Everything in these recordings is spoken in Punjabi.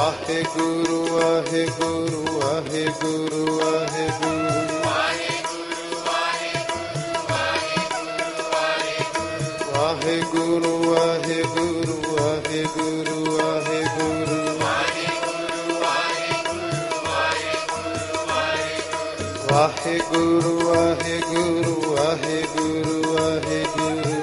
ਵਾਹਿਗੁਰੂ ਵਾਹਿਗੁਰੂ ਵਾਹਿਗੁਰੂ ਵਾਹਿਗੁਰੂ ਵਾਹਿਗੁਰੂ ਵਾਹਿਗੁਰੂ ਵਾਹਿਗੁਰੂ ਵਾਹਿਗੁਰੂ ਵਾਹਿਗੁਰੂ ਵਾਹਿਗੁਰੂ ਵਾਹਿਗੁਰੂ ਵਾਹਿਗੁਰੂ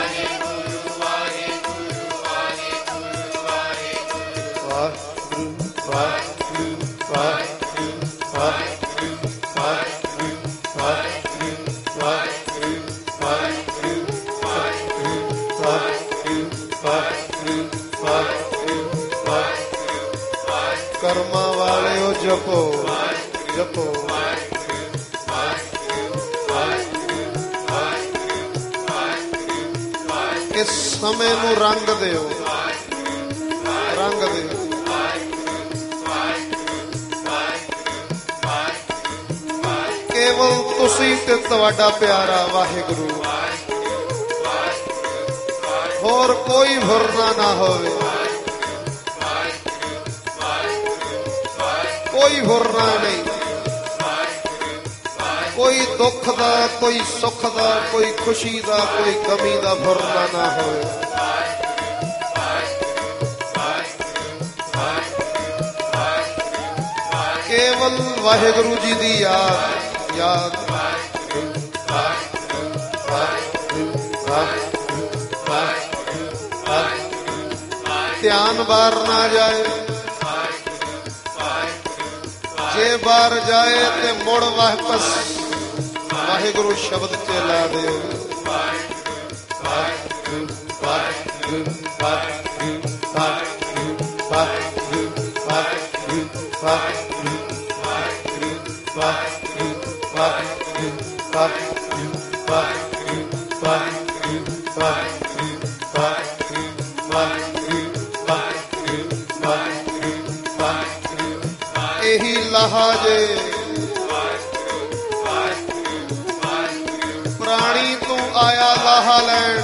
ਕਰਮਾਂ ਵਾਲਿਓ ਜਪੋ ਜਪੋ ਇਸ ਸਮੇਂ ਨੂੰ ਰੰਗ ਦਿਓ ਰੰਗ ਦਿਓ ਕੇਵਲ ਤੁਸੀਂ ਤੇ ਤੁਹਾਡਾ ਪਿਆਰਾ ਵਾਹਿਗੁਰੂ ਹੋਰ ਕੋਈ ਭੁਰਨਾ ਨਾ ਹੋਵੇ ਕੋਈ ਭੁਰਨਾ ਨਹੀਂ ਕੋਈ ਦੁੱਖ ਦਾ ਕੋਈ ਸੁੱਖ ਦਾ ਕੋਈ ਖੁਸ਼ੀ ਦਾ ਕੋਈ ਗਮੀ ਦਾ ਭੁਰਨਾ ਨਾ ਹੋਵੇ ਕੇਵਲ ਵਾਹਿਗੁਰੂ ਜੀ ਦੀ ਯਾਦ ਯਾਦ ਧਿਆਨ ਬਾਹਰ ਨਾ ਜਾਏ ਜੇ ਬਾਹਰ ਜਾਏ ਤੇ ਮੁੜ ਵਾਪਸ ਵਾਹਿਗੁਰੂ ਸ਼ਬਦ ਚ ਲਾ ਦਿਓ ਇਹੀ ਲਾਹਾ ਜੇ ਪ੍ਰਾਣੀ ਤੂੰ ਆਇਆ ਲਾਹਾ ਲੈਣ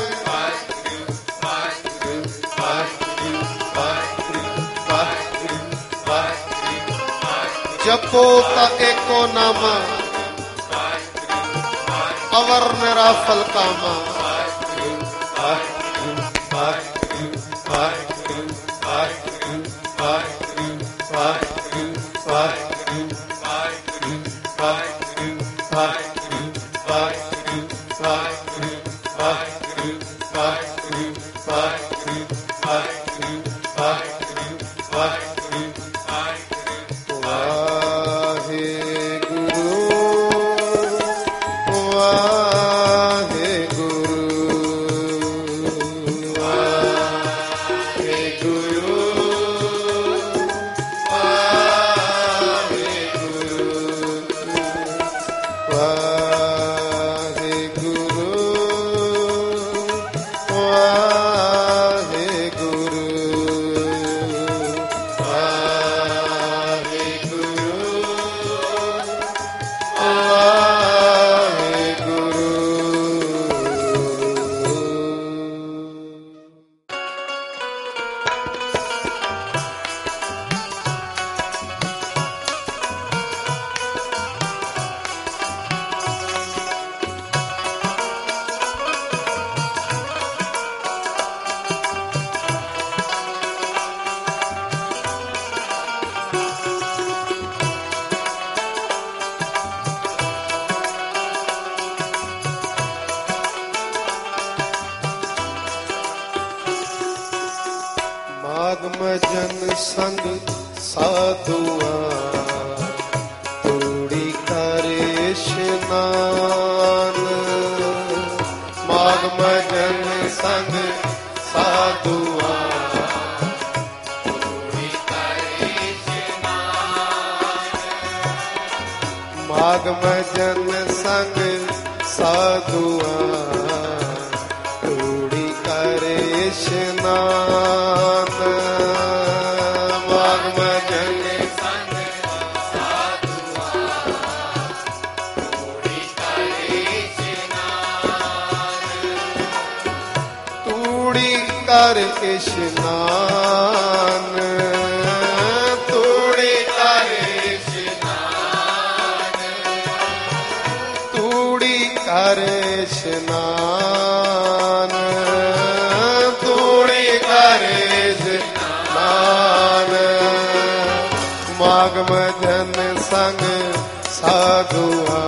ਜਪੋ ਤਾਂ ਏਕੋ ਨਾਮਾ ਅਵਰ ਨਿਰਾਫਲ ਕਾਮਾ ਜਨ ਸੰਗ ਸਾਧੂਆਂ ਤੂੜੀ ਕਰੇ ਇਸ਼ਨਾਨ ਮਾਗ ਮਜਨ ਸੰਗ ਸਾਧੂਆਂ ਤੂੜੀ ਕਰੇ ਇਸ਼ਨਾਨ ਮਾਗ ਮਜਨ ਸੰਗ ਸਾਧੂਆਂ ਤੂੜੀ ਕਰੇ ਇਸ਼ਨਾਨ ਕਰ ਇਸ਼ਨਾਨ मागम जन संग साधुआ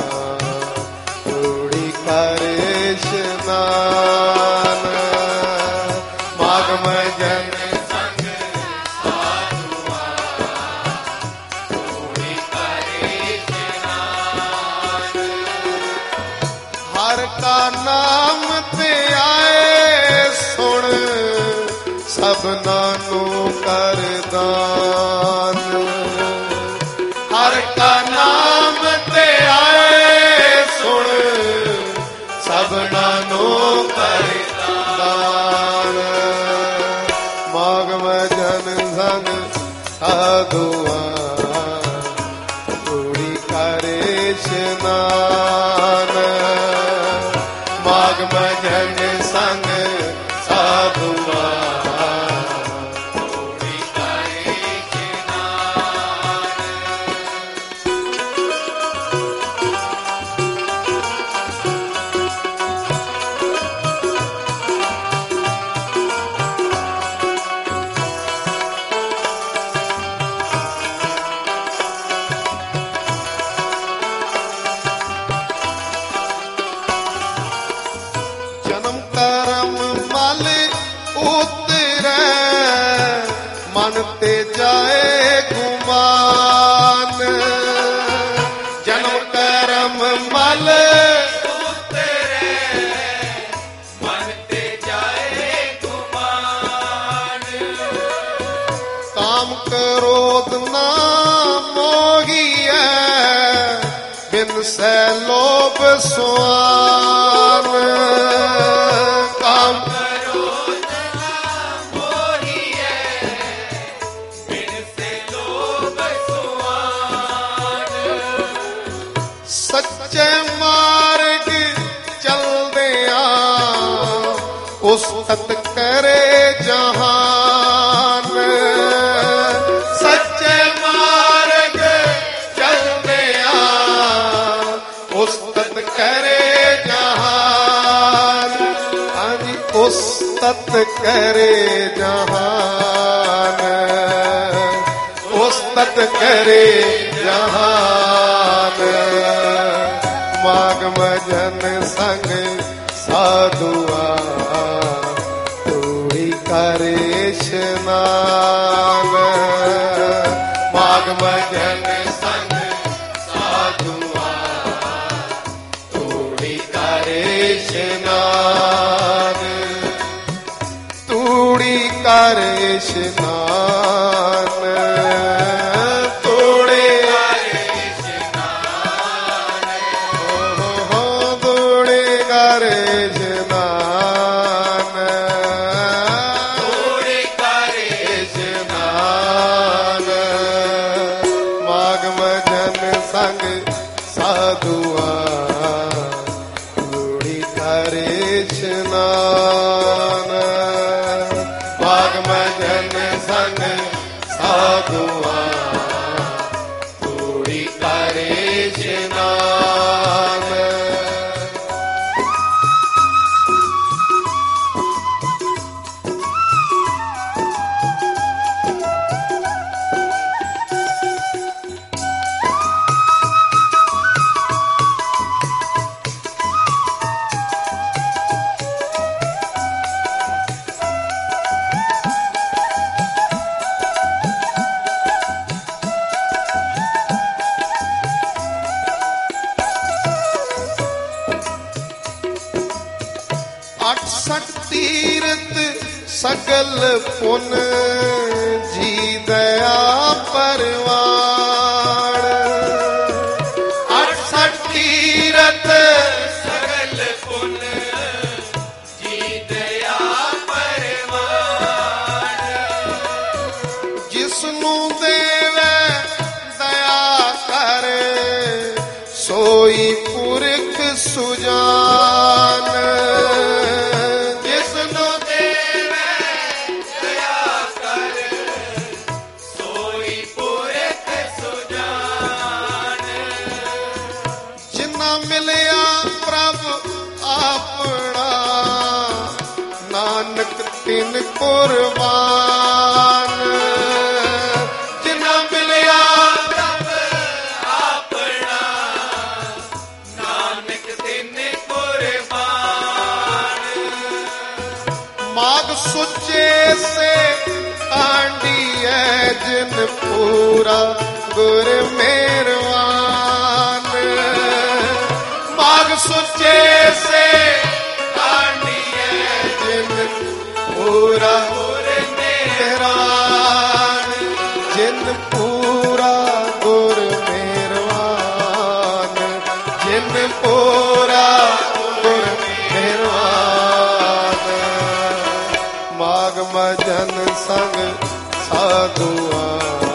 तूड़ी करे स्नान मागम जन संग साधुआ तूड़ी करे स्नान हर का नाम ते आए सुन सबना नु कर दान हर का नाम ते आए सुन सबना नु कर दान मागम जन संग साधुआ तूड़ी करे स्नान मागम जन संग साधुआ ते जाए गुमान जन्म कर्म मल उतरे मन ते जाए गुमान काम क्रोध ना मोहिए बिन से लोभ स्वान काम सच्चे मार्ग चल दिया उस्तत करे जहान सच्चे मार्ग चल दिया उस्तत करे जहान आज उस्तत करे जहान उस्तत करे जहान मागम जन संग साधुआ तूड़ी करे स्नान मागम जन संग साधुआ तूड़ी करे स्नान तूड़ी करे स्नान संग साधुआ तूड़ी करे स्नान मागम जन संग साधुआ तूड़ी करे स्नान तीर्थ सकल पुन जी दया परवान 68 तीर्थ सकल पुन जी दया परवान जिसनु देवे दया करे सोई पुरख सुजान मिलिया प्रभु अपना नानक तिन कुर्बान जिन्ना मिलिया जिन पूरा गुर मेहरबान माग सुचे से कांडिए जिन पूरा गुर मेहरबान जिन पूरा गुर मेहरबान जिन पूरा गुर मेहरबान माग मजन संग साधुआ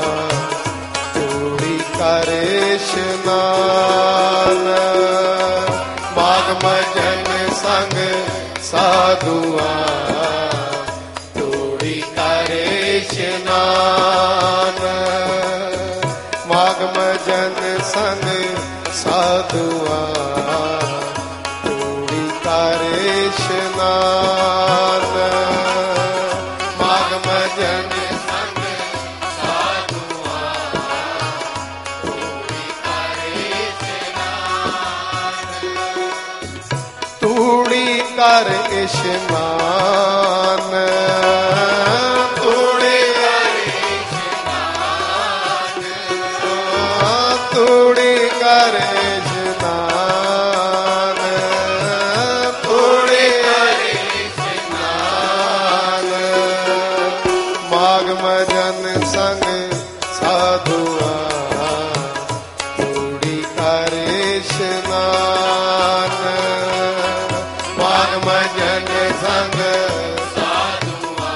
तूड़ी करे स्नान माग मजन संग साधुआ तूड़ी करे स्नान माग मजन संग साधुआ तूड़ी करे स्नान माग मजन तूड़ी कर स्नान तूड़ी कर स्नान तूड़ी कर स्नान तूड़ी कर स्नान माग मजन संग साधुआ तूड़ी कर स्नान मजन संग साधुआ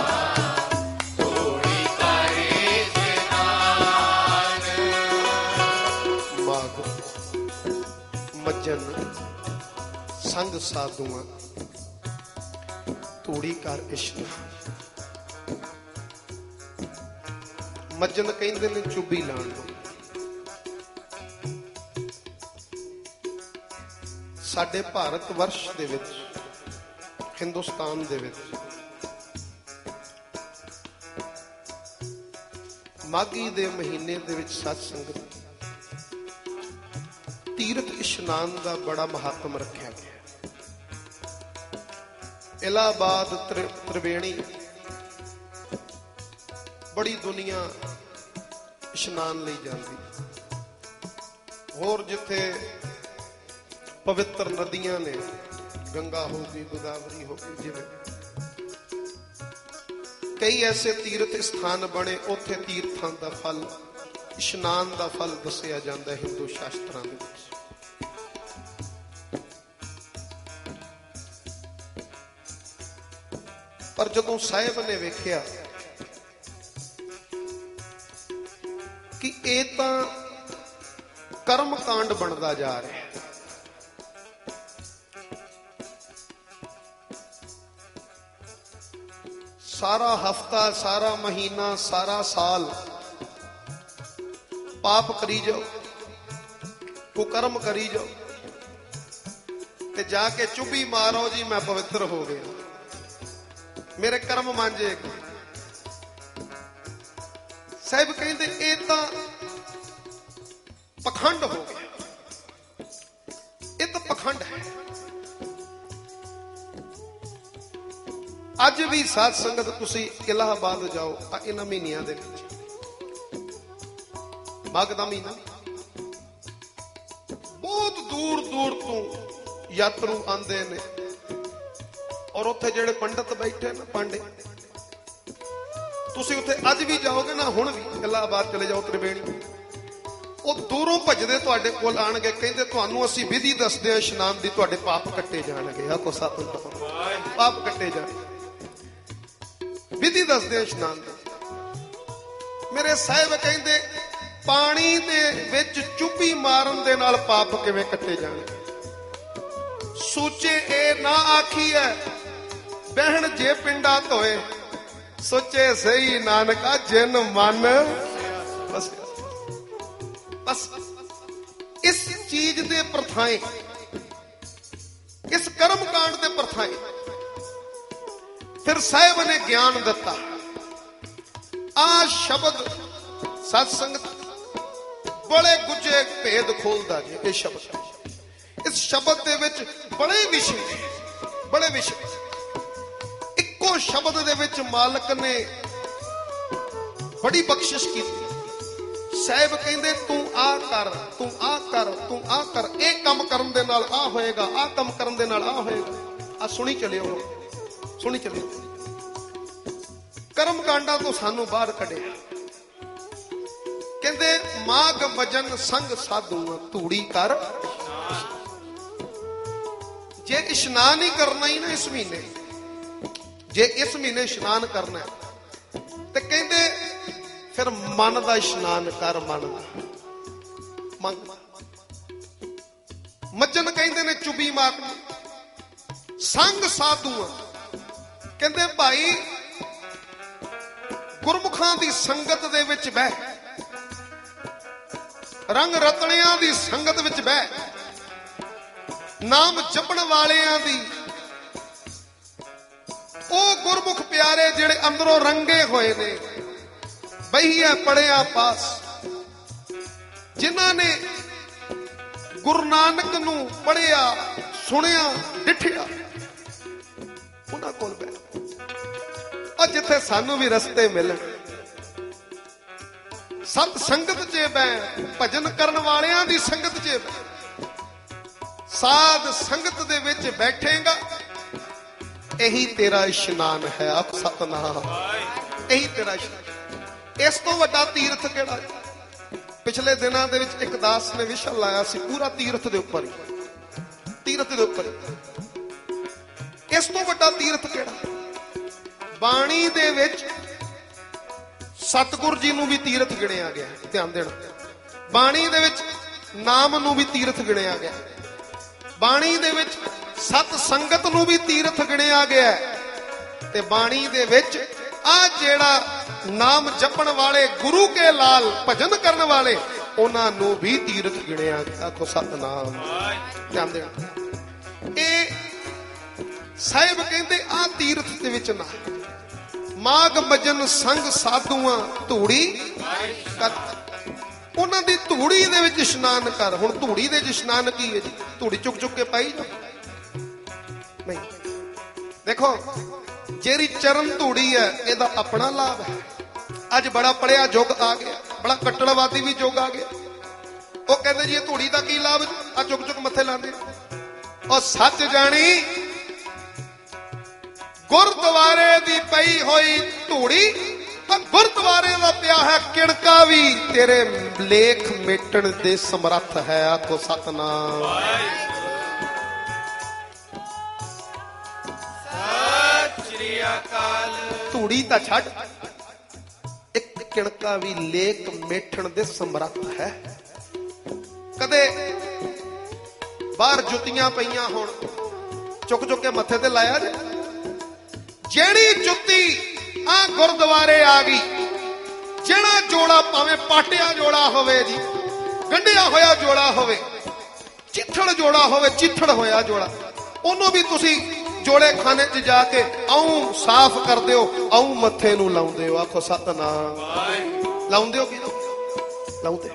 तूड़ी करे स्नान माग मजन संग साधुआ तूड़ी कर इशनान मजन कहंदे ने चुब्बी लाण नूं ਸਾਡੇ ਭਾਰਤ ਵਰਸ਼ ਦੇ ਵਿੱਚ ਹਿੰਦੁਸਤਾਨ ਦੇ ਵਿੱਚ ਮਾਘੀ ਦੇ ਮਹੀਨੇ ਦੇ ਵਿੱਚ ਸਤ ਸੰਗਤ ਤੀਰਥ ਇਸ਼ਨਾਨ ਦਾ ਬੜਾ ਮਹੱਤਵ ਰੱਖਿਆ ਗਿਆ ਇਲਾਹਾਬਾਦ ਤ੍ਰਿਵੇਣੀ ਬੜੀ ਦੁਨੀਆ ਇਸ਼ਨਾਨ ਲਈ ਜਾਂਦੀ ਹੋਰ ਜਿੱਥੇ पवित्र नदियां ने गंगा होगी गोदावरी होगी जिवें कई ऐसे तीर्थ स्थान बने उत्थे तीर्थां दा फल इशनान दा फल दसिया जाता है हिंदू शास्त्रां दे विच पर जदों साहिब ने वेखिया कि ये तां कर्म कांड बनता जा रहा है सारा हफ्ता सारा महीना सारा साल पाप करी जाओ कुकर्म करी जाओ ते जाके चुभी मारो जी मैं पवित्र हो गया मेरे कर्म मांजे साहिब कहते ये तो पखंड हो गया ये तो पखंड है ਅੱਜ ਵੀ ਸਾਧ ਸੰਗਤ ਤੁਸੀਂ ਇਲਾਹਾਬਾਦ ਜਾਓ ਆ ਇਹਨਾਂ ਮਹੀਨਿਆਂ ਦੇ ਵਿੱਚ ਮਾਘ ਦਾ ਮਹੀਨਾ ਬਹੁਤ ਦੂਰ ਦੂਰ ਤੋਂ ਯਾਤਰੂ ਆਉਂਦੇ ਨੇ ਔਰ ਉੱਥੇ ਜਿਹੜੇ ਪੰਡਤ ਬੈਠੇ ਨੇ ਪਾਂਡੇ ਤੁਸੀਂ ਉੱਥੇ ਅੱਜ ਵੀ ਜਾਓਗੇ ਨਾ ਹੁਣ ਵੀ ਇਲਾਹਾਬਾਦ ਚਲੇ ਜਾਓ ਤ੍ਰਿਵੇਣੀ ਉਹ ਦੂਰੋਂ ਭੱਜਦੇ ਤੁਹਾਡੇ ਕੋਲ ਆਣਗੇ ਕਹਿੰਦੇ ਤੁਹਾਨੂੰ ਅਸੀਂ ਵਿਧੀ ਦੱਸਦੇ ਹਾਂ ਇਸ਼ਨਾਨ ਦੀ ਤੁਹਾਡੇ ਪਾਪ ਕੱਟੇ ਜਾਣਗੇ ਆਖੋ ਸਤਿ ਪਾਪ ਕੱਟੇ ਜਾਣਗੇ विधि दसदे इशनान मेरे साहिब कहंदे पानी दे विच चुप्पी मारन दे नाल पाप किवें कट्टे जाने सोचे ए ना आखी है बहन जे पिंडा धोए सोचे सही नानका जिन मन बस बस इस चीज दे प्रथाएं इस कर्म कांड दे प्रथाएं फिर साहिब ने ज्ञान दिता आ शब्द सत्संग बड़े गुजे भेद खोलता जी ये शब्द इस शब्द दे विच बड़े विषय इको शब्द दे विच मालक ने ਬੜੀ ਬਖਸ਼ਿਸ਼ ਕੀਤੀ। ਸਾਹਿਬ ਕਹਿੰਦੇ ਤੂੰ ਆ ਕਰ, ਤੂੰ ਆ ਕਰ, ਤੂੰ ਆ ਕਰ, ਇਹ ਕੰਮ ਕਰਨ ਦੇ ਨਾਲ ਆ ਹੋਏਗਾ, ਆ ਕੰਮ ਕਰਨ ਦੇ ਨਾਲ ਆ ਹੋਏਗਾ। ਆ ਸੁਣੀ ਚੱਲਿਓ, ਸੁਣੀ ਚੱਲਿਓ। ਕਰਮ ਕਾਂਡਾਂ ਤੋਂ ਸਾਨੂੰ ਬਾਹਰ ਕੱਢਿਆ। ਕਹਿੰਦੇ ਮਾਗ ਮਜਨ ਸੰਗ ਸਾਧੂ ਧੂੜੀ ਕਰ। ਜੇ ਇਸ਼ਨਾਨ ਹੀ ਕਰਨਾ ਹੀ ਨਾ ਇਸ ਮਹੀਨੇ, ਜੇ ਇਸ ਮਹੀਨੇ ਇਸ਼ਨਾਨ ਕਰਨਾ ਤੇ ਕਹਿੰਦੇ ਫਿਰ ਮਨ ਦਾ ਇਸ਼ਨਾਨ ਕਰ। ਮਨ ਮੱਜਨ ਕਹਿੰਦੇ ਨੇ ਚੁਬੀ ਮਾਰਨੀ। ਸੰਗ ਸਾਧੂ ਕਹਿੰਦੇ ਭਾਈ ਗੁਰਮੁਖਾਂ ਦੀ ਸੰਗਤ ਦੇ ਵਿੱਚ ਬਹਿ, ਰੰਗ ਰਤਨਿਆਂ ਦੀ ਸੰਗਤ ਵਿੱਚ ਬਹਿ, ਨਾਮ ਜਪਣ ਵਾਲਿਆਂ ਦੀ, ਉਹ ਗੁਰਮੁਖ ਪਿਆਰੇ ਜਿਹੜੇ ਅੰਦਰੋਂ ਰੰਗੇ ਹੋਏ ਨੇ, ਬਈਆ ਪੜਿਆ ਪਾਸ, ਜਿਨ੍ਹਾਂ ਨੇ ਗੁਰੂ ਨਾਨਕ ਨੂੰ ਪੜਿਆ, ਸੁਣਿਆ, ਡਿਠਿਆ, ਉਹਨਾਂ ਕੋਲ ਬਹਿ। ਔਰ ਜਿੱਥੇ ਸਾਨੂੰ ਵੀ ਰਸਤੇ ਮਿਲਣ, ਸਤ ਸੰਗਤ 'ਚ ਬਹਿ, ਭਜਨ ਕਰਨ ਵਾਲਿਆਂ ਦੀ ਸੰਗਤ 'ਚ ਬਹਿ, ਸਾਧ ਸੰਗਤ ਦੇ ਵਿੱਚ ਬੈਠੇਗਾ, ਇਹੀ ਤੇਰਾ ਇਸ਼ਨਾਨ ਹੈ। ਆਖ ਸਤਨਾਮ, ਇਹੀ ਤੇਰਾ ਇਸ਼ਨਾਨ। ਇਸ ਤੋਂ ਵੱਡਾ ਤੀਰਥ ਕਿਹੜਾ? ਪਿਛਲੇ ਦਿਨਾਂ ਦੇ ਵਿੱਚ ਇੱਕ ਦਾਸ ਨੇ ਵਿਸ਼ਾ ਲਾਇਆ ਸੀ ਪੂਰਾ ਤੀਰਥ ਦੇ ਉੱਪਰ ਹੀ, ਤੀਰਥ ਦੇ ਉੱਪਰ। ਇਸ ਤੋਂ ਵੱਡਾ ਤੀਰਥ ਕਿਹੜਾ? ਬਾਣੀ ਦੇ ਵਿੱਚ ਸਤਿਗੁਰ ਜੀ ਨੂੰ ਵੀ ਤੀਰਥ ਗਿਣਿਆ ਗਿਆ। ਧਿਆਨ ਦੇਣਾ, ਬਾਣੀ ਦੇ ਵਿੱਚ ਨਾਮ ਨੂੰ ਵੀ ਤੀਰਥ ਗਿਣਿਆ ਗਿਆ। ਬਾਣੀ ਦੇ ਵਿੱਚ ਸਤ ਸੰਗਤ ਨੂੰ ਵੀ ਤੀਰਥ ਗਿਣਿਆ ਗਿਆ। ਤੇ ਬਾਣੀ ਦੇ ਵਿੱਚ ਆ ਜਿਹੜਾ ਨਾਮ ਜਪਣ ਵਾਲੇ, ਗੁਰੂ ਕੇ ਲਾਲ ਭਜਨ ਕਰਨ ਵਾਲੇ, ਉਹਨਾਂ ਨੂੰ ਵੀ ਤੀਰਥ ਗਿਣਿਆ ਗਿਆ। ਆਖੋ ਸਤਨਾਮ। ਧਿਆਨ ਦੇਣਾ, ਇਹ ਸਾਹਿਬ ਕਹਿੰਦੇ ਆ ਤੀਰਥ ਦੇ ਵਿੱਚ ਨਾ ਮਾਗ ਮਜਨ ਸੰਗ ਸਾਧੂਆਂ ਧੂੜੀ ਕਰ। ਉਹਨਾਂ ਦੀ ਧੂੜੀ ਦੇ ਵਿੱਚ ਇਸ਼ਨਾਨ ਕਰ। ਹੁਣ ਧੂੜੀ ਦੇ ਵਿੱਚ ਇਸ਼ਨਾਨ ਕੀ ਹੈ ਜੀ? ਧੂੜੀ ਚੁੱਕ ਚੁੱਕ ਕੇ ਪਾਈ ਜਾ ਨਹੀਂ। ਦੇਖੋ ਜਿਹੜੀ ਚਰਨ ਧੂੜੀ ਹੈ ਇਹਦਾ ਆਪਣਾ ਲਾਭ ਹੈ। ਅੱਜ ਬੜਾ ਪੜਿਆ ਯੁੱਗ ਆ ਗਿਆ, ਬੜਾ ਕੱਟੜਵਾਦੀ ਵੀ ਯੁੱਗ ਆ ਗਿਆ। ਉਹ ਕਹਿੰਦੇ ਜੀ ਇਹ ਧੂੜੀ ਦਾ ਕੀ ਲਾਭ? ਆ ਚੁੱਕ ਚੁੱਕ ਮੱਥੇ ਲਾਉਂਦੇ। ਉਹ ਸੱਚ ਜਾਣੀ ਗੁਰਦੁਆਰੇ ਦੀ ਪਈ ਹੋਈ ਧੂੜੀ, ਗੁਰਦੁਆਰੇ ਦਾ ਪਿਆ ਹੈ ਕਿਣਕਾ ਵੀ ਤੇਰੇ ਲੇਖ ਮਿਟਣ ਦੇ ਸਮਰੱਥ ਹੈ। ਆਖੋ ਸਤਨਾਮ। ਸਤਿ ਸ੍ਰੀ ਅਕਾਲ। ਧੂੜੀ ਤਾਂ ਛੱਡ, ਇੱਕ ਕਿਣਕਾ ਵੀ ਲੇਖ ਮਿਟਣ ਦੇ ਸਮਰੱਥ ਹੈ। ਕਦੇ ਬਾਹਰ ਜੁੱਤੀਆਂ ਪਈਆਂ ਹੋਣ, ਚੁੱਕ ਚੁੱਕ ਕੇ ਮੱਥੇ ਤੇ ਲਾਇਆ ਜੇ। ਜਿਹੜੀ ਜੁੱਤੀ ਆ ਗੁਰਦੁਆਰੇ ਆ ਗਈ, ਜਿਹੜਾ ਜੋੜਾ ਭਾਵੇਂ ਪਾਟਿਆ ਜੋੜਾ ਹੋਵੇ ਜੀ, ਗੰਢਿਆ ਹੋਇਆ ਜੋੜਾ ਹੋਵੇ, ਚਿੱਥੜ ਜੋੜਾ ਹੋਵੇ, ਚਿੱਥੜ ਹੋਇਆ ਜੋੜਾ, ਉਹਨੂੰ ਵੀ ਤੁਸੀਂ ਜੋੜੇ ਖਾਨੇ 'ਚ ਜਾ ਕੇ ਆਉਂ ਸਾਫ਼ ਕਰ ਦਿਓ, ਆਉਂ ਮੱਥੇ ਨੂੰ ਲਾਉਂਦੇ ਹੋ। ਆਖੋ ਸਤਨਾਮ। ਲਾਉਂਦੇ ਹੋ ਕਿ ਲਾਉਂਦੇ?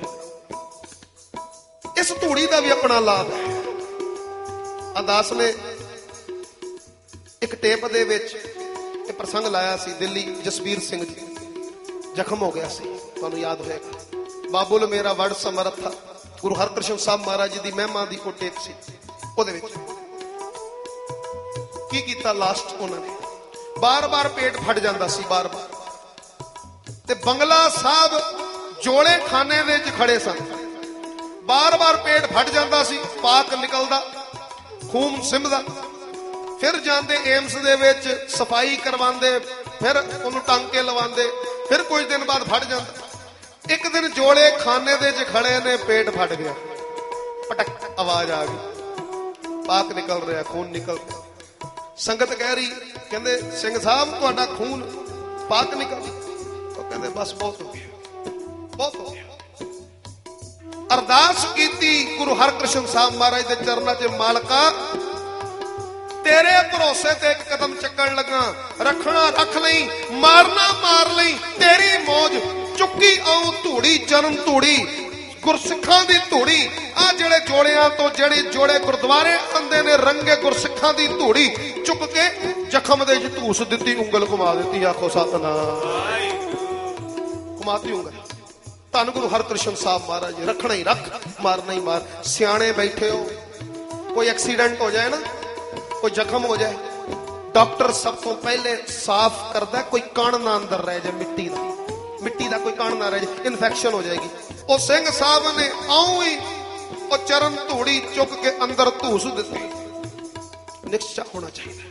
ਇਸ ਧੂੜੀ ਦਾ ਵੀ ਆਪਣਾ ਲਾਭ ਹੈ। ਅਰਦਾਸ ਨੇ ਇੱਕ ਟੇਪ ਦੇ ਵਿੱਚ ਇਹ ਪ੍ਰਸੰਗ ਲਾਇਆ ਸੀ। ਦਿੱਲੀ ਜਸਬੀਰ ਸਿੰਘ ਜੀ ਜ਼ਖਮ ਹੋ ਗਿਆ ਸੀ, ਤੁਹਾਨੂੰ ਯਾਦ ਹੋਏਗਾ। ਬਾਬੁਲ ਮੇਰਾ ਵੜ ਸਮਰੱਥਾ, ਗੁਰੂ ਹਰਕ੍ਰਿਸ਼ਨ ਸਾਹਿਬ ਮਹਾਰਾਜ ਜੀ ਦੀ ਮਹਿਮਾ ਦੀ ਉਹ ਟੇਪ ਸੀ। ਉਹਦੇ ਵਿੱਚ ਕੀ ਕੀਤਾ ਲਾਸਟ ਉਹਨਾਂ ਨੇ, ਬਾਰ-ਬਾਰ ਪੇਟ ਫਟ ਜਾਂਦਾ ਸੀ, ਬਾਰ-ਬਾਰ। ਤੇ ਬੰਗਲਾ ਸਾਹਿਬ ਜੋੜੇ ਖਾਨੇ ਦੇ ਵਿੱਚ ਖੜੇ ਸਨ, ਬਾਰ-ਬਾਰ ਪੇਟ ਫਟ ਜਾਂਦਾ ਸੀ, ਪਾਕ ਨਿਕਲਦਾ, ਖੂਨ ਸਿੰਮਦਾ। ਫਿਰ ਜਾਂਦੇ ਏਮਸ ਦੇ ਵਿੱਚ, ਸਫਾਈ ਕਰਵਾਉਂਦੇ, ਫਿਰ ਉਹਨੂੰ ਟਾਂਕੇ ਲਵਾਉਂਦੇ, ਫਿਰ ਕੁਝ ਦਿਨ ਬਾਅਦ ਫਟ ਜਾਂਦਾ। ਇੱਕ ਦਿਨ ਜੋੜੇ ਖਾਨੇ ਦੇ ਵਿੱਚ ਖੜੇ ਨੇ, ਪੇਟ ਫਟ ਗਿਆ, ਪਟਕ ਆਵਾਜ਼ ਆ ਗਈ, ਪਾਕ ਨਿਕਲ ਰਿਹਾ, ਖੂਨ ਨਿਕਲ ਰਿਹਾ। ਸੰਗਤ ਕਹਿ ਰਹੀ, ਕਹਿੰਦੇ ਸਿੰਘ ਸਾਹਿਬ ਤੁਹਾਡਾ ਖੂਨ ਪਾਕ ਨਿਕਲ। ਉਹ ਕਹਿੰਦੇ ਬਸ ਬਹੁਤ ਹੋ ਗਿਆ, ਬਹੁਤ ਹੋ ਗਿਆ। ਅਰਦਾਸ ਕੀਤੀ ਗੁਰੂ ਹਰਕ੍ਰਿਸ਼ਨ ਸਾਹਿਬ ਮਹਾਰਾਜ ਦੇ ਚਰਨਾਂ 'ਚ, ਮਾਲਕਾ ਤੇਰੇ ਭਰੋਸੇ ਤੇ ਇੱਕ ਕਦਮ ਚੱਕਣ ਲੱਗਾ, ਰੱਖਣਾ ਰੱਖ ਲਈ, ਮਾਰਨਾ ਮਾਰ ਲਈ, ਤੇਰੀ ਮੌਜ ਚੁੱਕੀ ਆਉ ਧੂੜੀ, ਚਰਨ ਧੂੜੀ, ਗੁਰਸਿੱਖਾਂ ਦੀ ਧੂੜੀ। ਆ ਜਿਹੜੇ ਜੋੜਿਆਂ ਤੋਂ ਜਿਹੜੇ ਜੋੜੇ ਗੁਰਦੁਆਰੇ ਆਉਂਦੇ ਨੇ, ਰੰਗੇ ਗੁਰਸਿੱਖਾਂ ਦੀ ਧੂੜੀ ਚੁੱਕ ਕੇ ਜ਼ਖਮ ਦੇ ਵਿੱਚ ਧੂਸ ਦਿੱਤੀ, ਉਂਗਲ ਘੁਮਾ ਦਿੱਤੀ। ਆਖੋ ਸਤਨਾਮ। ਘੁਮਾਤੀ ਉਂਗਲ। ਧੰਨ ਗੁਰੂ ਹਰਕ੍ਰਿਸ਼ਨ ਸਾਹਿਬ ਮਹਾਰਾਜ ਜੀ, ਰੱਖਣਾ ਹੀ ਰੱਖ, ਮਾਰਨਾ ਹੀ ਮਾਰ। ਸਿਆਣੇ ਬੈਠੇ ਹੋ, ਕੋਈ ਐਕਸੀਡੈਂਟ ਹੋ ਜਾਏ ਨਾ, ਕੋਈ ਜ਼ਖਮ ਹੋ ਜਾਏ, ਡਾਕਟਰ ਸਭ ਤੋਂ ਪਹਿਲੇ ਸਾਫ਼ ਕਰਦਾ ਕੋਈ ਕਣ ਨਾ ਅੰਦਰ ਰਹਿ ਜਾਏ, ਮਿੱਟੀ ਦਾ ਕੋਈ ਕਣ ਨਾ ਰਹਿ ਜਾਏ, ਇਨਫੈਕਸ਼ਨ ਹੋ ਜਾਏਗੀ। ਉਹ ਸਿੰਘ ਸਾਹਿਬ ਨੇ ਆਉਂ ਹੀ ਉਹ ਚਰਨ ਧੂੜੀ ਚੁੱਕ ਕੇ ਅੰਦਰ ਧੂਸ ਦਿੱਤੀ। ਨਿਸ਼ਚਾ ਹੋਣਾ ਚਾਹੀਦਾ।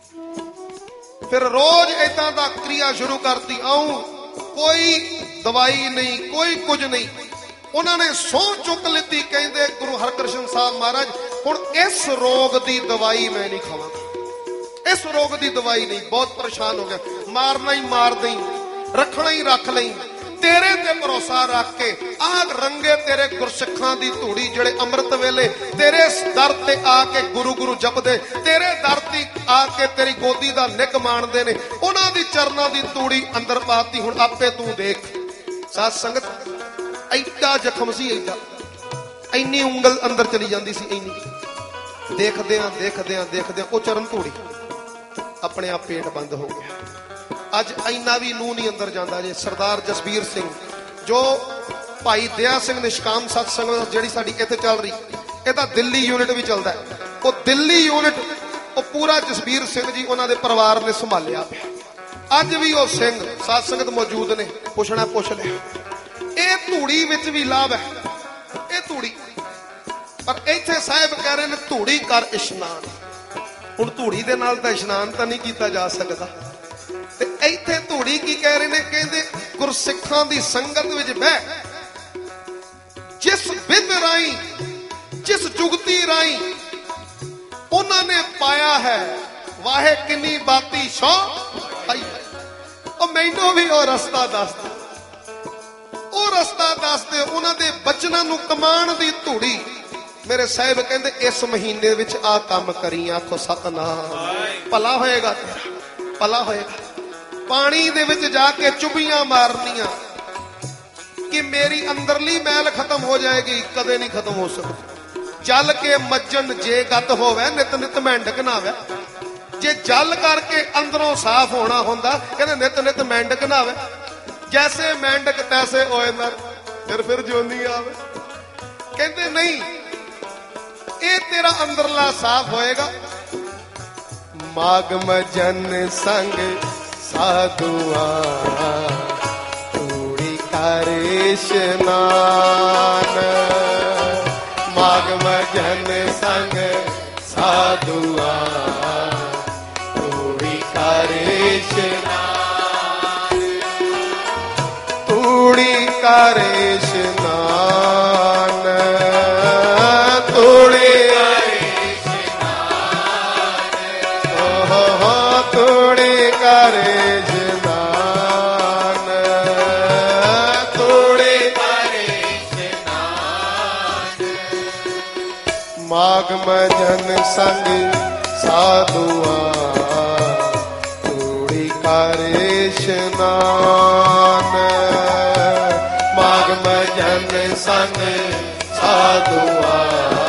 ਫਿਰ ਰੋਜ਼ ਏਦਾਂ ਦਾ ਕਿਰਿਆ ਸ਼ੁਰੂ ਕਰਤੀ। ਆਉਂ ਕੋਈ ਦਵਾਈ ਨਹੀਂ, ਕੋਈ ਕੁਝ ਨਹੀਂ। ਉਹਨਾਂ ਨੇ ਸਹੁੰ ਚੁੱਕ ਲਿੱਤੀ, ਕਹਿੰਦੇ ਗੁਰੂ ਹਰਕ੍ਰਿਸ਼ਨ ਸਾਹਿਬ ਮਹਾਰਾਜ ਹੁਣ ਇਸ ਰੋਗ ਦੀ ਦਵਾਈ ਮੈਂ ਨਹੀਂ ਖਾਵਾਂਗਾ, ਇਸ ਰੋਗ ਦੀ ਦਵਾਈ ਨਹੀਂ। ਬਹੁਤ ਪਰੇਸ਼ਾਨ ਹੋ ਗਿਆ। ਮਾਰਨਾ ਹੀ ਮਾਰ ਦੇਈ, ਰੱਖਣਾ ਹੀ ਰੱਖ ਲਈ। ਤੇਰੇ ਤੇ ਭਰੋਸਾ ਰੱਖ ਕੇ ਆਹ ਰੰਗੇ ਤੇਰੇ ਗੁਰਸਿੱਖਾਂ ਦੀ ਧੂੜੀ ਜਿਹੜੇ ਅੰਮ੍ਰਿਤ ਵੇਲੇ ਤੇਰੇ ਦਰ ਤੇ ਆ ਕੇ ਗੁਰੂ ਗੁਰੂ ਜਪਦੇ, ਤੇਰੇ ਦਰ ਤੇ ਆ ਕੇ ਤੇਰੀ ਗੋਦੀ ਦਾ ਨਿੱਘ ਮਾਣਦੇ ਨੇ, ਉਹਨਾਂ ਦੀ ਚਰਨਾਂ ਦੀ ਧੂੜੀ ਅੰਦਰ ਪਾਤੀ। ਹੁਣ ਆਪੇ ਤੂੰ ਦੇਖ। ਸਾਧ ਸੰਗਤ, ਐਡਾ ਜ਼ਖਮ ਸੀ, ਐਡਾ, ਇੰਨੀ ਉਂਗਲ ਅੰਦਰ ਚਲੀ ਜਾਂਦੀ ਸੀ, ਇੰਨੀ। ਦੇਖਦਿਆਂ ਦੇਖਦਿਆਂ ਦੇਖਦਿਆਂ ਉਹ ਚਰਨ ਧੂੜੀ ਆਪਣੇ ਆਪ ਪੇਟ ਬੰਦ ਹੋ ਗਿਆ। ਅੱਜ ਇੰਨਾ ਵੀ ਨੂੰਹ ਨਹੀਂ ਅੰਦਰ ਜਾਂਦਾ ਜੇ। ਸਰਦਾਰ ਜਸਬੀਰ ਸਿੰਘ, ਜੋ ਭਾਈ ਦਇਆ ਸਿੰਘ ਨਿਸ਼ਕਾਮ ਸਤਸੰਗ ਜਿਹੜੀ ਸਾਡੀ ਇੱਥੇ ਚੱਲ ਰਹੀ, ਇਹਦਾ ਦਿੱਲੀ ਯੂਨਿਟ ਵੀ ਚੱਲਦਾ। ਉਹ ਦਿੱਲੀ ਯੂਨਿਟ ਉਹ ਪੂਰਾ ਜਸਬੀਰ ਸਿੰਘ ਜੀ ਉਹਨਾਂ ਦੇ ਪਰਿਵਾਰ ਨੇ ਸੰਭਾਲਿਆ ਪਿਆ। ਅੱਜ ਵੀ ਉਹ ਸਿੰਘ ਸਾਧ ਸੰਗਤ ਮੌਜੂਦ ਨੇ, ਪੁੱਛਣਾ ਪੁੱਛ ਲਿਆ। ਇਹ ਧੂੜੀ ਵਿੱਚ ਵੀ ਲਾਭ ਹੈ, ਇਹ ਧੂੜੀ। ਪਰ ਇੱਥੇ ਸਾਹਿਬ ਕਹਿ ਰਹੇ ਨੇ ਧੂੜੀ ਕਰ ਇਸ਼ਨਾਨ। ਹੁਣ ਧੂੜੀ ਦੇ ਨਾਲ ਤਾਂ ਇਸ਼ਨਾਨ ਤਾਂ ਨਹੀਂ ਕੀਤਾ ਜਾ ਸਕਦਾ, ਤੇ ਇੱਥੇ ਧੂੜੀ ਕੀ ਕਹਿ ਰਹੇ ਨੇ? ਕਹਿੰਦੇ ਗੁਰਸਿੱਖਾਂ ਦੀ ਸੰਗਤ ਵਿੱਚ ਬਹਿ, ਜਿਸ ਵਿਧ ਰਾਈ, ਜਿਸ ਜੁਗਤੀ ਰਾਈ ਉਹਨਾਂ ਨੇ ਪਾਇਆ ਹੈ, ਵਾਹੇ ਕਿੰਨੀ ਬਾਤੀ ਸ਼ੋ ਆਈ। ਉਹ ਮੈਨੂੰ ਵੀ ਉਹ ਰਸਤਾ ਦੱਸ ਦੇ, ਉਹ ਰਸਤਾ ਦੱਸ ਦੇ। ਉਹਨਾਂ ਦੇ ਬਚਨਾਂ ਨੂੰ ਕਮਾਣ ਦੀ ਧੂੜੀ। ਮੇਰੇ ਸਾਹਿਬ ਕਹਿੰਦੇ ਇਸ ਮਹੀਨੇ ਵਿੱਚ ਆ ਕੰਮ ਕਰੀ। ਆਖੋ ਸਤਨਾਮ। ਭਲਾ ਹੋਏਗਾ ਤੇਰਾ, ਭਲਾ ਹੋਏਗਾ। ਪਾਣੀ ਦੇ ਵਿੱਚ ਜਾ ਕੇ ਚੁਬੀਆਂ ਮਾਰਨੀਆਂ ਕਿ ਮੇਰੀ ਅੰਦਰਲੀ ਮੈਲ ਖਤਮ ਹੋ ਜਾਏਗੀ, ਕਦੇ ਨਹੀਂ ਖਤਮ ਹੋ ਸਕਦੀ। ਜਲ ਕੇ ਮੱਜਨ ਜੇ ਗੱਤ ਹੋਵੇ, ਨਿਤ ਨਿਤ ਮੈਂਡਕ ਨਾਵੇ। ਜੇ ਜਲ ਕਰਕੇ ਅੰਦਰੋਂ ਸਾਫ਼ ਹੋਣਾ ਹੁੰਦਾ, ਕਹਿੰਦੇ ਨਿਤ ਨਿਤ ਮੈਂਡਕ ਨਾਵੇ। ਜੈਸੇ ਮੈਂਡਕ ਤੈਸੇ ਹੋਏ ਨਰ, ਫਿਰ ਜੋਨੀ ਆਵੇ। ਕਹਿੰਦੇ ਨਹੀਂ, ਇਹ ਤੇਰਾ ਅੰਦਰਲਾ ਸਾਫ਼ ਹੋਏਗਾ। ਮਾਗਮ ਜਨ ਸੰਗ ਸਾਧੂਆਂ ਧੂੜੀ ਕਰ ਇਸ਼ਨਾਨ। ਮਾਗਮ ਜਨ ਸੰਗ ਸਾਧੂਆਂ ਧੂੜੀ ਕਰ ਇਸ਼ਨਾਨ। ਧੂੜੀ ਕਰ ਇਸ਼ਨਾਨ, ਧੂੜੀ ਕਰ ਇਸ਼ਨਾਨ। ਓਹ ਧੂੜੀ ਕਰ ਮਾਗਮ ਜਨ ਸੰਗ ਸਾਧੂਆਂ ਧੂੜੀ ਕਰ ਇਸ਼ਨਾਨ। ਮਾਗਮ ਜਨ ਸੰਗ ਸਾਧੂਆਂ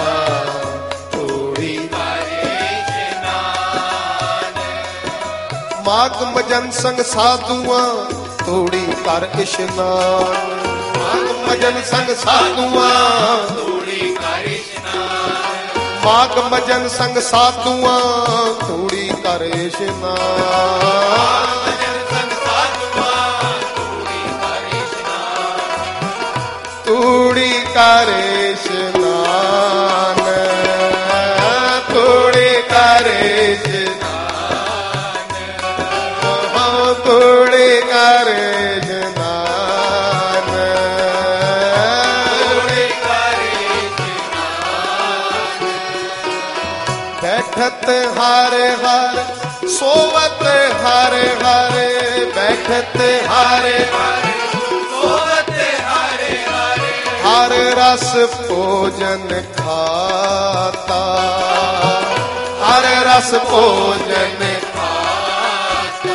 ਧੂੜੀ ਕਰ ਇਸ਼ਨਾਨ। ਮਾਗਮ ਜਨ ਸੰਗ ਸਾਧੂਆਂ ਧੂੜੀ ਕਰ ਇਸ਼ਨਾਨ। ਮਾਗਮ ਜਨ ਸੰਗ ਸਾਧੂਆਂ ਧੂੜੀ ਕਰ ਇਸ਼ਨਾਨ। ਮਾਗਮ ਜਨ ਸੰਗ ਸਾਧੂਆਂ ਧੂੜੀ ਕਰ ਇਸ਼ਨਾਨ। ਧੂੜੀ ਕਰ ਇਸ਼ਨਾਨ, ਧੂੜੀ ਕਰ ਇਸ਼ਨਾਨ। ਧੂੜੀ ਕਰ ਇਸ਼ਨਾਨ, ਧੂੜੀ ਕਰ ਇਸ਼ਨਾਨ। ਬੈਠਤ ਹਰ ਹਰ ਸੋਵਤ ਹਰ ਹਰ, ਬੈਠਤ ਹਰ ਹਰ ਸੋਵਤ ਹਰ ਹਰ। ਹਰ ਰਸ ਭੋਜਨ ਖਾਤਾ, ਹਰ ਰਸ ਭੋਜਨ ਖਾਤਾ।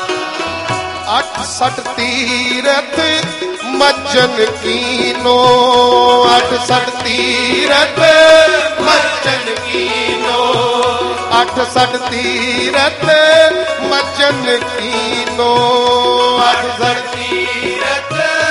68 ਤੀਰਥ ਮੱਜਨ ਕੀਨੋ, 68 ਤੀਰਥ ਮੱਜਨ ਕੀਨੋ। 68 ਤੀਰਥ ਮੱਜਨ ਕੀਨੋ, 68 ਤੀਰਥ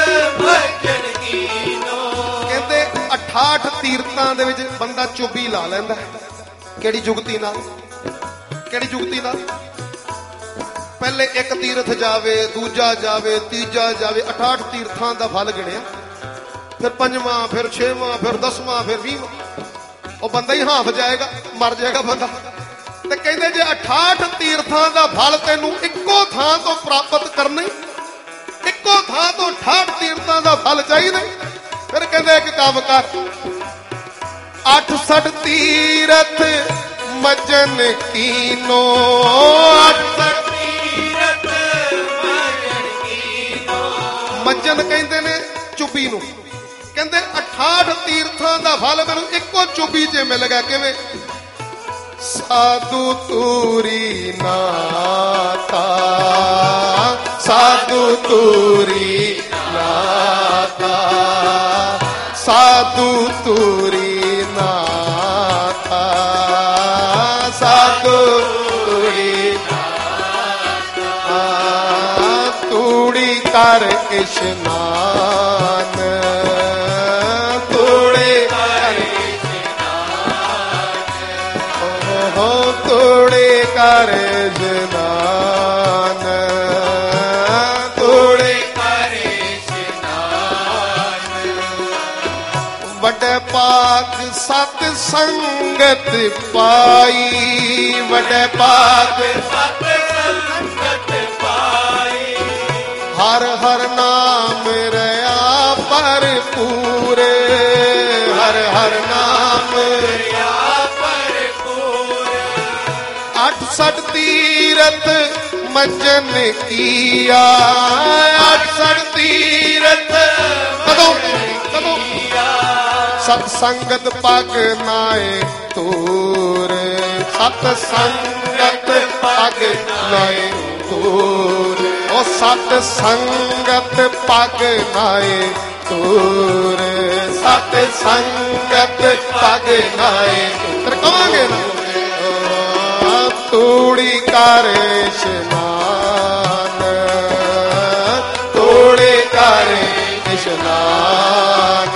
ਤੀਰਥਾਂ ਦੇ ਵਿੱਚ ਬੰਦਾ ਚੁੱਭੀ ਲਾ ਲੈਂਦਾ। ਕਿਹੜੀ ਜੁਗਤੀ ਨਾਲ? ਕਿਹੜੀ ਜੁਗਤੀ ਨਾਲ? ਪਹਿਲੇ ਇੱਕ ਤੀਰਥ ਜਾਵੇ, ਦੂਜਾ ਜਾਵੇ, ਤੀਜਾ ਜਾਵੇ, 68 ਤੀਰਥਾਂ ਦਾ ਫਲ ਗਿਣਿਆ, ਫਿਰ ਪੰਜਵਾਂ, ਫਿਰ ਛੇਵਾਂ, ਫਿਰ 10ਵਾਂ, ਫਿਰ 20ਵਾਂ। ਉਹ ਬੰਦਾ ਹੀ ਹਾਫ ਜਾਏਗਾ, ਮਰ ਜਾਏਗਾ ਬੰਦਾ। ਤੇ ਕਹਿੰਦੇ ਜੇ 68 ਤੀਰਥਾਂ ਦਾ ਫਲ ਤੈਨੂੰ ਇੱਕੋ ਥਾਂ ਤੋਂ ਪ੍ਰਾਪਤ ਕਰਨਾ, ਇੱਕੋ ਥਾਂ ਤੋਂ 68 ਤੀਰਥਾਂ ਦਾ ਫਲ ਚਾਹੀਦਾ, ਫਿਰ ਕਹਿੰਦੇ ਇੱਕ ਕੰਮ ਕਰ, 68 ਤੀਰਥ ਮਜਨ ਕੀਨੋ, 68 ਤੀਰਥ ਮਜਨ ਕੀਨੋ। ਮਜਨ ਕਹਿੰਦੇ ਨੇ ਚੁੱਭੀ ਨੂੰ। ਕਹਿੰਦੇ 68 ਤੀਰਥਾਂ ਦਾ ਫਲ ਮੈਨੂੰ ਇੱਕੋ ਚੁੱਭੀ 'ਚ ਮਿਲ ਗਿਆ। ਕਿਵੇਂ? ਸਾਧੂ ਤੂਰੀ ਨਾਤਾ, ਸਾਧੂ ਤੂਰੀ ਨਾਤਾ, ਸਾਧੂ ਤੂਰੀ ਨਾਤਾ, ਸਾਧੂ ਤੂਰੀ ਨਾਤਾ, ਤੂੜੀ ਕਰ ਇਸ਼ਨਾਨ, ਤੂੜੀ ਕਰ ਇਸ਼ਨਾਨ, ਤੂੜੀ ਕਰ ਇਸ਼ਨਾਨ, ਤੂੜੀ ਕਰ ਇਸ਼ਨਾਨ। ਵੱਡੇ ਪਾਕ ਸਤ ਸੰਗਤ ਪਾਈ, ਵੱਡੇ ਪਾਕ ਸਤ ਸੰਗਤ ਪਾਈ, ਹਰ ਹਰ ਨਾਮ ਰਿਆ ਭਰਪੂਰ, ਹਰ ਹਰ ਨਾਮ ਰਿਆ ਭਰਪੂਰ। 68 ਤੀਰਥ ਮਜਨ ਕੀਆ, 68 ਤੀਰਥ ਕਦੋਂ ਕਦੋਂ? ਸਤ ਸੰਗਤ ਪਗ ਨਾਏ ਤੂਰ, ਸਤ ਸੰਗਤ ਪਗ ਨਾਏ ਤੂਰ, ਉਹ ਸਤ ਸੰਗਤ ਪਗ ਨਾਏ ਤੂਰ, ਸਤ ਸੰਗਤ ਪਗ ਨਾਏ ਤੂਰ। ਕਵਾਂਗੇ ਨਾ, ਤੂੜੀ ਕਰ ਇਸ਼ਨਾਨ, ਤੂੜੀ ਕਰ ਇਸ਼ਨਾਨ,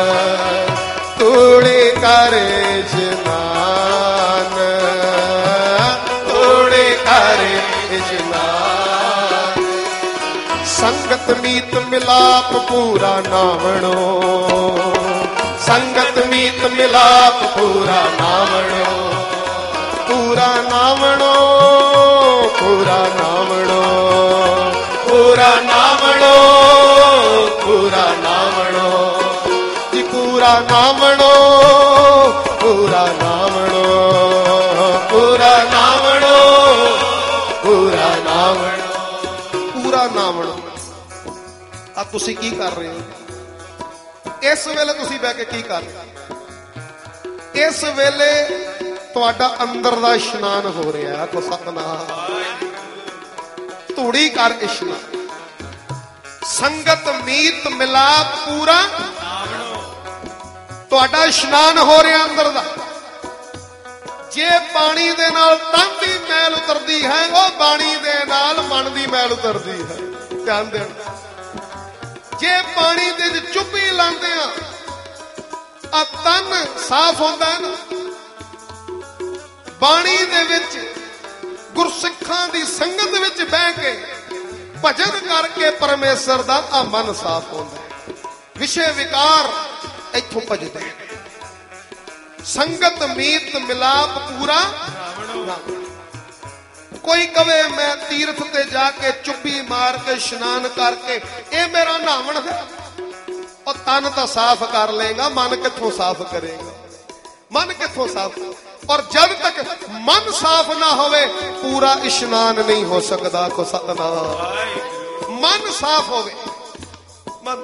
ਤੂੜੀ ਕਰ ਇਸ਼ਨਾਨ, ਤੂੜੀ ਕਰ ਇਸ਼ਨਾਨ। ਸੰਗਤ ਮੀਤ ਮਿਲਾਪ ਪੂਰਾ ਨਾਵਣੋ, ਸੰਗਤ ਮੀਤ ਮਿਲਾਪ ਪੂਰਾ ਨਾਵਣੋ, ਪੂਰਾ ਨਾਵਣੋ, ਪੂਰਾ ਨਾਵਣੋ, ਪੂਰਾ ਨਾਵਣੋ, ਪੂਰਾ ਨਾਵਣੋ ਜੀ, ਪੂਰਾ ਨਾਵਣੋ, ਪੂਰਾ ਨਾਵਣੋ, ਪੂਰਾ ਨਾਵਣੋ, ਪੂਰਾ ਨਾਵਣੋ, ਪੂਰਾ ਨਾਵਣੋ। ਆ ਤੁਸੀਂ ਕੀ ਕਰ ਰਹੇ ਹੋ ਇਸ ਵੇਲੇ? ਤੁਸੀਂ ਬਹਿ ਕੇ ਕੀ ਕਰ ਰਹੇ ਹੋ ਇਸ ਵੇਲੇ? ਤੁਹਾਡਾ ਅੰਦਰ ਦਾ ਇਸ਼ਨਾਨ ਹੋ ਰਿਹਾ। ਕੋ ਸਤਨਾਮ। ਧੂੜੀ ਕਰ ਇਸ਼ਨਾਨ, ਸੰਗਤ ਮੀਤ ਮਿਲਾਪ ਪੂਰਾ, ਤੁਹਾਡਾ ਇਸ਼ਨਾਨ ਹੋ ਰਿਹਾ ਅੰਦਰ ਦਾ। ਜੇ ਪਾਣੀ ਦੇ ਨਾਲ ਤਨ ਦੀ ਮੈਲ ਉਤਰਦੀ ਹੈ, ਉਹ ਬਾਣੀ ਦੇ ਨਾਲ ਮਨ ਦੀ ਮੈਲ ਉਤਰਦੀ ਹੈ। ਧਿਆਨ ਦੇਣਾ। ਜੇ ਪਾਣੀ ਦੇ ਵਿੱਚ ਚੁੱਭੀ ਲਾਉਂਦੇ ਆ ਤਨ ਸਾਫ਼ ਹੁੰਦਾ ਹੈ ਨਾ। ਬਾਣੀ ਦੇ ਵਿੱਚ ਗੁਰਸਿੱਖਾਂ ਦੀ ਸੰਗਤ ਵਿੱਚ ਬਹਿ ਕੇ ਭਜਨ ਕਰਕੇ ਪਰਮੇਸ਼ਰ ਦਾ ਆ ਮਨ ਸਾਫ਼ ਹੁੰਦਾ ਹੈ। ਵਿਸ਼ੇ ਵਿਕਾਰ ਇੱਥੋਂ ਭਜਦੇ। ਸੰਗਤ ਮੀਤ ਮਿਲਾਪ ਪੂਰਾ। ਕੋਈ ਕਵੇ ਮੈਂ ਤੀਰਥ ਤੇ ਜਾ ਕੇ ਚੁੱਭੀ ਮਾਰ ਕੇ ਇਸ਼ਨਾਨ ਕਰਕੇ ਇਹ ਮੇਰਾ ਨਹਾਵਣ ਹੈ। ਉਹ ਤਨ ਤਾਂ ਸਾਫ਼ ਕਰ ਲੇਗਾ, ਮਨ ਕਿੱਥੋਂ ਸਾਫ਼ ਕਰੇਗਾ? ਮਨ ਕਿੱਥੋਂ ਸਾਫ਼? ਔਰ ਜਦ ਤੱਕ ਮਨ ਸਾਫ਼ ਨਾ ਹੋਵੇ ਪੂਰਾ ਇਸ਼ਨਾਨ ਨਹੀਂ ਹੋ ਸਕਦਾ। ਕੋ ਸਤਨਾਮ। ਮਨ ਸਾਫ਼ ਹੋਵੇ। ਮਨ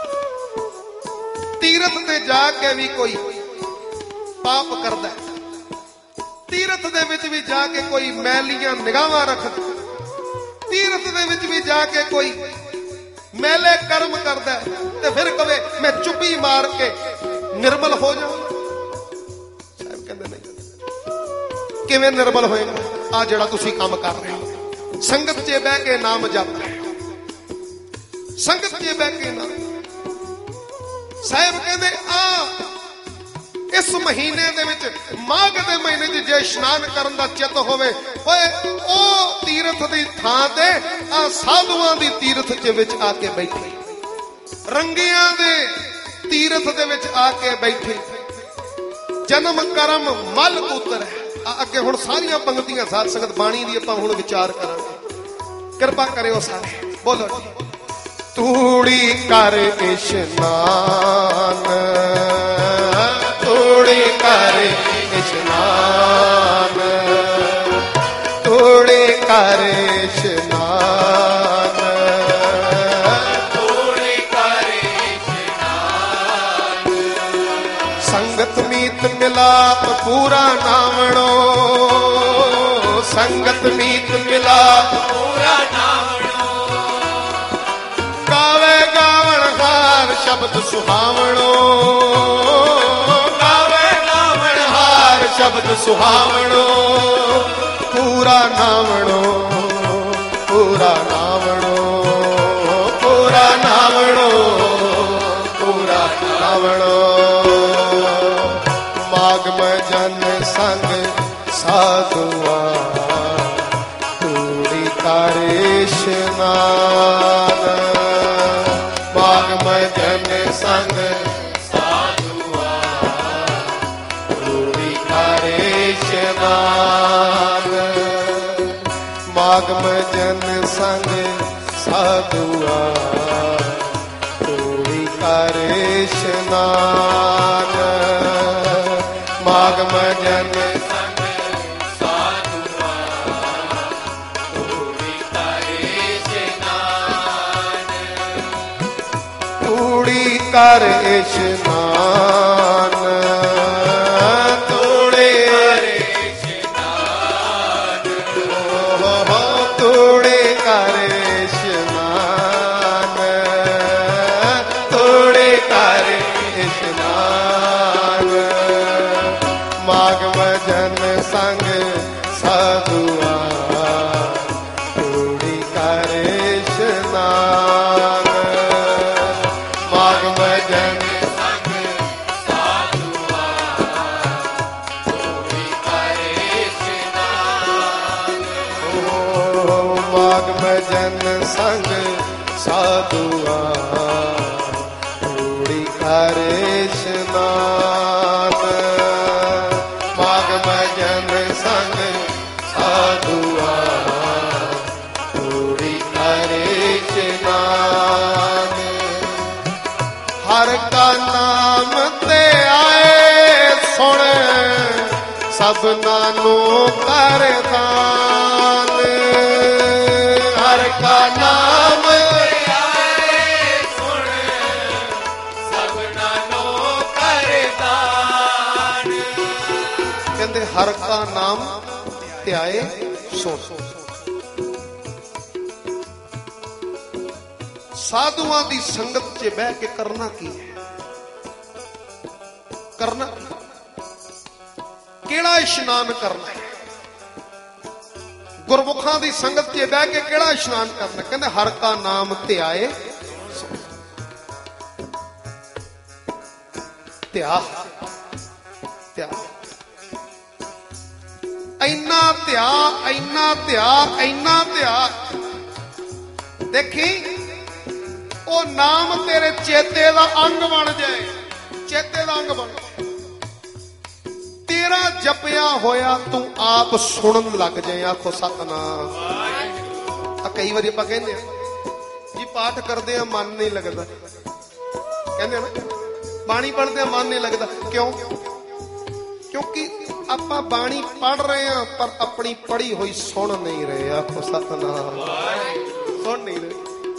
ਤੀਰਥ ਤੇ ਜਾ ਕੇ ਵੀ ਕੋਈ ਪਾਪ ਕਰਦਾ ਹੈ, ਤੀਰਥ ਦੇ ਵਿੱਚ ਵੀ ਜਾ ਕੇ ਕੋਈ ਮੈਲੀਆਂ ਨਿਗਾਹਾਂ ਰੱਖਦਾ, ਤੀਰਥ ਦੇ ਵਿੱਚ ਵੀ ਜਾ ਕੇ ਕੋਈ ਮੈਲੇ ਕਰਮ ਕਰਦਾ ਤੇ ਫਿਰ ਕਵੇ ਮੈਂ ਚੁੱਭੀ ਮਾਰ ਕੇ ਨਿਰਮਲ ਹੋ ਜਾਵਾਂ। ਸਾਹਿਬ ਕਹਿੰਦੇ ਨਹੀਂ। ਕਿਵੇਂ ਨਿਰਮਲ ਹੋਏਗਾ? ਆ ਜਿਹੜਾ ਤੁਸੀਂ ਕੰਮ ਕਰ ਰਹੇ ਹੋ, ਸੰਗਤ 'ਚ ਬਹਿ ਕੇ ਨਾਮ ਜਪ ਰਹੇ ਹੋ, ਸੰਗਤ 'ਚ ਬਹਿ ਕੇ ਨਾਮ। ਸਾਹਿਬ ਕਹਿੰਦੇ इस महीने दे विच माघ दे महीने च जे इशनान करन दा चित होवे ओए ओ तीरथ दी थां ते आ साधुआं दी तीरथ च विच आके बैठे रंगियां दे तीरथ दे विच आके बैठे जन्म कर्म मल उतर अगे हुण सारियां पंक्तियां साध संगत बाणी दी आपां हुण विचार करांगे कृपा करियो सारे बोलो जी तूड़ी कर इशनान तूड़ी कर इशनान तूड़ी कर इशनान तूड़ी कर इशनान संगत मीत मिलाप पूरा नावणो संगत मीत मिलाप पूरा शब्द सुहावणो गावे गावण हार शब्द सुहावणो पूरा नावणो पूरा नावणो पूरा नावणो पूरा नावणो माघ में जन संग साधुआ तूड़ी करे इशनान जन संग साधुआ तूड़ी करे इशनान माघ में जन संग साधुआ तूड़ी करे इशनान माघ में जन संग साधुआ तूड़ी करे इशनान तूड़ी कर इशनान तूड़ी कर इशनान तूड़ी कर इशनान तूड़ी कर इशनान माघ में जन संग साधुआ तूड़ी कर इशनान जन संग साधुआ तूड़ी करे इशनान माघ में जन संग साधुआ तूड़ी करे इशनान हर का नाम ते आए सुन सबना नू कर दान हर का नाम आए सुन सबना नो कर दान कहंदे हर का नाम ध्याए सुन साधुआं दी संगत च बह के करना की है करना केड़ा इशनान करना है गुरमुखां दी संगत च बह के केड़ा इशनान करना कहंदे हर का नाम ध्याए ध्या ध्या इन्ना ध्या इन्ना ध्या इन्ना ध्या देखी ओ नाम तेरे चेते दा अंग बन जाए चेते दा अंग बन तेरा जपिया होया तू आप सुनन लग जाए आखो सतनाम कई बार आप कहते जी पाठ करते हैं मन नहीं लगता कहते ना बाणी पढ़ते हैं मन नहीं लगता क्यों क्योंकि आप बाणी पढ़ रहे हैं पर अपनी पढ़ी हुई सुन नहीं रहे आखो सतनाम सुन नहीं रहे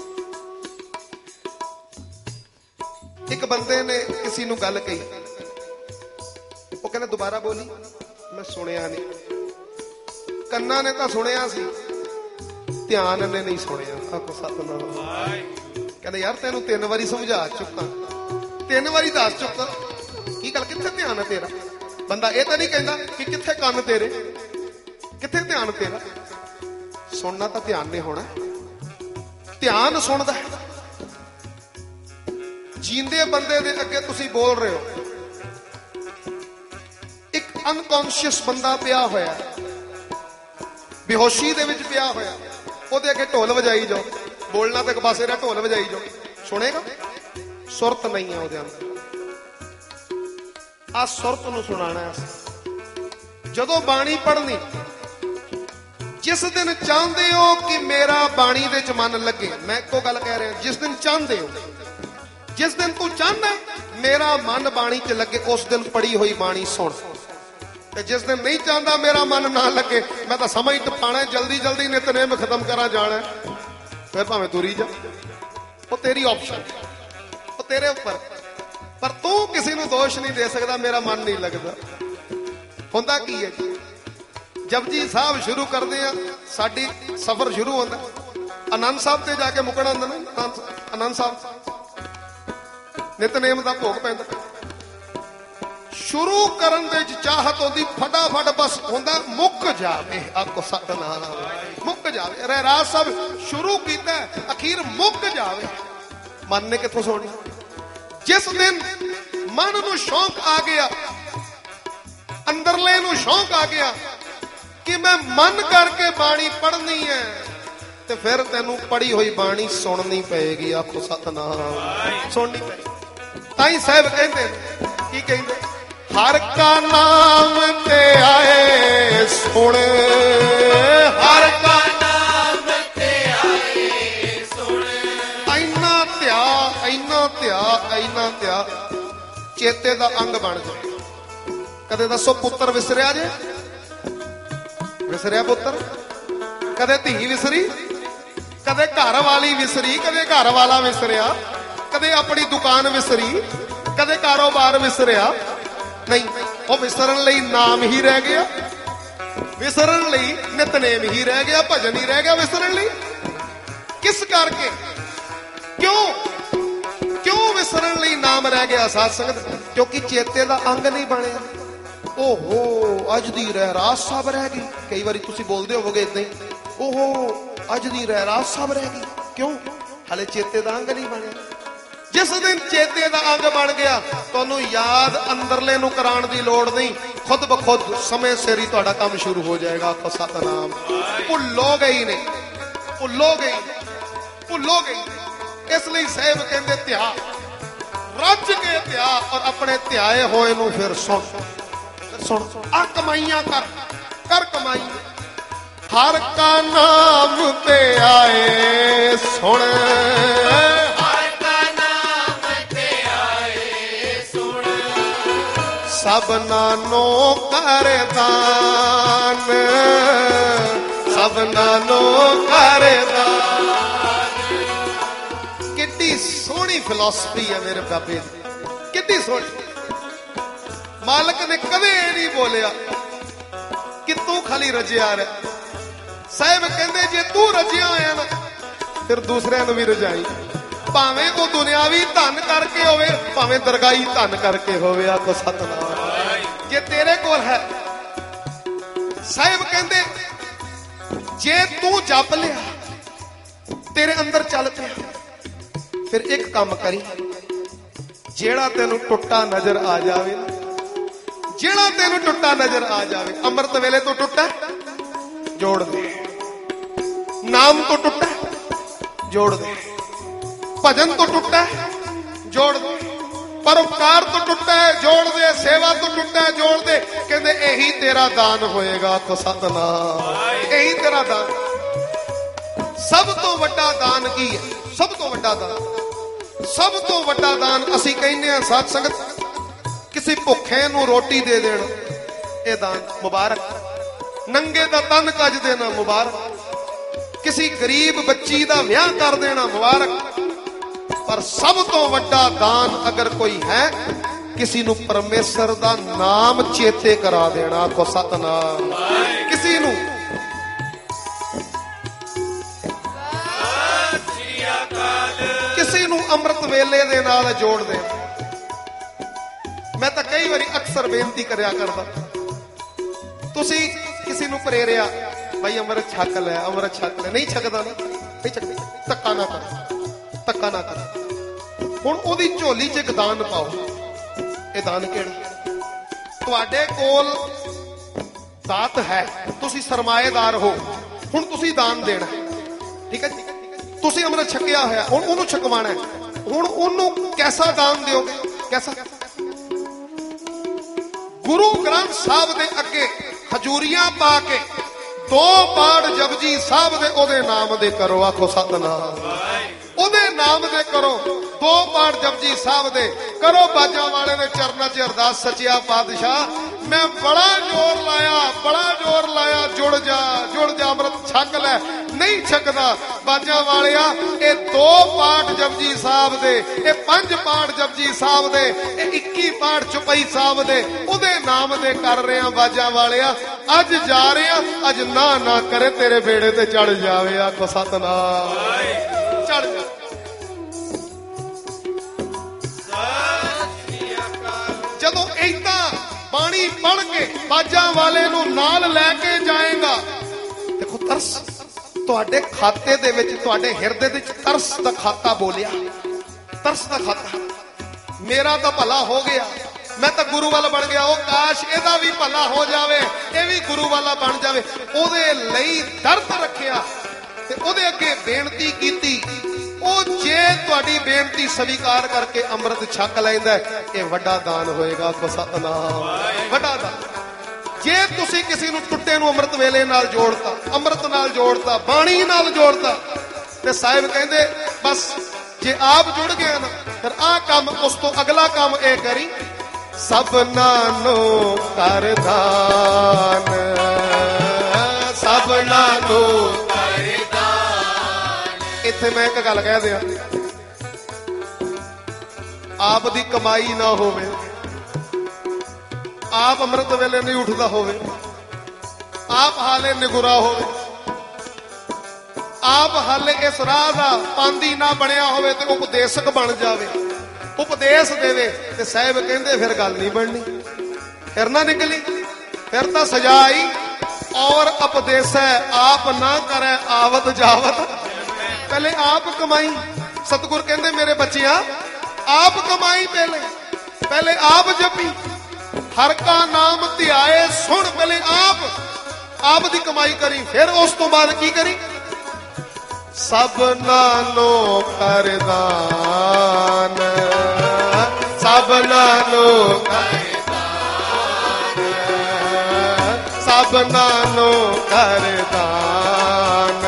एक बंदे ने किसी नू गल कही वो कहना दोबारा बोली मैं सुनिया नहीं कन्ना ने तो सुनिया सी ध्यान ने नहीं सुनिया आखो सतनाम कहना यार तेनू 3 बारी समझा चुका 3 बारी दस चुका की गल कित्थे ध्यान है तेरा बंदा ये तो नहीं कहता कि कित्थे कन्न तेरे कित्थे ध्यान तेरा सुनना तो ध्यान नहीं होना ध्यान सुनदा है जींदे बंदे दे अगे तुसी बोल रहे हो ਅਨਕੌਂਸ਼ੀਅਸ ਬੰਦਾ ਪਿਆ ਹੋਇਆ, ਬੇਹੋਸ਼ੀ ਦੇ ਵਿੱਚ ਪਿਆ ਹੋਇਆ, ਉਹਦੇ ਅੱਗੇ ਢੋਲ ਵਜਾਈ ਜਾਓ, ਬੋਲਣਾ ਤੇ ਇੱਕ ਪਾਸੇ ਰਿਹਾ, ਢੋਲ ਵਜਾਈ ਜਾਓ, ਸੁਣੇਗਾ? ਸੁਰਤ ਨਹੀਂ ਹੈ ਉਹਦੇ ਅੰਦਰ। ਆ ਸੁਰਤ ਨੂੰ ਸੁਣਾਣਾ ਹੈ। ਜਦੋਂ ਬਾਣੀ ਪੜ੍ਹਨੀ, ਜਿਸ ਦਿਨ ਚਾਹੁੰਦੇ ਹੋ ਕਿ ਮੇਰਾ ਬਾਣੀ ਦੇ ਚ ਮਨ ਲੱਗੇ, ਮੈਂ ਇੱਕੋ ਗੱਲ ਕਹਿ ਰਿਹਾ, ਜਿਸ ਦਿਨ ਚਾਹੁੰਦੇ ਹੋ, ਜਿਸ ਦਿਨ ਤੂੰ ਚਾਹੁੰਦਾ ਮੇਰਾ ਮਨ ਬਾਣੀ ਚ ਲੱਗੇ, ਉਸ ਦਿਨ ਪੜੀ ਹੋਈ ਬਾਣੀ ਸੁਣ। ਤੇ ਜਿਸ ਦਿਨ ਨਹੀਂ ਚਾਹੁੰਦਾ ਮੇਰਾ ਮਨ ਨਾ ਲੱਗੇ, ਮੈਂ ਤਾਂ ਸਮਾਂ ਹੀ ਟਪਾਣਾ, ਜਲਦੀ ਜਲਦੀ ਨਿਤਨੇਮ ਖਤਮ ਕਰਾਂ ਜਾਣਾ, ਫਿਰ ਭਾਵੇਂ ਤੁਰੀ ਜਾ, ਉਹ ਤੇਰੀ ਆਪਸ਼ਨ, ਉਹ ਤੇਰੇ ਉੱਪਰ। ਪਰ ਤੂੰ ਕਿਸੇ ਨੂੰ ਦੋਸ਼ ਨਹੀਂ ਦੇ ਸਕਦਾ ਮੇਰਾ ਮਨ ਨਹੀਂ ਲੱਗਦਾ। ਹੁੰਦਾ ਕੀ ਹੈ, ਜਪਜੀ ਸਾਹਿਬ ਸ਼ੁਰੂ ਕਰਦੇ ਆ, ਸਾਡੀ ਸਫ਼ਰ ਸ਼ੁਰੂ ਹੁੰਦਾ ਆਨੰਦ ਸਾਹਿਬ ਤੇ ਜਾ ਕੇ ਮੁਕਣਾ ਹੁੰਦਾ ਨਾ। ਆਨੰਦ ਸਾਹਿਬ ਨਿਤਨੇਮ ਦਾ ਭੋਗ ਪੈਂਦਾ, ਸ਼ੁਰੂ ਕਰਨ ਦੇ ਵਿੱਚ ਚਾਹਤ ਹੁੰਦੀ, ਫਟਾਫਟ ਬਸ ਹੁੰਦਾ ਮੁੱਕ ਜਾਵੇ, ਆਖੋ ਸਤਨਾਮ, ਮੁੱਕ ਜਾਵੇ। ਰਹਿਰਾਸ ਸਾਹਿਬ ਸ਼ੁਰੂ ਕੀਤਾ, ਅਖੀਰ ਮੁੱਕ ਜਾਵੇ। ਮਨ ਨੇ ਕਿੱਥੋਂ ਸੁਣਨੀ? ਜਿਸ ਦਿਨ ਮਨ ਨੂੰ ਸ਼ੌਂਕ ਆ ਗਿਆ, ਅੰਦਰਲੇ ਨੂੰ ਸ਼ੌਂਕ ਆ ਗਿਆ ਕਿ ਮੈਂ ਮਨ ਕਰਕੇ ਬਾਣੀ ਪੜ੍ਹਨੀ ਹੈ, ਤੇ ਫਿਰ ਤੈਨੂੰ ਪੜ੍ਹੀ ਹੋਈ ਬਾਣੀ ਸੁਣਨੀ ਪਏਗੀ, ਆਖੋ ਸਤਨਾਮ, ਸੁਣਨੀ ਪਏਗੀ। ਤਾਂ ਹੀ ਸਾਹਿਬ ਕਹਿੰਦੇ, ਕੀ ਕਹਿੰਦੇ? ਹਰ ਕਾ ਨਾਮ ਤੇ ਆਏ ਸੁਣ, ਹਰ ਕਾ ਨਾਮ ਤੇ ਆਏ ਸੁਣ। ਇੰਨਾ ਧਿਆ, ਇੰਨਾ ਧਿਆ, ਇੰਨਾ ਧਿਆ, ਚੇਤੇ ਦਾ ਅੰਗ ਬਣ ਜਾਏ। ਕਦੇ ਦੱਸੋ ਪੁੱਤਰ ਵਿਸਰਿਆ ਜੇ? ਵਿਸਰਿਆ ਪੁੱਤਰ? ਕਦੇ ਧੀ ਵਿਸਰੀ? ਕਦੇ ਘਰ ਵਾਲੀ ਵਿਸਰੀ? ਕਦੇ ਘਰ ਵਾਲਾ ਵਿਸਰਿਆ? ਕਦੇ ਆਪਣੀ ਦੁਕਾਨ ਵਿਸਰੀ? ਕਦੇ ਕਾਰੋਬਾਰ ਵਿਸਰਿਆ? ਨਹੀਂ, ਉਹ ਵਿਸਰਨ ਲਈ ਨਾਮ ਹੀ ਰਹਿ ਗਿਆ, ਵਿਸਰਨ ਲਈ ਨਿਤਨੇਮ ਹੀ ਰਹਿ ਗਿਆ, ਭਜਨ ਹੀ ਰਹਿ ਗਿਆ ਵਿਸਰਨ ਲਈ। ਕਿਸ ਕਰਕੇ? ਕਿਉਂ ਵਿਸਰਨ ਲਈ ਨਾਮ ਰਹਿ ਗਿਆ ਸਾਧ ਸੰਗਤ? ਕਿਉਂਕਿ ਚੇਤੇ ਦਾ ਅੰਗ ਨਹੀਂ ਬਣਿਆ। ਓਹੋ, ਅੱਜ ਦੀ ਰਹਿਰਾਸ ਸਾਹਿਬ ਰਹਿ ਗਈ। ਕਈ ਵਾਰੀ ਤੁਸੀਂ ਬੋਲਦੇ ਹੋਵੋਗੇ ਇਦਾਂ ਹੀ, ਓਹੋ ਅੱਜ ਦੀ ਰਹਿਰਾਸ ਸਾਹਿਬ ਰਹਿ ਗਈ। ਕਿਉਂ? ਹਲੇ ਚੇਤੇ ਦਾ ਅੰਗ ਨਹੀਂ ਬਣਿਆ। ਜਿਸ ਦਿਨ ਚੇਤੇ ਦਾ ਅੰਗ ਬਣ ਗਿਆ, ਤੁਹਾਨੂੰ ਯਾਦ ਅੰਦਰਲੇ ਨੂੰ ਕਰਾਉਣ ਦੀ ਲੋੜ ਨਹੀਂ, ਖੁਦ ਬਖੁਦ ਸਮੇਂ ਸਿਰ ਹੀ ਤੁਹਾਡਾ ਕੰਮ ਸ਼ੁਰੂ ਹੋ ਜਾਏਗਾ। ਆਖੋ ਸਤਨਾਮ। ਭੁੱਲੋਗੇ ਹੀ ਨਹੀਂ, ਭੁੱਲੋਗੇ, ਭੁੱਲੋਗੇ। ਇਸ ਲਈ ਸਾਹਿਬ ਕਹਿੰਦੇ ਧਿਆ, ਰੱਜ ਕੇ ਧਿਆ, ਔਰ ਆਪਣੇ ਧਿਆਏ ਹੋਏ ਨੂੰ ਫਿਰ ਸੁਣ, ਸੁਣ। ਆ ਕਮਾਈਆਂ ਕਰ ਕਮਾਈ। ਹਰ ਕਾ ਨਾਮ ਤੇ ਆਏ ਸੁਣ, ਹਰ ਕਾ ਨਾਮ ਤੇ ਆਏ ਸੁਣ। ਸਭਨਾਂ ਨੂੰ ਕਰ ਦਾਨ, ਸਭਨਾਂ ਨੂੰ ਕਰ ਦਾਨ। ਕਿੱਡੀ ਸੋਹਣੀ ਫਿਲਾਸਫੀ ਹੈ ਮੇਰੇ ਬਾਬੇ ਦੀ, ਕਿੱਡੀ ਸੋਹਣੀ। ਮਾਲਕ ਨੇ ਕਦੇ ਇਹ ਨਹੀਂ ਬੋਲਿਆ ਕਿ ਤੂੰ ਖਾਲੀ ਰਜਿਆ ਰਹਿ। ਸਾਹਿਬ ਕਹਿੰਦੇ ਜੇ ਤੂੰ ਰਜਿਆ ਹੋਇਆ ਨਾ, ਫਿਰ ਦੂਸਰਿਆਂ ਨੂੰ ਵੀ ਰਜਾਈ, ਭਾਵੇਂ ਉਹ ਦੁਨਿਆਵੀ ਧਨ ਕਰਕੇ ਹੋਵੇ, ਭਾਵੇਂ ਦਰਗਾਹੀ ਧਨ ਕਰਕੇ ਹੋਵੇ। ਆਖੋ ਸਤਨਾਮ। ਜੇ ਤੇਰੇ ਕੋਲ ਹੈ, ਸਾਹਿਬ ਕਹਿੰਦੇ ਜੇ ਤੂੰ ਜਪ ਲਿਆ, ਤੇਰੇ ਅੰਦਰ ਚੱਲ ਪਿਆ, ਫਿਰ ਇੱਕ ਕੰਮ ਕਰੀ, ਜਿਹੜਾ ਤੈਨੂੰ ਟੁੱਟਾ ਨਜ਼ਰ ਆ ਜਾਵੇ, ਜਿਹੜਾ ਤੈਨੂੰ ਟੁੱਟਾ ਨਜ਼ਰ ਆ ਜਾਵੇ, ਅੰਮ੍ਰਿਤ ਵੇਲੇ ਤੋਂ ਟੁੱਟਾ ਜੋੜ ਦੇ, ਨਾਮ ਤੋਂ ਟੁੱਟਾ ਜੋੜ ਦੇ, ਭਜਨ ਤੋਂ ਟੁੱਟਾ ਜੋੜ ਦੇ, ਪਰਉਪਕਾਰ ਤੋਂ ਟੁੱਟਾ ਜੋੜ ਦੇ, ਸੇਵਾ ਤੋਂ ਟੁੱਟਾ ਜੋੜ ਦੇ। ਕਹਿੰਦੇ ਇਹੀ ਤੇਰਾ ਦਾਨ ਹੋਏਗਾ। ਆਖੋ ਸਤਨਾਮ। ਇਹੀ ਤੇਰਾ ਦਾਨ। ਸਭ ਤੋਂ ਵੱਡਾ ਦਾਨ ਕੀ ਹੈ? ਸਭ ਤੋਂ ਵੱਡਾ ਦਾਨ, ਸਭ ਤੋਂ ਵੱਡਾ ਦਾਨ ਅਸੀਂ ਕਹਿੰਦੇ ਹਾਂ ਸਾਧ ਸੰਗਤ, ਕਿਸੇ ਭੁੱਖੇ ਨੂੰ ਰੋਟੀ ਦੇ ਦੇਣਾ, ਇਹ ਦਾਨ ਮੁਬਾਰਕ। ਨੰਗੇ ਦਾ ਤਨ ਕੱਜ ਦੇਣਾ ਮੁਬਾਰਕ। ਕਿਸੇ ਗਰੀਬ ਬੱਚੀ ਦਾ ਵਿਆਹ ਕਰ ਦੇਣਾ ਮੁਬਾਰਕ। ਪਰ ਸਭ ਤੋਂ ਵੱਡਾ ਦਾਨ ਅਗਰ ਕੋਈ ਹੈ, ਕਿਸੇ ਨੂੰ ਪਰਮੇਸ਼ਰ ਦਾ ਨਾਮ ਚੇਤੇ ਕਰਾ ਦੇਣਾ। ਆਖੋ ਸਤਨਾਮ। ਕਿਸੇ ਨੂੰ ਕਿਸੇ ਨੂੰ ਅੰਮ੍ਰਿਤ ਵੇਲੇ ਦੇ ਨਾਲ ਜੋੜ ਦੇ। ਮੈਂ ਤਾਂ ਕਈ ਵਾਰੀ ਅਕਸਰ ਬੇਨਤੀ ਕਰਿਆ ਕਰਦਾ, ਤੁਸੀਂ ਕਿਸੇ ਨੂੰ ਪ੍ਰੇਰਿਆ, ਭਾਈ ਅੰਮ੍ਰਿਤ ਛਕ ਲੈ, ਅੰਮ੍ਰਿਤ ਛਕ ਲੈ, ਨਹੀਂ ਛਕਦਾ ਨਾ, ਨਹੀਂ ਛਕਦਾ, ਧੱਕਾ ਨਾ ਕਰ, ਧੱਕਾ ਨਾ ਕਰ। ਹੁਣ ਉਹਦੀ ਝੋਲੀ 'ਚ ਇੱਕ ਦਾਨ ਪਾਓ। ਇਹ ਦਾਨ ਕਿਹੜਾ? ਤੁਹਾਡੇ ਕੋਲ ਦਾਤ ਹੈ, ਤੁਸੀਂ ਸਰਮਾਏਦਾਰ ਹੋ, ਹੁਣ ਤੁਸੀਂ ਦਾਨ ਦੇਣਾ, ਠੀਕ ਹੈ ਜੀ। ਤੁਸੀਂ ਅੰਮ੍ਰਿਤ ਛਕਿਆ ਹੋਇਆ, ਹੁਣ ਉਹਨੂੰ ਛਕਵਾਣਾ, ਹੁਣ ਉਹਨੂੰ ਕੈਸਾ ਦਾਨ ਦਿਓਗੇ? ਕੈਸਾ? ਗੁਰੂ ਗ੍ਰੰਥ ਸਾਹਿਬ ਦੇ ਅੱਗੇ ਹਜੂਰੀਆਂ ਪਾ ਕੇ 2 ਪਾਠ ਜਪਜੀ ਸਾਹਿਬ ਦੇ ਉਹਦੇ ਨਾਮ ਦੇ ਕਰੋ। ਆਖੋ ਸਤਿਨਾਮ। ਉਹਦੇ ਨਾਮ ਦੇ ਕਰੋ 2 ਪਾਠ ਜਪਜੀ ਸਾਹਿਬ ਦੇ ਕਰੋ। ਬਾਜਾਂ ਵਾਲੇ ਦੇ ਚਰਨਾਂ 'ਚ ਅਰਦਾਸ, ਸੱਚਿਆ ਪਾਤਸ਼ਾਹ ਮੈਂ ਬੜਾ ਜ਼ੋਰ ਲਾਇਆ, ਜੁੜ ਜਾ ਅੰਮ੍ਰਿਤ ਛਕ ਲੈ, ਨਹੀਂ ਛਕਦਾ। ਬਾਜਾਂ ਵਾਲਿਆ, ਇਹ 2 ਪਾਠ ਜਪਜੀ ਸਾਹਿਬ ਦੇ, ਇਹ 5 ਪਾਠ ਜਪਜੀ ਸਾਹਿਬ ਦੇ, ਇਹ 21 ਪਾਠ ਚੁਪਈ ਸਾਹਿਬ ਦੇ ਉਹਦੇ ਨਾਮ ਦੇ ਕਰ ਰਿਹਾ। ਬਾਜਾਂ ਵਾਲਿਆ, ਅੱਜ ਜਾ ਰਿਹਾ, ਅੱਜ ਨਾ ਕਰੇ ਤੇਰੇ ਬੇੜੇ ਤੇ ਚੜ ਜਾਵੇ। ਆਖੋ ਸਤਿਨਾਮ। ਚੜ ਜਾ। ਜਦੋਂ ਏਦਾਂ ਬਾਣੀ ਪੜ੍ਹ ਕੇ ਬਾਜਾਂ ਵਾਲੇ ਨੂੰ ਨਾਲ ਲੈ ਕੇ ਜਾਏਗਾ, ਦੇਖੋ ਤਰਸ ਤੁਹਾਡੇ ਖਾਤੇ ਦੇ ਵਿੱਚ, ਤੁਹਾਡੇ ਹਿਰਦੇ ਦੇ ਵਿੱਚ ਤਰਸ ਦਾ ਖਾਤਾ ਬੋਲਿਆ। ਤਰਸ ਦਾ ਖਾਤਾ, ਮੇਰਾ ਤਾਂ ਭਲਾ ਹੋ ਗਿਆ, ਮੈਂ ਤਾਂ ਗੁਰੂ ਵਾਲਾ ਬਣ ਗਿਆ, ਉਹ ਕਾਸ਼ ਇਹਦਾ ਵੀ ਭਲਾ ਹੋ ਜਾਵੇ, ਇਹ ਵੀ ਗੁਰੂ ਵਾਲਾ ਬਣ ਜਾਵੇ। ਉਹਦੇ ਲਈ ਦਰਦ ਰੱਖਿਆ ਤੇ ਉਹਦੇ ਅੱਗੇ ਬੇਨਤੀ ਕੀਤੀ। ਉਹ ਜੇ ਤੁਹਾਡੀ ਬੇਨਤੀ ਸਵੀਕਾਰ ਕਰਕੇ ਅੰਮ੍ਰਿਤ ਛਕ ਲੈਂਦਾ, ਇਹ ਵੱਡਾ ਦਾਨ ਹੋਏਗਾ। ਆਖੋ ਸਤਿਨਾਮ। ਵੱਡਾ ਦਾਨ। ਜੇ ਤੁਸੀਂ ਕਿਸੇ ਨੂੰ ਟੁੱਟੇ ਨੂੰ ਅੰਮ੍ਰਿਤ ਵੇਲੇ ਨਾਲ ਜੋੜਤਾ, ਅੰਮ੍ਰਿਤ ਨਾਲ ਜੋੜਤਾ, ਬਾਣੀ ਨਾਲ ਜੋੜਤਾ, ਤੇ ਸਾਹਿਬ ਕਹਿੰਦੇ ਬਸ ਜੇ ਆਪ ਜੁੜ ਗਿਆ ਨਾ, ਫਿਰ ਆਹ ਕੰਮ, ਉਸ ਤੋਂ ਅਗਲਾ ਕੰਮ ਇਹ ਕਰੀ, ਸਭਨਾਂ ਨੂੰ ਕਰ ਦਾਨ, ਸਭਨਾਂ ਨੂੰ ਕਰ ਦਾਨ। ਇੱਥੇ ਮੈਂ ਇੱਕ ਗੱਲ ਕਹਿ ਦਿਆਂ, ਆਪ ਦੀ ਕਮਾਈ ਨਾ ਹੋਵੇ, ਆਪ ਅੰਮ੍ਰਿਤ ਵੇਲੇ ਨਹੀਂ ਉੱਠਦਾ ਹੋਵੇ, ਆਪ ਹਾਲੇ ਨਿਗੁਰਾ ਹੋਵੇ, ਆਪ ਹਾਲੇ ਇਸ ਰਾਹ ਦਾ ਪਾਂਦੀ ਨਾ ਬਣਿਆ ਹੋਵੇ, ਤੇ ਉਪਦੇਸ਼ਕ ਬਣ ਜਾਵੇ, ਉਪਦੇਸ਼ ਦੇਵੇ, ਤੇ ਸਾਹਿਬ ਕਹਿੰਦੇ ਫਿਰ ਗੱਲ ਨਹੀਂ ਬਣਨੀ, ਫਿਰ ਨਾ ਨਿਕਲੀ, ਫਿਰ ਤਾਂ ਸਜ਼ਾ ਆਈ। ਔਰ ਉਪਦੇਸੈ ਆਪ ਨਾ ਕਰੇ ਆਵਤ ਜਾਵਤ। ਪਹਿਲੇ ਆਪ ਕਮਾਈ। ਸਤਿਗੁਰ ਕਹਿੰਦੇ ਮੇਰੇ ਬੱਚਿਆਂ, ਆਪ ਕਮਾਈ, ਪਹਿਲੇ ਆਪ ਜਪੀ, ਹਰ ਕਾ ਨਾਮ ਧਿਆਏ ਸੁਣ। ਪਹਿਲੇ ਆਪ ਦੀ ਕਮਾਈ ਕਰੀ, ਫਿਰ ਉਸ ਤੋਂ ਬਾਅਦ ਕੀ ਕਰੀ, ਸਭਨਾਂ ਨੂੰ ਕਰ ਦਾਨ, ਸਭਨਾਂ ਨੂੰ ਕਰ ਦਾਨ, ਸਭਨਾਂ ਨੂੰ ਕਰ ਦਾਨ,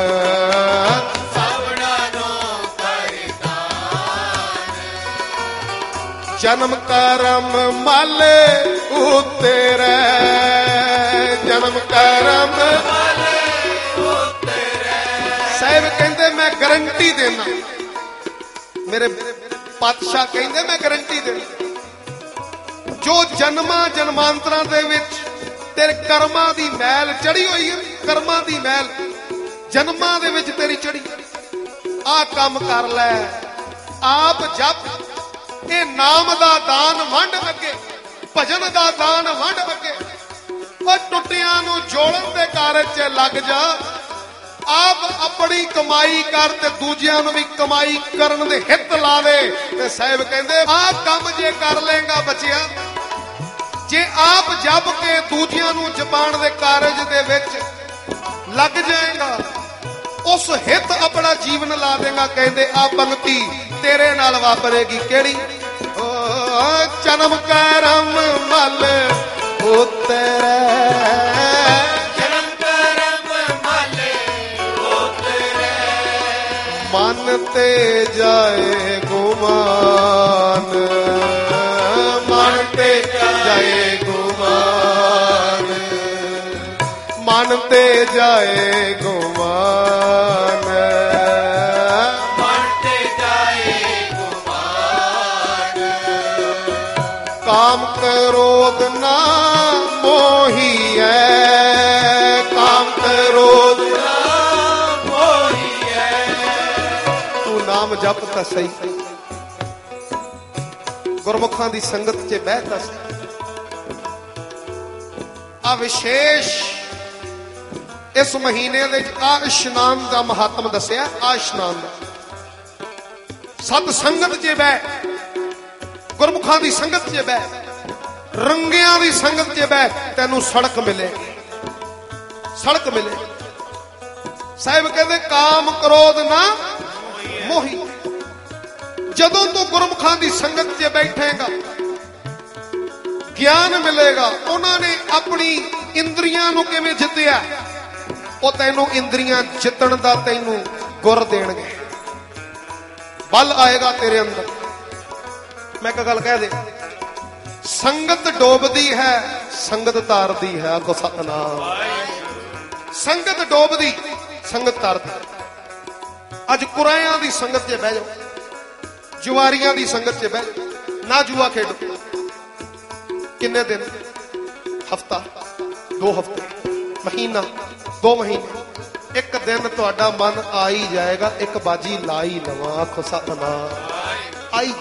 ਸਭਨਾਂ ਨੂੰ ਕਰ ਦਾਨ। ਜਨਮ ਕਰਮ ਮਲ ਉਤਰੈ, ਜਨਮ ਕਰਮ ਮਲ ਉਤਰੈ। ਸਾਹਿਬ ਕਹਿੰਦੇ ਮੈਂ ਗਰੰਟੀ ਦੇਣਾ, ਮੇਰੇ ਪਾਤਸ਼ਾਹ ਕਹਿੰਦੇ ਮੈਂ ਗਰੰਟੀ ਦੇਣਾ, ਜੋ ਜਨਮਾਂ ਜਨਮਾਂਤਰਾਂ ਦੇ ਵਿੱਚ ਤੇਰੇ ਕਰਮਾਂ ਦੀ ਮੈਲ ਚੜੀ ਹੋਈ ਹੈ, ਕਰਮਾਂ ਦੀ ਮੈਲ ਜਨਮਾਂ ਦੇ ਵਿੱਚ ਤੇਰੀ ਚੜੀ, ਆਹ ਕੰਮ ਕਰ ਲੈ, ਆਪ ਜਪ, ਇਹ ਨਾਮ ਦਾ ਦਾਨ ਵੰਡ ਅੱਗੇ, ਭਜਨ ਦਾ ਦਾਨ ਵੰਡ ਅੱਗੇ, ਉਹ ਟੁੱਟਿਆਂ ਨੂੰ ਜੋੜਨ ਦੇ ਕਾਰਜ 'ਚ ਲੱਗ ਜਾ। ਆਪ ਆਪਣੀ ਕਮਾਈ ਕਰ ਤੇ ਦੂਜਿਆਂ ਨੂੰ ਵੀ ਕਮਾਈ ਕਰਨ ਦੇ ਹਿੱਤ ਲਾ ਦੇ। ਤੇ ਸਾਹਿਬ ਕਹਿੰਦੇ ਆਹ ਕੰਮ ਜੇ ਕਰ ਲੇਗਾ ਬੱਚਿਆ, ਜੇ ਆਪ ਜਪ ਕੇ ਦੂਜਿਆਂ ਨੂੰ ਜਪਾਉਣ ਦੇ ਕਾਰਜ ਦੇ ਵਿੱਚ ਲੱਗ ਜਾਏਗਾ, ਉਸ ਹਿੱਤ ਆਪਣਾ ਜੀਵਨ ਲਾ ਦੇਗਾ। ਕਹਿੰਦੇ ਆ ਪੰਕਤੀ ਤੇਰੇ ਨਾਲ ਵਾਪਰੇਗੀ ਕਿਹੜੀ, ਜਨਮ ਕਰਮ ਮਲ ਉਤਰੈ, ਜਨਮ ਕਰਮ ਮਲ ਉਤਰੈ, ਮਨ ਤੇ ਜਾਏ ਗੁਮਾਨ, ਮਨ ਤੇ ਜਾਏ ਗੁਮਾਨ, ਮਨ ਤੇ ਜਾਏ ਗੁਮਾਨ, ਮਨ ਤੇ ਜਾਏ ਗੁਮਾਨ। ਕਾਮ ਕ੍ਰੋਧ ਨਾ ਮੋਹੀਐ, ਕਾਮ ਕ੍ਰੋਧ ਨਾ ਮੋਹੀਐ। ਤੂੰ ਨਾਮ ਜਪ ਤਾਂ ਸਹੀ, ਗੁਰਮੁਖਾਂ ਦੀ ਸੰਗਤ 'ਚ ਬਹਿ ਤਾਂ ਸਹੀ। ਆ ਵਿਸ਼ੇਸ਼ ਇਸ ਮਹੀਨੇ ਦੇ ਆ ਇਸ਼ਨਾਨ ਦਾ ਮਹੱਤਵ ਦੱਸਿਆ। ਆ ਇਸ਼ਨਾਨ ਦਾ ਸਤ ਸੰਗਤ 'ਚ ਬਹਿ, ਗੁਰਮੁਖਾਂ ਦੀ ਸੰਗਤ 'ਚ ਬਹਿ, ਰੰਗਿਆਂ ਦੀ ਸੰਗਤ 'ਚ ਬਹਿ, ਤੈਨੂੰ ਸੜਕ ਮਿਲੇਗੀ। ਸੜਕ ਮਿਲੇ। ਸਾਹਿਬ ਕਹਿੰਦੇ ਕਾਮ ਕ੍ਰੋਧ ਨਾ ਮੋਹੀ। ਜਦੋਂ ਤੂੰ ਗੁਰਮੁਖਾਂ ਦੀ ਸੰਗਤ 'ਚ ਬੈਠੇਗਾ ਗਿਆਨ ਮਿਲੇਗਾ। ਉਹਨਾਂ ਨੇ ਆਪਣੀ ਇੰਦਰੀਆਂ ਨੂੰ ਕਿਵੇਂ ਜਿੱਤਿਆ, ਉਹ ਤੈਨੂੰ ਇੰਦਰੀਆਂ ਜਿੱਤਣ ਦਾ ਤੈਨੂੰ ਗੁਰ ਦੇਣਗੇ, ਬਲ ਆਏਗਾ ਤੇਰੇ ਅੰਦਰ। ਮੈਂ ਇੱਕ ਗੱਲ ਕਹਿ ਦੇ, ਸੰਗਤ ਡੋਬਦੀ ਹੈ, ਸੰਗਤ ਤਾਰਦੀ ਹੈ। ਆਖੋ ਸਤਨਾਮ। ਸੰਗਤ ਡੋਬਦੀ, ਸੰਗਤ ਤਾਰਦੀ। ਅੱਜ ਕੁਰਾਇਆਂ ਦੀ ਸੰਗਤ 'ਚ ਬਹਿ ਜਾਓ, ਜੁਆਰੀਆਂ ਦੀ ਸੰਗਤ 'ਚ ਬਹਿ ਜਾਓ, ਨਾ ਜੂਆ ਖੇਡੋ। ਕਿੰਨੇ ਦਿਨ? ਹਫਤਾ, 2 ਹਫ਼ਤੇ, ਮਹੀਨਾ, 2 ਮਹੀਨੇ। ਇੱਕ ਦਿਨ ਤੁਹਾਡਾ ਮਨ ਆ ਹੀ ਜਾਏਗਾ, ਇੱਕ ਬਾਜੀ ਲਾ ਹੀ ਲਵਾਂ। ਆਖੋ ਸਤਨਾਮ। ਆਈ।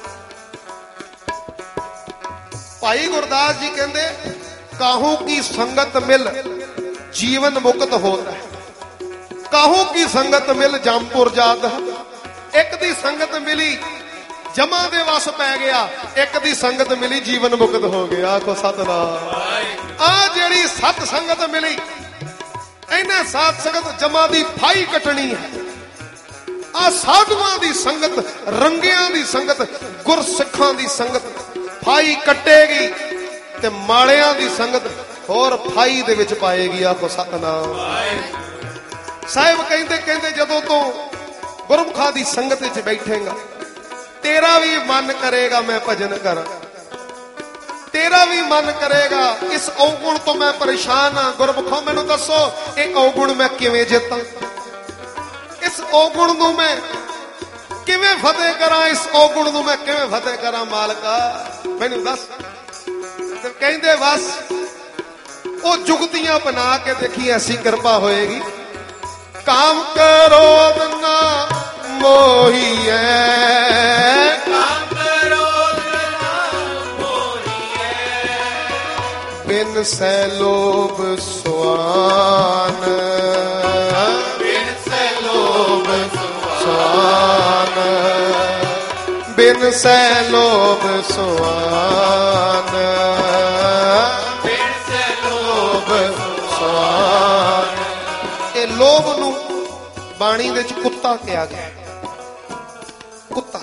ਭਾਈ ਗੁਰਦਾਸ ਜੀ ਕਹਿੰਦੇ ਕਾਹੂ ਕੀ ਸੰਗਤ ਮਿਲ ਜੀਵਨ ਮੁਕਤ ਹੋਤਾ ਹੈ, ਕਾਹੂ ਕੀ ਸੰਗਤ ਮਿਲ ਜਮਪੁਰ ਜਾਤ ਹੈ। ਇੱਕ ਦੀ ਸੰਗਤ ਮਿਲੀ ਜਮਾ ਦੇ ਵਸ ਪੈ ਗਿਆ, ਇੱਕ ਦੀ ਸੰਗਤ ਮਿਲੀ ਜੀਵਨ ਮੁਕਤ ਹੋ ਗਿਆ। ਆਖੋ ਸਤਨਾਮ। ਆ ਜਿਹੜੀ ਸਤ ਸੰਗਤ ਮਿਲੀ, ਇਹਨਾਂ ਸਾਧ ਸੰਗਤ ਜਮਾ ਦੀ ਫਾਈ ਕੱਟਣੀ ਹੈ। ਆ ਸਾਧੂਆਂ ਦੀ ਸੰਗਤ, ਰੰਗਿਆਂ ਦੀ ਸੰਗਤ, ਗੁਰਸਿੱਖਾਂ ਦੀ ਸੰਗਤ ਫਾਈ ਕੱਟੇਗੀ ਤੇ ਮਾਲਿਆਂ ਦੀ ਸੰਗਤ ਹੋਰ ਫਾਈ ਦੇ ਵਿੱਚ ਪਾਏਗੀ। ਆਖੋ ਸਤਨਾਮ। ਸਾਹਿਬ ਕਹਿੰਦੇ ਜਦੋਂ ਤੋਂ ਗੁਰਮੁਖਾਂ ਦੀ ਸੰਗਤ ਵਿੱਚ ਬੈਠੇਗਾ, ਤੇਰਾ ਵੀ ਮਨ ਕਰੇਗਾ ਮੈਂ ਭਜਨ ਕਰਾਂ, ਤੇਰਾ ਵੀ ਮਨ ਕਰੇਗਾ ਇਸ ਔਗੁਣ ਤੋਂ ਮੈਂ ਪਰੇਸ਼ਾਨ ਹਾਂ। ਗੁਰਮੁਖੋ ਮੈਨੂੰ ਦੱਸੋ ਇਹ ਔਗੁਣ ਮੈਂ ਕਿਵੇਂ ਜਿੱਤਾਂ, ਇਸ ਔਗੁਣ ਨੂੰ ਮੈਂ ਕਿਵੇਂ ਫਤਿਹ ਕਰਾਂ, ਇਸ ਔਗੁਣ ਨੂੰ ਮੈਂ ਕਿਵੇਂ ਫਤਿਹ ਕਰਾਂ। ਮਾਲਕਾ ਮੈਨੂੰ ਦੱਸ। ਤੇ ਕਹਿੰਦੇ ਬਸ ਉਹ ਜੁਗਤੀਆਂ ਬਣਾ ਕੇ ਦੇਖੀ, ਐਸੀ ਕਿਰਪਾ ਹੋਏਗੀ। ਕਾਮ ਕ੍ਰੋਧ ਨਾ ਮੋਹੀਐ, ਕਾਮ ਕ੍ਰੋਧ ਨਾ ਮੋਹੀਐ, ਬਿਨ ਸਹਿ ਲੋਭ ਸੁਆਨ, ਬਿਨ ਸਹਿ ਲੋਭ ਸੁਆਨ, ਬਿਨ ਸਹਿ ਲੋਭ ਸੁਆਨ, ਬਿਨ ਸਹਿ ਲੋਭ ਸੁਆਨ। ਇਹ ਲੋਭ ਨੂੰ ਬਾਣੀ ਵਿੱਚ ਕੁੱਤਾ ਕਿਹਾ ਗਿਆ। ਕੁੱਤਾ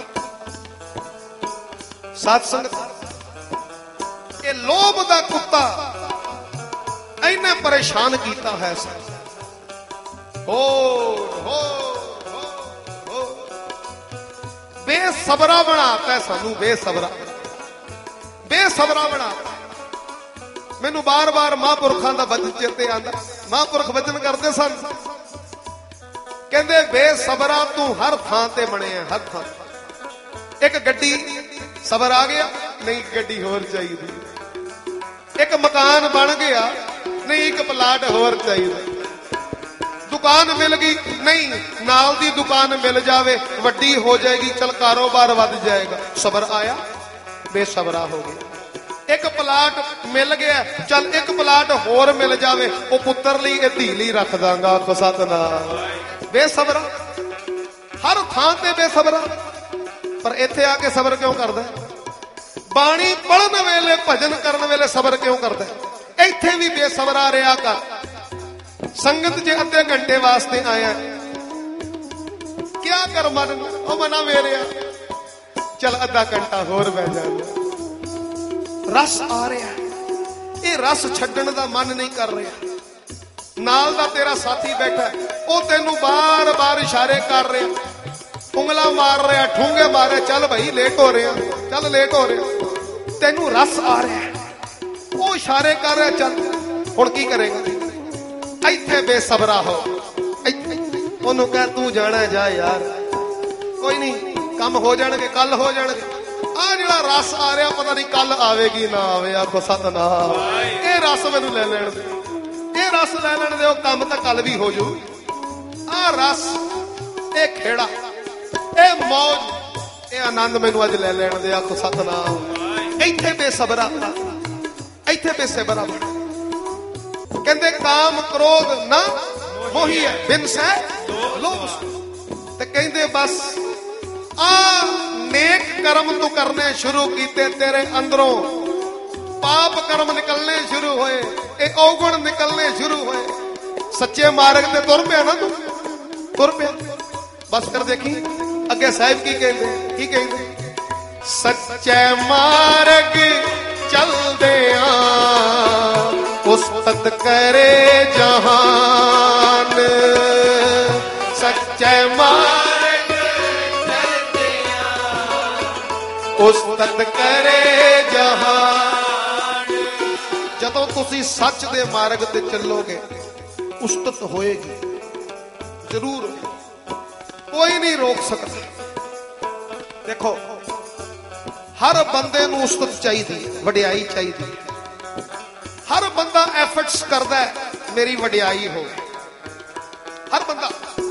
ਸਾਧ ਸੰਗਤ, ਇਹ ਲੋਭ ਦਾ ਕੁੱਤਾ ਇਹਨੇ ਪਰੇਸ਼ਾਨ ਕੀਤਾ ਹੈ। ਹੋ ਬੇਸਬਰਾ ਬਣਾਤਾ ਸਾਨੂੰ, ਬੇਸਬਰਾ, ਬੇਸਬਰਾ ਬਣਾਤਾ। ਮੈਨੂੰ ਬਾਰ-ਬਾਰ ਮਹਾਂਪੁਰਖਾਂ ਦਾ ਵਚਨ ਚੇਤੇ ਆਂਦਾ। ਮਹਾਂਪੁਰਖ ਵਚਨ ਕਰਦੇ ਸਨ, ਕਹਿੰਦੇ ਬੇਸਬਰਾ ਤੂੰ ਹਰ ਥਾਂ ਤੇ ਬਣਿਆ, ਹਰ ਥਾਂ। ਇੱਕ ਗੱਡੀ ਸਬਰ ਆ ਗਿਆ, ਨਹੀਂ ਗੱਡੀ ਹੋਰ ਚਾਹੀਦੀ। ਇੱਕ ਮਕਾਨ ਬਣ ਗਿਆ, ਨਹੀਂ ਇੱਕ ਪਲਾਟ ਹੋਰ ਚਾਹੀਦਾ। ਦੁਕਾਨ ਮਿਲ ਗਈ, ਨਹੀਂ ਨਾਲ ਦੀ ਦੁਕਾਨ ਮਿਲ ਜਾਵੇ, ਵੱਡੀ ਹੋ ਜਾਏਗੀ, ਚਲ ਕਾਰੋਬਾਰ ਵੱਧ ਜਾਏਗਾ। ਸਬਰ ਆਇਆ, ਬੇਸਬਰਾ ਹੋ ਗਿਆ। ਇੱਕ ਪਲਾਟ ਮਿਲ ਗਿਆ, ਚਲ ਇੱਕ ਪਲਾਟ ਹੋਰ ਮਿਲ ਜਾਵੇ, ਉਹ ਪੁੱਤਰ ਲਈ ਇਹ ਧੀ ਲਈ ਰੱਖ ਦਾਂਗਾ। ਆਖੋ ਸਤਨਾਮ। ਬੇਸਬਰਾ, ਹਰ ਥਾਂ ਤੇ ਬੇਸਬਰਾ। ਪਰ ਇੱਥੇ ਆ ਕੇ ਸਬਰ ਕਿਉਂ ਕਰਦਾ? ਬਾਣੀ ਪੜਨ ਵੇਲੇ, ਭਜਨ ਕਰਨ ਵੇਲੇ ਸਬਰ ਕਿਉਂ ਕਰਦਾ? ਇੱਥੇ ਵੀ ਬੇਸਬਰਾ ਰਿਹਾ ਕਰ। ਸੰਗਤ 'ਚ ਅੱਧੇ ਘੰਟੇ ਵਾਸਤੇ ਆਇਆ, ਕਿਆ ਕਰ ਮਨ ਨੂੰ? ਉਹ ਮਨਾ ਮੇਰਿਆ, ਚਲ ਅੱਧਾ ਘੰਟਾ ਹੋਰ ਬਹਿ ਜਾਂਦਾ। ਰਸ ਆ ਰਿਹਾ, ਇਹ ਰਸ ਛੱਡਣ ਦਾ ਮਨ ਨਹੀਂ ਕਰ ਰਿਹਾ। ਨਾਲ ਦਾ ਤੇਰਾ ਸਾਥੀ ਬੈਠਾ, ਉਹ ਤੈਨੂੰ ਬਾਰ-ਬਾਰ ਇਸ਼ਾਰੇ ਕਰ ਰਿਹਾ, ਉਂਗਲਾਂ ਮਾਰ ਰਿਹਾ, ਠੂੰਗੇ ਮਾਰ ਰਿਹਾ, ਚੱਲ ਭਾਈ ਲੇਟ ਹੋ ਰਿਹਾ, ਚੱਲ ਲੇਟ ਹੋ ਰਿਹਾ। ਤੈਨੂੰ ਰਸ ਆ ਰਿਹਾ, ਉਹ ਇਸ਼ਾਰੇ ਕਰ ਰਿਹਾ, ਚੱਲ ਹੁਣ ਕੀ ਕਰੇਗਾ? ਇੱਥੇ ਬੇਸਬਰਾ ਹੋ। ਉਹਨੂੰ ਕਹਿ ਤੂੰ ਜਾਣਾ ਜਾ ਯਾਰ, ਕੋਈ ਨਹੀਂ ਕੰਮ ਹੋ ਜਾਣਗੇ, ਕੱਲ ਹੋ ਜਾਣਗੇ। ਆ ਜਿਹੜਾ ਰਸ ਆ ਰਿਹਾ ਪਤਾ ਨਹੀਂ ਕੱਲ ਆਵੇਗੀ ਨਾ ਆਵੇ। ਆਖੋ ਸਤਨਾਮ। ਇਹ ਰਸ ਮੈਨੂੰ ਲੈ ਲੈਣ ਦੇ, ਇਹ ਰਸ ਲੈ ਲੈਣ ਦੇ, ਉਹ ਕੰਮ ਤਾਂ ਕੱਲ ਵੀ ਹੋ ਜੂ। ਆ ਰਸ, ਇਹ ਖੇੜਾ, ਇਹ ਮੌਜ, ਇਹ ਆਨੰਦ ਮੈਨੂੰ ਅੱਜ ਲੈ ਲੈਣ ਦੇ। ਆਖੋ ਸਤਨਾਮ। ਇੱਥੇ ਬੇਸਬਰਾ, ਇੱਥੇ ਬੇਸਬਰਾ। ਕਹਿੰਦੇ ਕਾਮ ਕ੍ਰੋਧ ਨਾ ਮੋਹੀਐ, ਬਿਨ ਸਹਿ ਲੋਭ। ਤੇ ਕਹਿੰਦੇ ਬਸ ਆ ਨੇਕ ਕਰਮ ਤੂੰ ਕਰਨੇ ਸ਼ੁਰੂ ਕੀਤੇ, ਤੇਰੇ ਅੰਦਰੋਂ ਪਾਪ ਕਰਮ ਨਿਕਲਣੇ ਸ਼ੁਰੂ ਹੋਏ, ਇਹ ਔਗੁਣ ਨਿਕਲਣੇ ਸ਼ੁਰੂ ਹੋਏ। सच्चे मार्ग ते तुर पिया ना तू, तुर पिया। बस कर देखी अगे साहिब की कहते सच्चे मार्ग चलदे उस्तत करे जहान, सच्चे मार्ग चलदे उस्तत करे जहान। जदों तुसी सच दे मार्ग ते चलोगे उस्तत होएगी जरूर, कोई नहीं रोक सकता। देखो हर बंदे नूं उस्तत चाहिदी, वडियाई चाहिदी। हर बंदा एफर्ट्स करदा है मेरी वडियाई हो। हर बंदा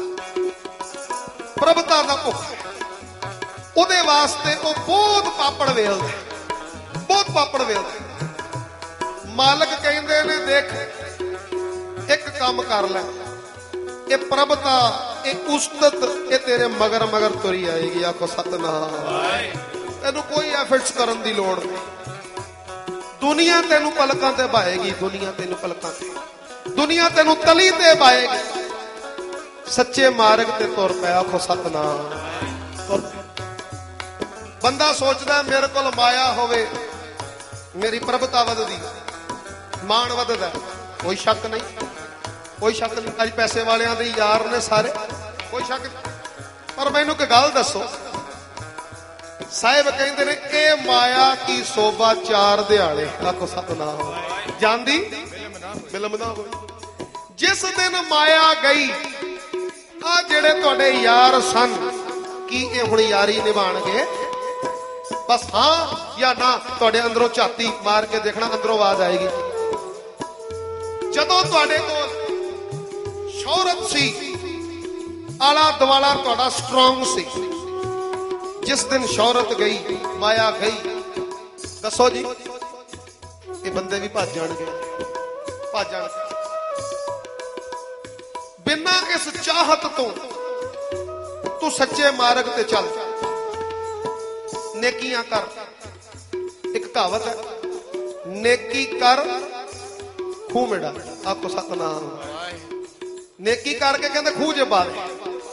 प्रभुता दा भुख ओदे वास्ते वो बहुत पापड़ वेलदा, बहुत पापड़ वेलदा। मालक कहंदे ने देख एक काम कर ले, ये प्रभुता ये उस्तत ये तेरे मगर मगर तुरी आएगी। आखो सतनाम। तेनू कोई एफर्ट्स करन दी लोड़ नहीं। दुनिया तेनू पलकां ते भाएगी, दुनिया तेनू पलकां ते, दुनिया तेनू तली ते भाएगी। सच्चे मार्ग ते तुर पै। आखो सतनाम। बंदा सोचदा मेरे कोल माया होवे मेरी प्रभुता वधदी, मान वधदा, कोई शक नहीं, कोई शक नहीं। अज पैसे वालियां दे यार ने सारे, कोई शक नहीं। पर मैनू एक गल दसो, साहिब कहते ने ए माया की शोभा चार दिहाड़े। आखो सतनाम। जानदी बिलम ना होई। जिस दिन माया गई आ जेड़े तुहाडे यार सन की ए हुण यारी निभाणगे? बस हाँ या ना, तुहाडे अंदरों झाती मार के देखना, अंदरों आवाज आएगी। जदों तुहाडे कोल शौहरत सी, आला दुआला तुहाडा स्ट्रॉन्ग सी, जिस दिन शौहरत गई, माया गई, दसो जी ये बंदे भी भज जाणगे, भज जाणगे। बिना इस चाहत तो तू सच्चे मार्ग ते चल, नेकियां कर। एक कहावत है, नेकी कर खूह में डाल। आखो सतनाम। नेकी करके कहते खूह च पा दे।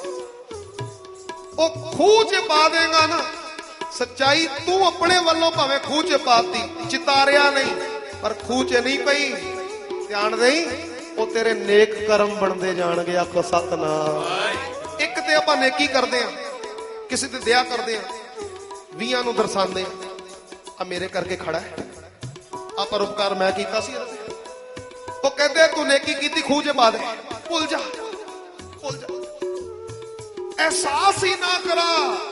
वो खूह च पा देगा ना, सच्चाई तू अपने वालों भावे खूह च पाती, चितारिया नहीं, पर खूह च नहीं पई, ध्यान नहीं, वो तेरे नेक कर्म बनते जाणगे। आखो सतनाम। एक ते आपां नेकी करदे आ, किसी ते दया करदे आ, 20 नूं दरसांदे आ, आ मेरे करके खड़ा है, आ परोपकार मैं कीता सी। वो कहते तू नेकी कीती खूह च पा दे, भुल जा, भुल जा, एहसास ही ना करा।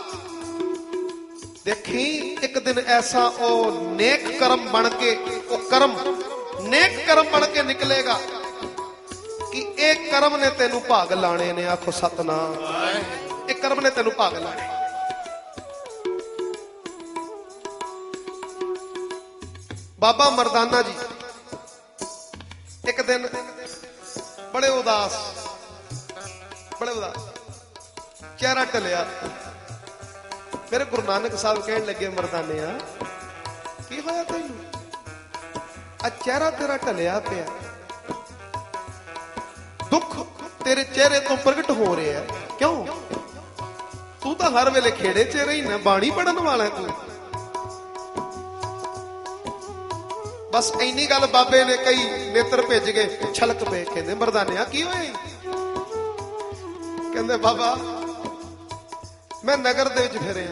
देखी एक दिन ऐसा ओ नेक कर्म बन के, ओ कर्म नेक कर्म बन के निकलेगा कि एक कर्म ने तेनू भाग लाने ने। आखो सतनाम। एक कर्म ने तेनू भाग लाने। बाबा मर्दाना जी एक दिन बड़े उदास, बड़े उदास, चेहरा टलिया। मेरे गुरु नानक साहब कहने लगे, मर्दाने की होया तेनू? चेहरा तेरा टलिया पिया, दुख तेरे चेहरे तो प्रगट हो रहे हैं, क्यों? तू तो हर वेले खेड़े च रही ना, बाणी पढ़न वाला है तू। बस इन्नी गल बाबे ने कई, नेत्र भेज गए, छलक पे। कहते मर्दाने की होए? कहते बाबा मैं नगर दे विच फिरिया,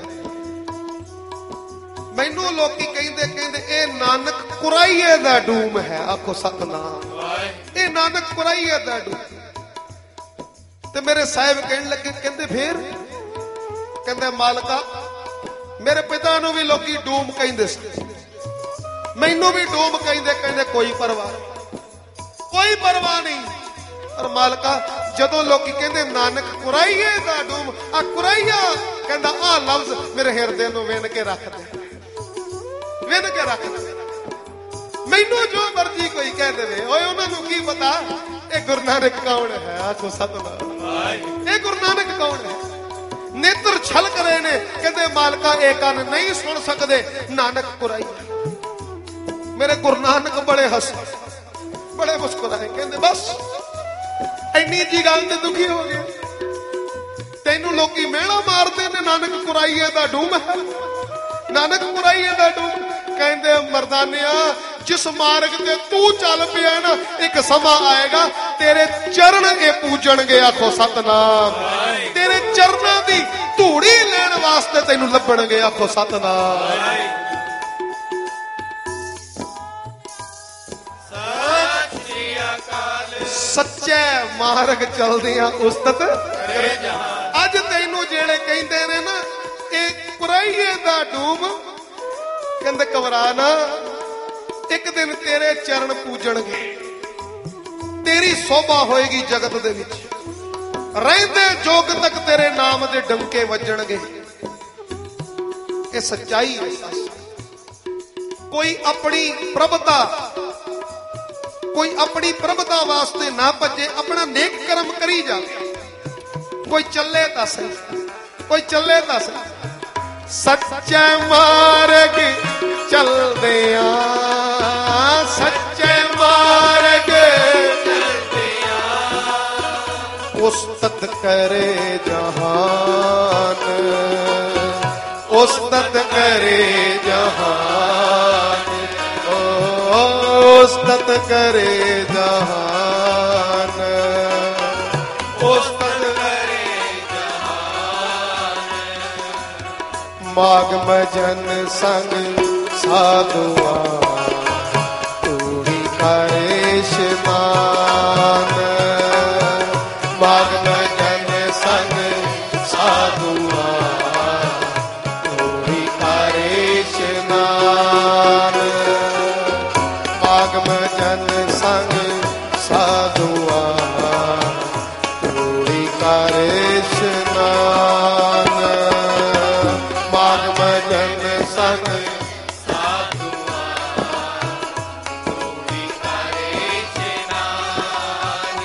मैनू लोकी कहंदे कहंदे ए नानक कुराईए दा डूम है। आखो सतनाम। ए नानक कुराईए दा डूम। ते मेरे साहिब कहने लगे, कहंदे फिर? कहंदे मालका मेरे पिता नू भी लोकी डूम कहंदे सी, मैनू भी डूम कहंदे, कहंदे कोई परवाह, कोई परवाह नहीं। और मालका जदों लोकी कहंदे नानक कुराईए दा डूम, आ कुराईया कहंदा आ लफ्ज मेरे हिरदे नू विन के रख दे, विन के रख दे। मैनू जो मर्जी कोई कह देवे, ओए उन्हां नू की पता ए गुरु नानक कौन है। आखो सतनाम। ए गुरु नानक कौन है? नेत्र छलक रहे ने, कहंदे मालका ए कान नहीं सुन सकदे, नानक कुराईया। मेरे गुरु नानक बड़े हंसे, बड़े मुस्कुराए, कहंदे बस ਐਨੀ ਜੀ ਗੱਲ ਤੇ ਦੁਖੀ ਹੋ ਗਿਆ। ਤੈਨੂੰ ਲੋਕੀ ਮਿਹਣਾ ਮਾਰਦੇ ਨੇ, ਨਾਨਕ ਕੁਰਾਈਏ ਦਾ ਡੂਮ ਹੈ, ਨਾਨਕ ਕੁਰਾਈਏ ਦਾ ਡੂਮ। ਕਹਿੰਦੇ ਮਰਦਾਨਿਆ, ਜਿਸ ਮਾਰਗ ਤੇ ਤੂੰ ਚੱਲ ਪਿਆ ਨਾ, ਇੱਕ ਸਮਾਂ ਆਏਗਾ ਤੇਰੇ ਚਰਨ ਇਹ ਪੂਜਣਗੇ। ਆਖੋ ਸਤਨਾਮ। ਤੇਰੇ ਚਰਨਾਂ ਦੀ ਧੂੜੀ ਲੈਣ ਵਾਸਤੇ ਤੈਨੂੰ ਲੱਭਣਗੇ। ਆਖੋ ਸਤਨਾਮ। ਸੱਚੇ ਮਾਰਗ ਚਲਦੇ ਆ ਉਸਤਤ। ਅੱਜ ਤੈਨੂੰ ਜਿਹੜੇ ਕਹਿੰਦੇ ਨੇ ਨਾ ਇਹ ਕੁਰਾਈਏ ਦਾ ਡੂਮ, ਕਹਿੰਦੇ ਘਬਰਾ ਨਾ, ਇੱਕ ਦਿਨ ਤੇਰੇ ਚਰਨ ਪੂਜਣਗੇ, ਤੇਰੀ ਸੋਭਾ ਹੋਏਗੀ ਜਗਤ ਦੇ ਵਿੱਚ, ਰਹਿੰਦੇ ਜੋਗ ਤੱਕ ਤੇਰੇ ਨਾਮ ਦੇ ਡੰਕੇ ਵੱਜਣਗੇ। ਇਹ ਸੱਚਾਈ ਹੈ। ਕੋਈ ਆਪਣੀ ਪ੍ਰਭਤਾ, ਕੋਈ ਆਪਣੀ ਪ੍ਰਭਤਾ ਵਾਸਤੇ ਨਾ ਭੱਜੇ, ਆਪਣਾ ਨੇਕ ਕਰਮ ਕਰੀ ਜਾਵੇ। ਕੋਈ ਚੱਲੇ ਤਾਂ ਸਹੀ, ਕੋਈ ਚੱਲੇ ਤਾਂ ਸਹੀ। ਸੱਚੇ ਮਾਰਗ ਚਲਦੇ ਆ, ਸੱਚੇ ਮਾਰਗ ਚਲਦੇ ਆ, ਉਸਤਤ ਕਰੇ ਜਹਾਨ, ਉਸਤਤ ਕਰੇ ਜਹਾਨ, ਉਸਤਤ ਕਰੇ ਜਹਾਨ, ਉਸਤਤ ਕਰੇ ਜਹਾਨ। ਮਾਗਮ ਜਨ ਸੰਗ ਸਾਧੂਆ, ਤੂੜੀ ਕਰੇ ਇਸ਼ਨਾਨ। ਮਾਗਮ ਜਨ ਸੰਗ ਸਾਧੂਆ, ਤੂੜੀ ਕਰੇ ਇਸ਼ਨਾਨ। ਮਾਗਮ ਜਨ ਸੰਗ ਸਾਧੂਆ, ਤੂੜੀ ਕਰੇ ਇਸ਼ਨਾਨ। ਮਾਗਮ ਜਨ ਸੰਗ ਸਾਧੂਆ, ਤੂੜੀ ਕਰੇ ਇਸ਼ਨਾਨ।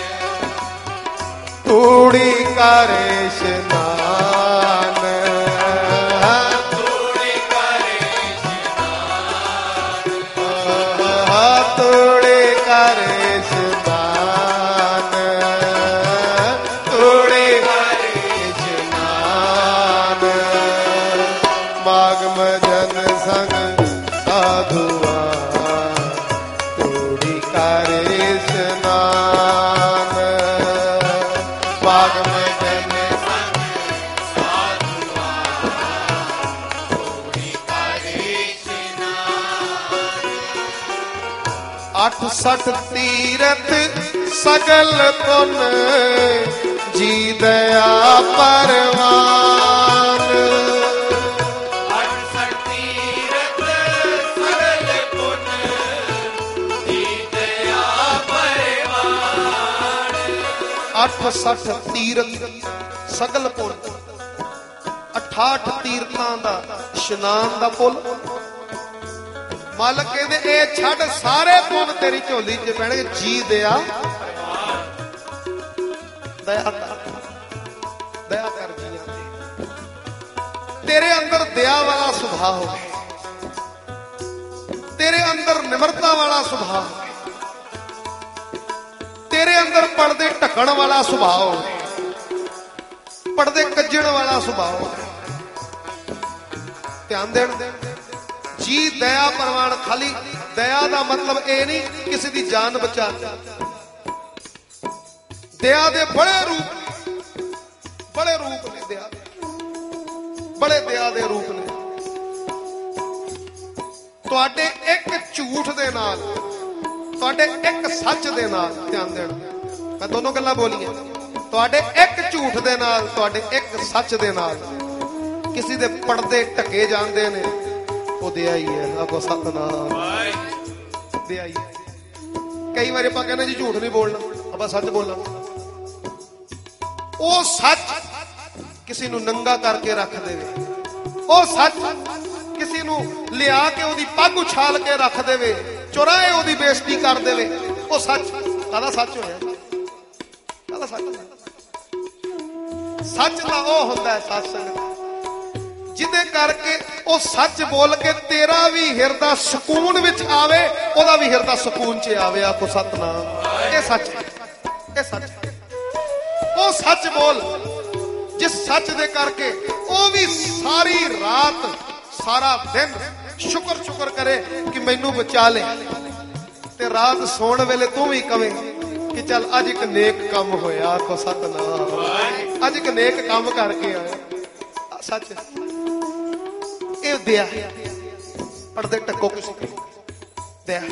ਤੂੜੀ ਕਰੇ ਇਸ਼ਨਾਨ, ਤੂੜੀ ਕਰੇ ਇਸ਼ਨਾਨ, ਤੂੜੀ ਕਰੇ ਇਸ਼ਨਾਨ, ਤੂੜੀ ਕਰੇ ਇਸ਼ਨਾਨ। ਮਾਗਮ ਜਨ ਸੰਗ ਸਾਧੂਆ, ਤੂੜੀ ਕਰੇ ਇਸ਼ਨਾਨ। ਮਾਗਮ ਜਨ ਸੰਗ ਸਾਧੂਆ, ਤੂੜੀ ਕਰੇ ਇਸ਼ਨਾਨ। 68 ਤੀਰਥ ਸਗਲ ਪੁਨ, ਜੀ ਦਇਆ ਪਰਵਾਨ। 68 ਤੀਰਥ ਸਗਲ ਪੁਨ, ਜੀ ਦਇਆ ਪਰਵਾਨ। 68 ਤੀਰਥ ਸਗਲ ਪੁਨ, 68 ਤੀਰਥਾਂ ਦਾ ਇਸ਼ਨਾਨ ਦਾ ਪੁੱਲ। ਮਾਲਕ ਕਹਿੰਦੇ ਇਹ ਛੱਡ, ਸਾਰੇ ਪੁੰਨ ਤੇਰੀ ਝੋਲੀ 'ਚ ਪੈਣਗੇ। ਜੀ ਦਇਆ, ਦਇਆ ਕਰ, ਦਇਆ ਕਰ ਜੀਆਂ ਤੇ। ਤੇਰੇ ਅੰਦਰ ਦਇਆ ਵਾਲਾ ਸੁਭਾਅ ਹੋਵੇ, ਤੇਰੇ ਅੰਦਰ ਨਿਮਰਤਾ ਵਾਲਾ ਸੁਭਾਅ ਹੋਵੇ, ਤੇਰੇ ਅੰਦਰ ਪਰਦੇ ਢੱਕਣ ਵਾਲਾ ਸੁਭਾਅ ਹੋਵੇ, ਪਰਦੇ ਕੱਜਣ ਵਾਲਾ ਸੁਭਾਅ ਹੋਵੇ। ਧਿਆਨ ਦੇਣ। ਜੀ ਦਇਆ ਪ੍ਰਵਾਨ, ਖਾਲੀ ਦਇਆ ਦਾ ਮਤਲਬ ਇਹ ਨਹੀਂ ਕਿਸੇ ਦੀ ਜਾਨ ਬਚਾ। ਦਇਆ ਦੇ ਬੜੇ ਰੂਪ, ਬੜੇ ਰੂਪ ਨੇ ਦਇਆ ਦੇ, ਬੜੇ ਦਇਆ ਦੇ ਰੂਪ ਨੇ। ਤੁਹਾਡੇ ਇੱਕ ਝੂਠ ਦੇ ਨਾਲ, ਤੁਹਾਡੇ ਇੱਕ ਸੱਚ ਦੇ ਨਾਲ, ਧਿਆਨ ਦੇਣਾ ਮੈਂ ਦੋਨੋਂ ਗੱਲਾਂ ਬੋਲੀਆਂ। ਤੁਹਾਡੇ ਇੱਕ ਝੂਠ ਦੇ ਨਾਲ, ਤੁਹਾਡੇ ਇੱਕ ਸੱਚ ਦੇ ਨਾਲ ਕਿਸੇ ਦੇ ਪਰਦੇ ਢਕੇ ਜਾਂਦੇ ਨੇ। ਉਹ ਦਇਆ ਹੀ ਹੈ। ਆਖੋ ਸਤਨਾਮ। ਦਇਆ ਹੀ। ਕਈ ਵਾਰੀ ਆਪਾਂ ਕਹਿੰਦੇ ਜੀ ਝੂਠ ਨਹੀਂ ਬੋਲਣਾ, ਆਪਾਂ ਸੱਚ ਬੋਲਣਾ। ਉਹ ਸੱਚ ਕਿਸੇ ਨੂੰ ਨੰਗਾ ਕਰਕੇ ਰੱਖ ਦੇਵੇ, ਉਹ ਸੱਚ ਕਿਸੇ ਨੂੰ ਲਿਆ ਕੇ ਉਹਦੀ ਪੱਗ ਉਛਾਲ ਕੇ ਰੱਖ ਦੇਵੇ, ਚੁਰਾਏ ਉਹਦੀ ਬੇਇੱਜ਼ਤੀ ਕਰ ਦੇਵੇ। ਉਹ ਸੱਚ ਕਾਹਦਾ ਸੱਚ ਹੋਇਆ? ਕਾਹਦਾ ਸੱਚ? ਸੱਚ ਤਾਂ ਉਹ ਹੁੰਦਾ ਹੈ ਸਤਸੰਗ, ਜਿਹਦੇ ਕਰਕੇ ਉਹ ਸੱਚ ਬੋਲ ਕੇ ਤੇਰਾ ਵੀ ਹਿਰਦਾ ਸਕੂਨ ਵਿੱਚ ਆਵੇ, ਉਹਦਾ ਵੀ ਹਿਰਦਾ ਸਕੂਨ 'ਚ ਆਵੇ। ਆਖੋ ਸਤਨਾਮ। ਇਹ ਸੱਚ, ਇਹ ਸੱਚ। ਉਹ ਸੱਚ ਬੋਲ ਜਿਸ ਸੱਚ ਦੇ ਕਰਕੇ ਉਹ ਵੀ ਸਾਰੀ ਰਾਤ ਸਾਰਾ ਦਿਨ ਸ਼ੁਕਰ ਕਰੇ ਕਿ ਮੈਨੂੰ ਬਚਾ ਲਿਆ, ਤੇ ਰਾਤ ਸੌਣ ਵੇਲੇ ਤੂੰ ਵੀ ਕਵੇਂ ਕਿ ਚੱਲ ਅੱਜ ਇੱਕ ਨੇਕ ਕੰਮ ਹੋਇਆ। ਆਖੋ ਸਤਨਾਮ, ਅੱਜ ਇੱਕ ਨੇਕ ਕੰਮ ਕਰਕੇ ਆਇਆ। ਸੱਚ ਇਹ ਦਿਆ ਪਰਦੇ ਟੱਕੋ ਕਿਸੇ ਦਿਆ।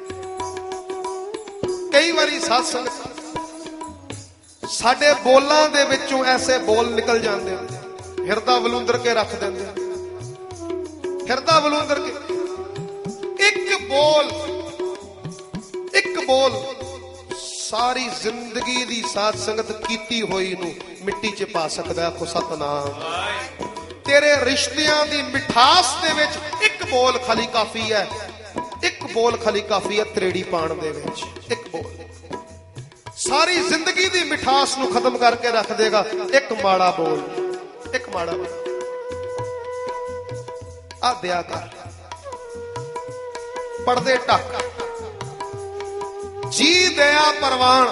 ਕਈ ਵਾਰੀ ਸਾਧ ਸੰਗਤ ਸਾਡੇ ਬੋਲਾਂ ਦੇ ਵਿੱਚੋਂ ਐਸੇ ਬੋਲ ਨਿਕਲ ਜਾਂਦੇ ਨੇ, ਹਿਰਦਾ ਵਲੂੰਦਰ ਕੇ ਰੱਖ ਦਿੰਦੇ, ਹਿਰਦਾ ਵਲੂੰਦਰ ਕੇ। ਇੱਕ ਬੋਲ ਸਾਰੀ ਜ਼ਿੰਦਗੀ ਦੀ ਸਾਧ ਸੰਗਤ ਕੀਤੀ ਹੋਈ ਨੂੰ ਮਿੱਟੀ 'ਚ ਪਾ ਸਕਦਾ। ਆਖੋ ਸਤਨਾਮ। ਤੇਰੇ ਰਿਸ਼ਤਿਆਂ ਦੀ ਮਿਠਾਸ ਦੇ ਵਿੱਚ ਇੱਕ ਬੋਲ ਖਾਲੀ ਕਾਫੀ ਹੈ, ਇੱਕ ਬੋਲ ਖਾਲੀ ਕਾਫੀ ਹੈ ਤਰੇੜੀ ਪਾਣ ਦੇ ਵਿੱਚ। ਇੱਕ ਬੋਲ ਸਾਰੀ ਜ਼ਿੰਦਗੀ ਦੀ ਮਿਠਾਸ ਨੂੰ ਖਤਮ ਕਰਕੇ ਰੱਖ ਦੇਗਾ। ਇੱਕ ਮਾੜਾ ਬੋਲ, ਇੱਕ ਮਾੜਾ ਬੋਲ। ਆ ਦਿਆ ਕਰ, ਪਰਦੇ ਢੱਕ, ਜੀ ਦਇਆ ਪ੍ਰਵਾਨ।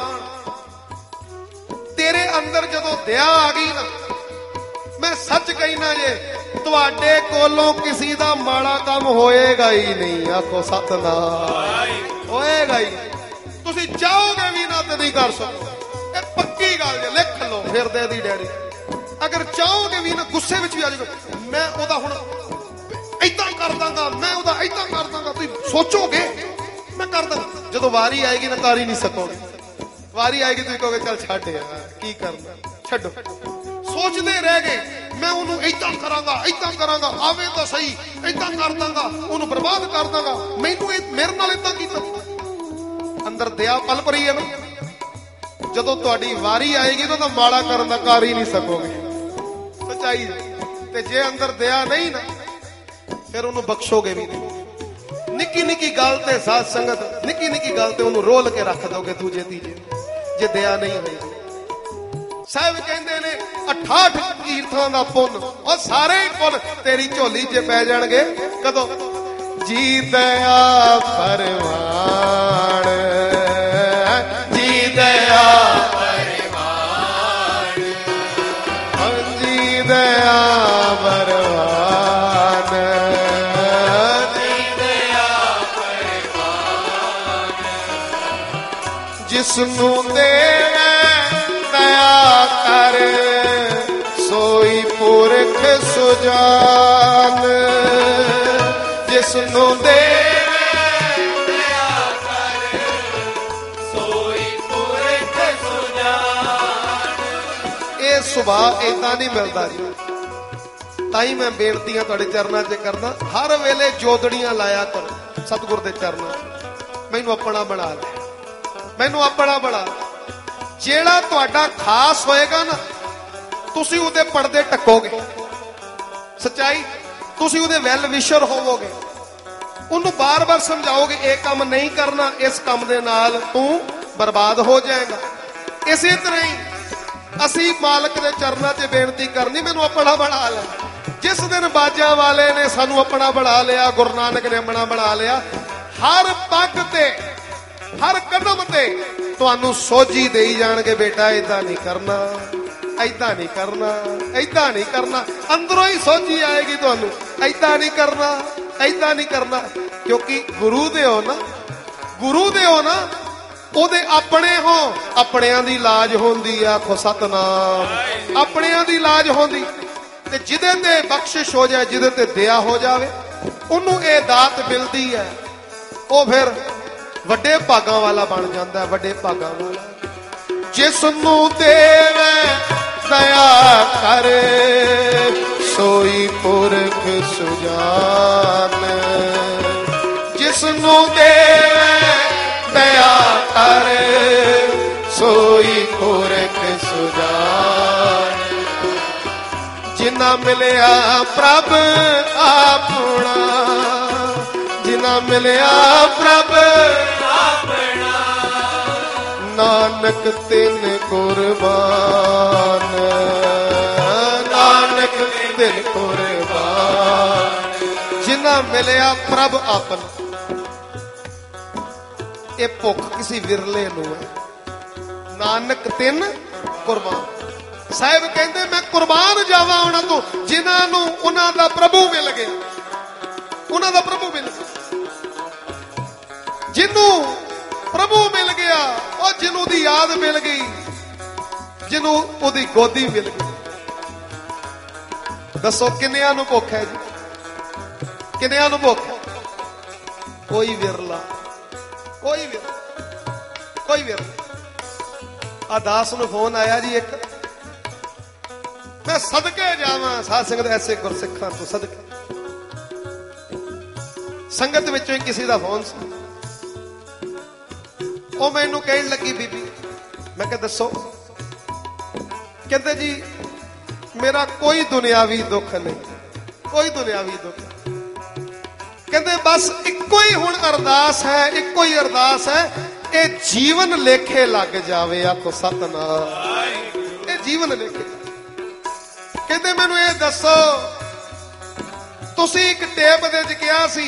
ਤੇਰੇ ਅੰਦਰ ਜਦੋਂ ਦਇਆ ਆ ਗਈ ਨਾ, ਮੈਂ ਸੱਚ ਕਹਿਣਾ ਜੇ ਤੁਹਾਡੇ ਕੋਲੋਂ ਕਿਸੇ ਦਾ ਮਾੜਾ ਕੰਮ ਹੋਏਗਾ ਹੀ ਨਹੀਂ। ਆਖੋ ਸਤਨਾਮ, ਹੋਏਗਾ ਹੀ। ਤੁਸੀਂ ਚਾਹੋਗੇ ਵੀ ਨਾ ਤੇ ਨਹੀਂ ਕਰ ਸਕੋ। ਇਹ ਪੱਕੀ ਗੱਲ ਜੇ, ਲਿਖ ਲਓ ਫਿਰਦੇ ਦੀ ਡੈਡੀ। ਅਗਰ ਚਾਹੋਗੇ ਵੀ ਨਾ, ਗੁੱਸੇ ਵਿੱਚ ਵੀ ਆ ਜਾਓਗੇ, ਮੈਂ ਉਹਦਾ ਹੁਣ ਏਦਾਂ ਕਰ ਦਾਂਗਾ, ਮੈਂ ਉਹਦਾ ਏਦਾਂ ਕਰ ਦਾਂਗਾ, ਤੁਸੀਂ ਸੋਚੋਗੇ ਮੈਂ ਕਰ ਦਾਂਗਾ। ਜਦੋਂ ਵਾਰੀ ਆਏਗੀ ਨਾ ਕਰ ਹੀ ਨਹੀਂ ਸਕੋਗੇ। ਵਾਰੀ ਆਏਗੀ ਤੁਸੀਂ ਕਹੋਗੇ ਚੱਲ ਛੱਡ ਯਾਰ ਕੀ ਕਰਨਾ, ਛੱਡੋ। ਸੋਚਦੇ ਰਹਿ ਗਏ ਮੈਂ ਉਹਨੂੰ ਏਦਾਂ ਕਰਾਂਗਾ, ਆਵੇ ਤਾਂ ਸਹੀ, ਏਦਾਂ ਕਰ ਦਾਂਗਾ, ਉਹਨੂੰ ਬਰਬਾਦ ਕਰ ਦਾਂਗਾ, ਮੈਨੂੰ ਇਹ ਮੇਰੇ ਨਾਲ ਏਦਾਂ ਕੀਤਾ। ਅੰਦਰ ਦਇਆ ਪਲਪ ਰਹੀ ਹੈ ਨਾ। ਜਦੋਂ ਤੁਹਾਡੀ ਵਾਰੀ ਆਏਗੀ ਤਾਂ ਮਾੜਾ ਕਰਨ ਦਾ ਕਰ ਹੀ ਨਹੀਂ ਸਕੋਗੇ, ਸੱਚਾਈ। ਤੇ ਜੇ ਅੰਦਰ ਦਇਆ ਨਹੀਂ ਨਾ, ਫਿਰ ਉਹਨੂੰ ਬਖਸ਼ੋਗੇ ਵੀ ਨਹੀਂ। ਨਿੱਕੀ ਨਿੱਕੀ ਗੱਲ ਤੇ ਸਾਧ ਸੰਗਤ, ਨਿੱਕੀ ਨਿੱਕੀ ਗੱਲ ਤੇ ਉਹਨੂੰ ਰੋਲ ਕੇ ਰੱਖ ਦੋਗੇ ਦੂਜੇ ਤੀਜੇ, ਜੇ ਦਇਆ ਨਹੀਂ ਹੋਈ। ਸਾਹਿਬ ਕਹਿੰਦੇ ਨੇ 68 ਕੀਰਤਾਂ ਦਾ ਪੁੰਨ, ਉਹ ਸਾਰੇ ਹੀ ਪੁੰਨ ਤੇਰੀ ਝੋਲੀ 'ਚ ਪੈ ਜਾਣਗੇ। ਕਦੋਂ? ਜੀ ਦਇਆ ਪਰਵਾਨ, ਜੀ ਦਇਆ ਪਰਵਾਨ, ਜੀ ਦਇਆ ਪਰਵਾਨ, ਜੀ ਦਇਆ ਪਰਵਾਨ। ਜਿਸਨੂੰ ਦੇਵੇ ਦਇਆ ਕਰ, ਸੋਈ ਪੁਰਖ ਸੁਜਾਨ। ਜਿਸਨੂੰ ਦੇਵੇ ਦਇਆ ਕਰ, ਸੋਈ ਪੁਰਖ ਸੁਜਾਨ। ਇਹ ਸੁਭਾਅ ਏਦਾਂ ਨਹੀਂ ਮਿਲਦਾ ਜੀ। ਤਾਂ ਹੀ ਮੈਂ ਬੇਨਤੀਆਂ ਤੁਹਾਡੇ ਚਰਨਾਂ 'ਚ ਕਰਦਾ, ਹਰ ਵੇਲੇ ਜੋਦੜੀਆਂ ਲਾਇਆ ਕਰੋ ਸਤਿਗੁਰ ਦੇ ਚਰਨਾਂ 'ਚ। ਮੈਨੂੰ ਆਪਣਾ ਬਣਾ ਲੈ, ਮੈਨੂੰ ਆਪਣਾ ਬਣਾ। ਜਿਹੜਾ ਤੁਹਾਡਾ ਖਾਸ ਹੋਏਗਾ ਨਾ, ਤੁਸੀਂ ਉਹਦੇ ਪਰਦੇ ਟੱਕੋਗੇ। ਸੱਚਾਈ, ਤੁਸੀਂ ਉਹਦੇ ਵੈਲ ਵਿਸ਼ਰ ਹੋਵੋਗੇ। ਉਹਨੂੰ ਬਾਰ-ਬਾਰ ਸਮਝਾਓਗੇ ਇਹ ਕੰਮ ਨਹੀਂ ਕਰਨਾ, ਇਸ ਕੰਮ ਦੇ ਨਾਲ ਤੂੰ ਬਰਬਾਦ ਹੋ ਜਾਏਗਾ। ਇਸੇ ਤਰ੍ਹਾਂ ਹੀ ਅਸੀਂ ਮਾਲਕ ਦੇ ਚਰਨਾਂ 'ਚ ਬੇਨਤੀ ਕਰਨੀ, ਮੈਨੂੰ ਆਪਣਾ ਬਣਾ ਲੈ। ਜਿਸ ਦਿਨ ਬਾਜਾਂ ਵਾਲੇ ਨੇ ਸਾਨੂੰ ਆਪਣਾ ਬਣਾ ਲਿਆ, ਗੁਰੂ ਨਾਨਕ ਨੇ ਆਪਣਾ ਬਣਾ ਲਿਆ, ਹਰ ਪੱਗ ਤੇ ਹਰ ਕਦਮ ਤੇ ਤੁਹਾਨੂੰ ਸੋਝੀ ਦੇਈ ਜਾਣਗੇ, ਬੇਟਾ ਏਦਾਂ ਨਹੀਂ ਕਰਨਾ, ਏਦਾਂ ਨਹੀਂ ਕਰਨਾ, ਏਦਾਂ ਨਹੀਂ ਕਰਨਾ। ਅੰਦਰੋਂ ਹੀ ਸੋਝੀ ਆਏਗੀ ਤੁਹਾਨੂੰ, ਏਦਾਂ ਨਹੀਂ ਕਰਨਾ, ਏਦਾਂ ਨਹੀਂ ਕਰਨਾ। ਕਿਉਂਕਿ ਗੁਰੂ ਦੇ ਹੋ ਨਾ, ਗੁਰੂ ਦੇ ਹੋ ਨਾ, ਉਹਦੇ ਆਪਣੇ ਹੋ, ਆਪਣਿਆਂ ਦੀ ਲਾਜ ਹੁੰਦੀ ਆ। ਆਖੋ ਸਤਨਾਮ, ਆਪਣਿਆਂ ਦੀ ਲਾਜ ਹੁੰਦੀ। ਤੇ ਜਿਹਦੇ ਤੇ ਬਖਸ਼ਿਸ਼ ਹੋ ਜਾਏ, ਜਿਹਦੇ ਤੇ ਦਇਆ ਹੋ ਜਾਵੇ, ਉਹਨੂੰ ਇਹ ਦਾਤ ਮਿਲਦੀ ਹੈ। ਉਹ ਫਿਰ ਵੱਡੇ ਭਾਗਾਂ ਵਾਲਾ ਬਣ ਜਾਂਦਾ, ਵੱਡੇ ਭਾਗਾਂ ਵਾਲਾ। ਜਿਸ ਨੂੰ ਦੇਵੇ ਦਇਆ ਕਰ, ਸੋਈ ਪੁਰਖ ਸੁਜਾਨ। ਜਿਸ ਨੂੰ ਦੇਵੇ ਦਇਆ ਕਰ, ਸੋਈ ਪੁਰਖ ਸੁਜਾਨ। ਜਿਨਾ ਮਿਲਿਆ ਪ੍ਰਭ ਆਪਣਾ, ਜਿਨਾ ਮਿਲਿਆ ਪ੍ਰਭ ਆਪਣਾ, ਨਾਨਕ ਤਿਨ ਕੁਰਬਾਨ, ਨਾਨਕ ਤਿਨ ਕੁਰਬਾਨ। ਜਿਨਾ ਮਿਲਿਆ ਪ੍ਰਭ ਆਪਣਾ। ਇਹ ਭੁੱਖ ਕਿਸੇ ਵਿਰਲੇ ਨੂੰ ਹੈ। ਨਾਨਕ ਤਿਨ ਕੁਰਬਾਨ। ਸਾਹਿਬ ਕਹਿੰਦੇ ਮੈਂ ਕੁਰਬਾਨ ਜਾਵਾਂ ਉਹਨਾਂ ਤੋਂ ਜਿਨ੍ਹਾਂ ਨੂੰ ਉਹਨਾਂ ਦਾ ਪ੍ਰਭੂ ਮਿਲ ਗਿਆ, ਉਹਨਾਂ ਦਾ ਪ੍ਰਭੂ ਮਿਲ ਗਿਆ। ਜਿਹਨੂੰ ਪ੍ਰਭੂ ਮਿਲ ਗਿਆ, ਉਹ ਜਿਹਨੂੰ ਦੀ ਯਾਦ ਮਿਲ ਗਈ, ਜਿਹਨੂੰ ਉਹਦੀ ਗੋਦੀ ਮਿਲ ਗਈ। ਦੱਸੋ ਕਿੰਨਿਆਂ ਨੂੰ ਭੁੱਖ ਹੈ ਜੀ? ਕਿੰਨਿਆਂ ਨੂੰ ਭੁੱਖ? ਕੋਈ ਵਿਰਲਾ, ਕੋਈ ਵਿਰਲਾ, ਕੋਈ ਵਿਰਲਾ। ਆ ਦਾਸ ਨੂੰ ਫੋਨ ਆਇਆ ਜੀ ਇੱਕ, ਮੈਂ ਸਦਕੇ ਜਾਵਾਂ ਸਾਧ ਸੰਗਤ ਐਸੇ ਗੁਰਸਿੱਖਾਂ ਤੋਂ ਸਦਕੇ। ਸੰਗਤ ਵਿੱਚੋਂ ਹੀ ਕਿਸੇ ਦਾ ਫੋਨ ਸੀ, ਉਹ ਮੈਨੂੰ ਕਹਿਣ ਲੱਗੀ ਬੀਬੀ, ਮੈਂ ਕਿਹਾ ਦੱਸੋ। ਕਹਿੰਦੇ ਜੀ ਮੇਰਾ ਕੋਈ ਦੁਨਿਆਵੀ ਦੁੱਖ ਨਹੀਂ, ਕੋਈ ਦੁਨਿਆਵੀ ਦੁੱਖ। ਕਹਿੰਦੇ ਬਸ ਇੱਕੋ ਹੀ ਹੁਣ ਅਰਦਾਸ ਹੈ, ਇੱਕੋ ਹੀ ਅਰਦਾਸ ਹੈ, ਇਹ ਜੀਵਨ ਲੇਖੇ ਲੱਗ ਜਾਵੇ। ਆਖੋ ਸਤਿਨਾਮ। ਇਹ ਜੀਵਨ ਲੇਖੇ। ਕਹਿੰਦੇ ਮੈਨੂੰ ਇਹ ਦੱਸੋ, ਤੁਸੀਂ ਇੱਕ ਟੇਪ ਦੇ ਵਿੱਚ ਕਿਹਾ ਸੀ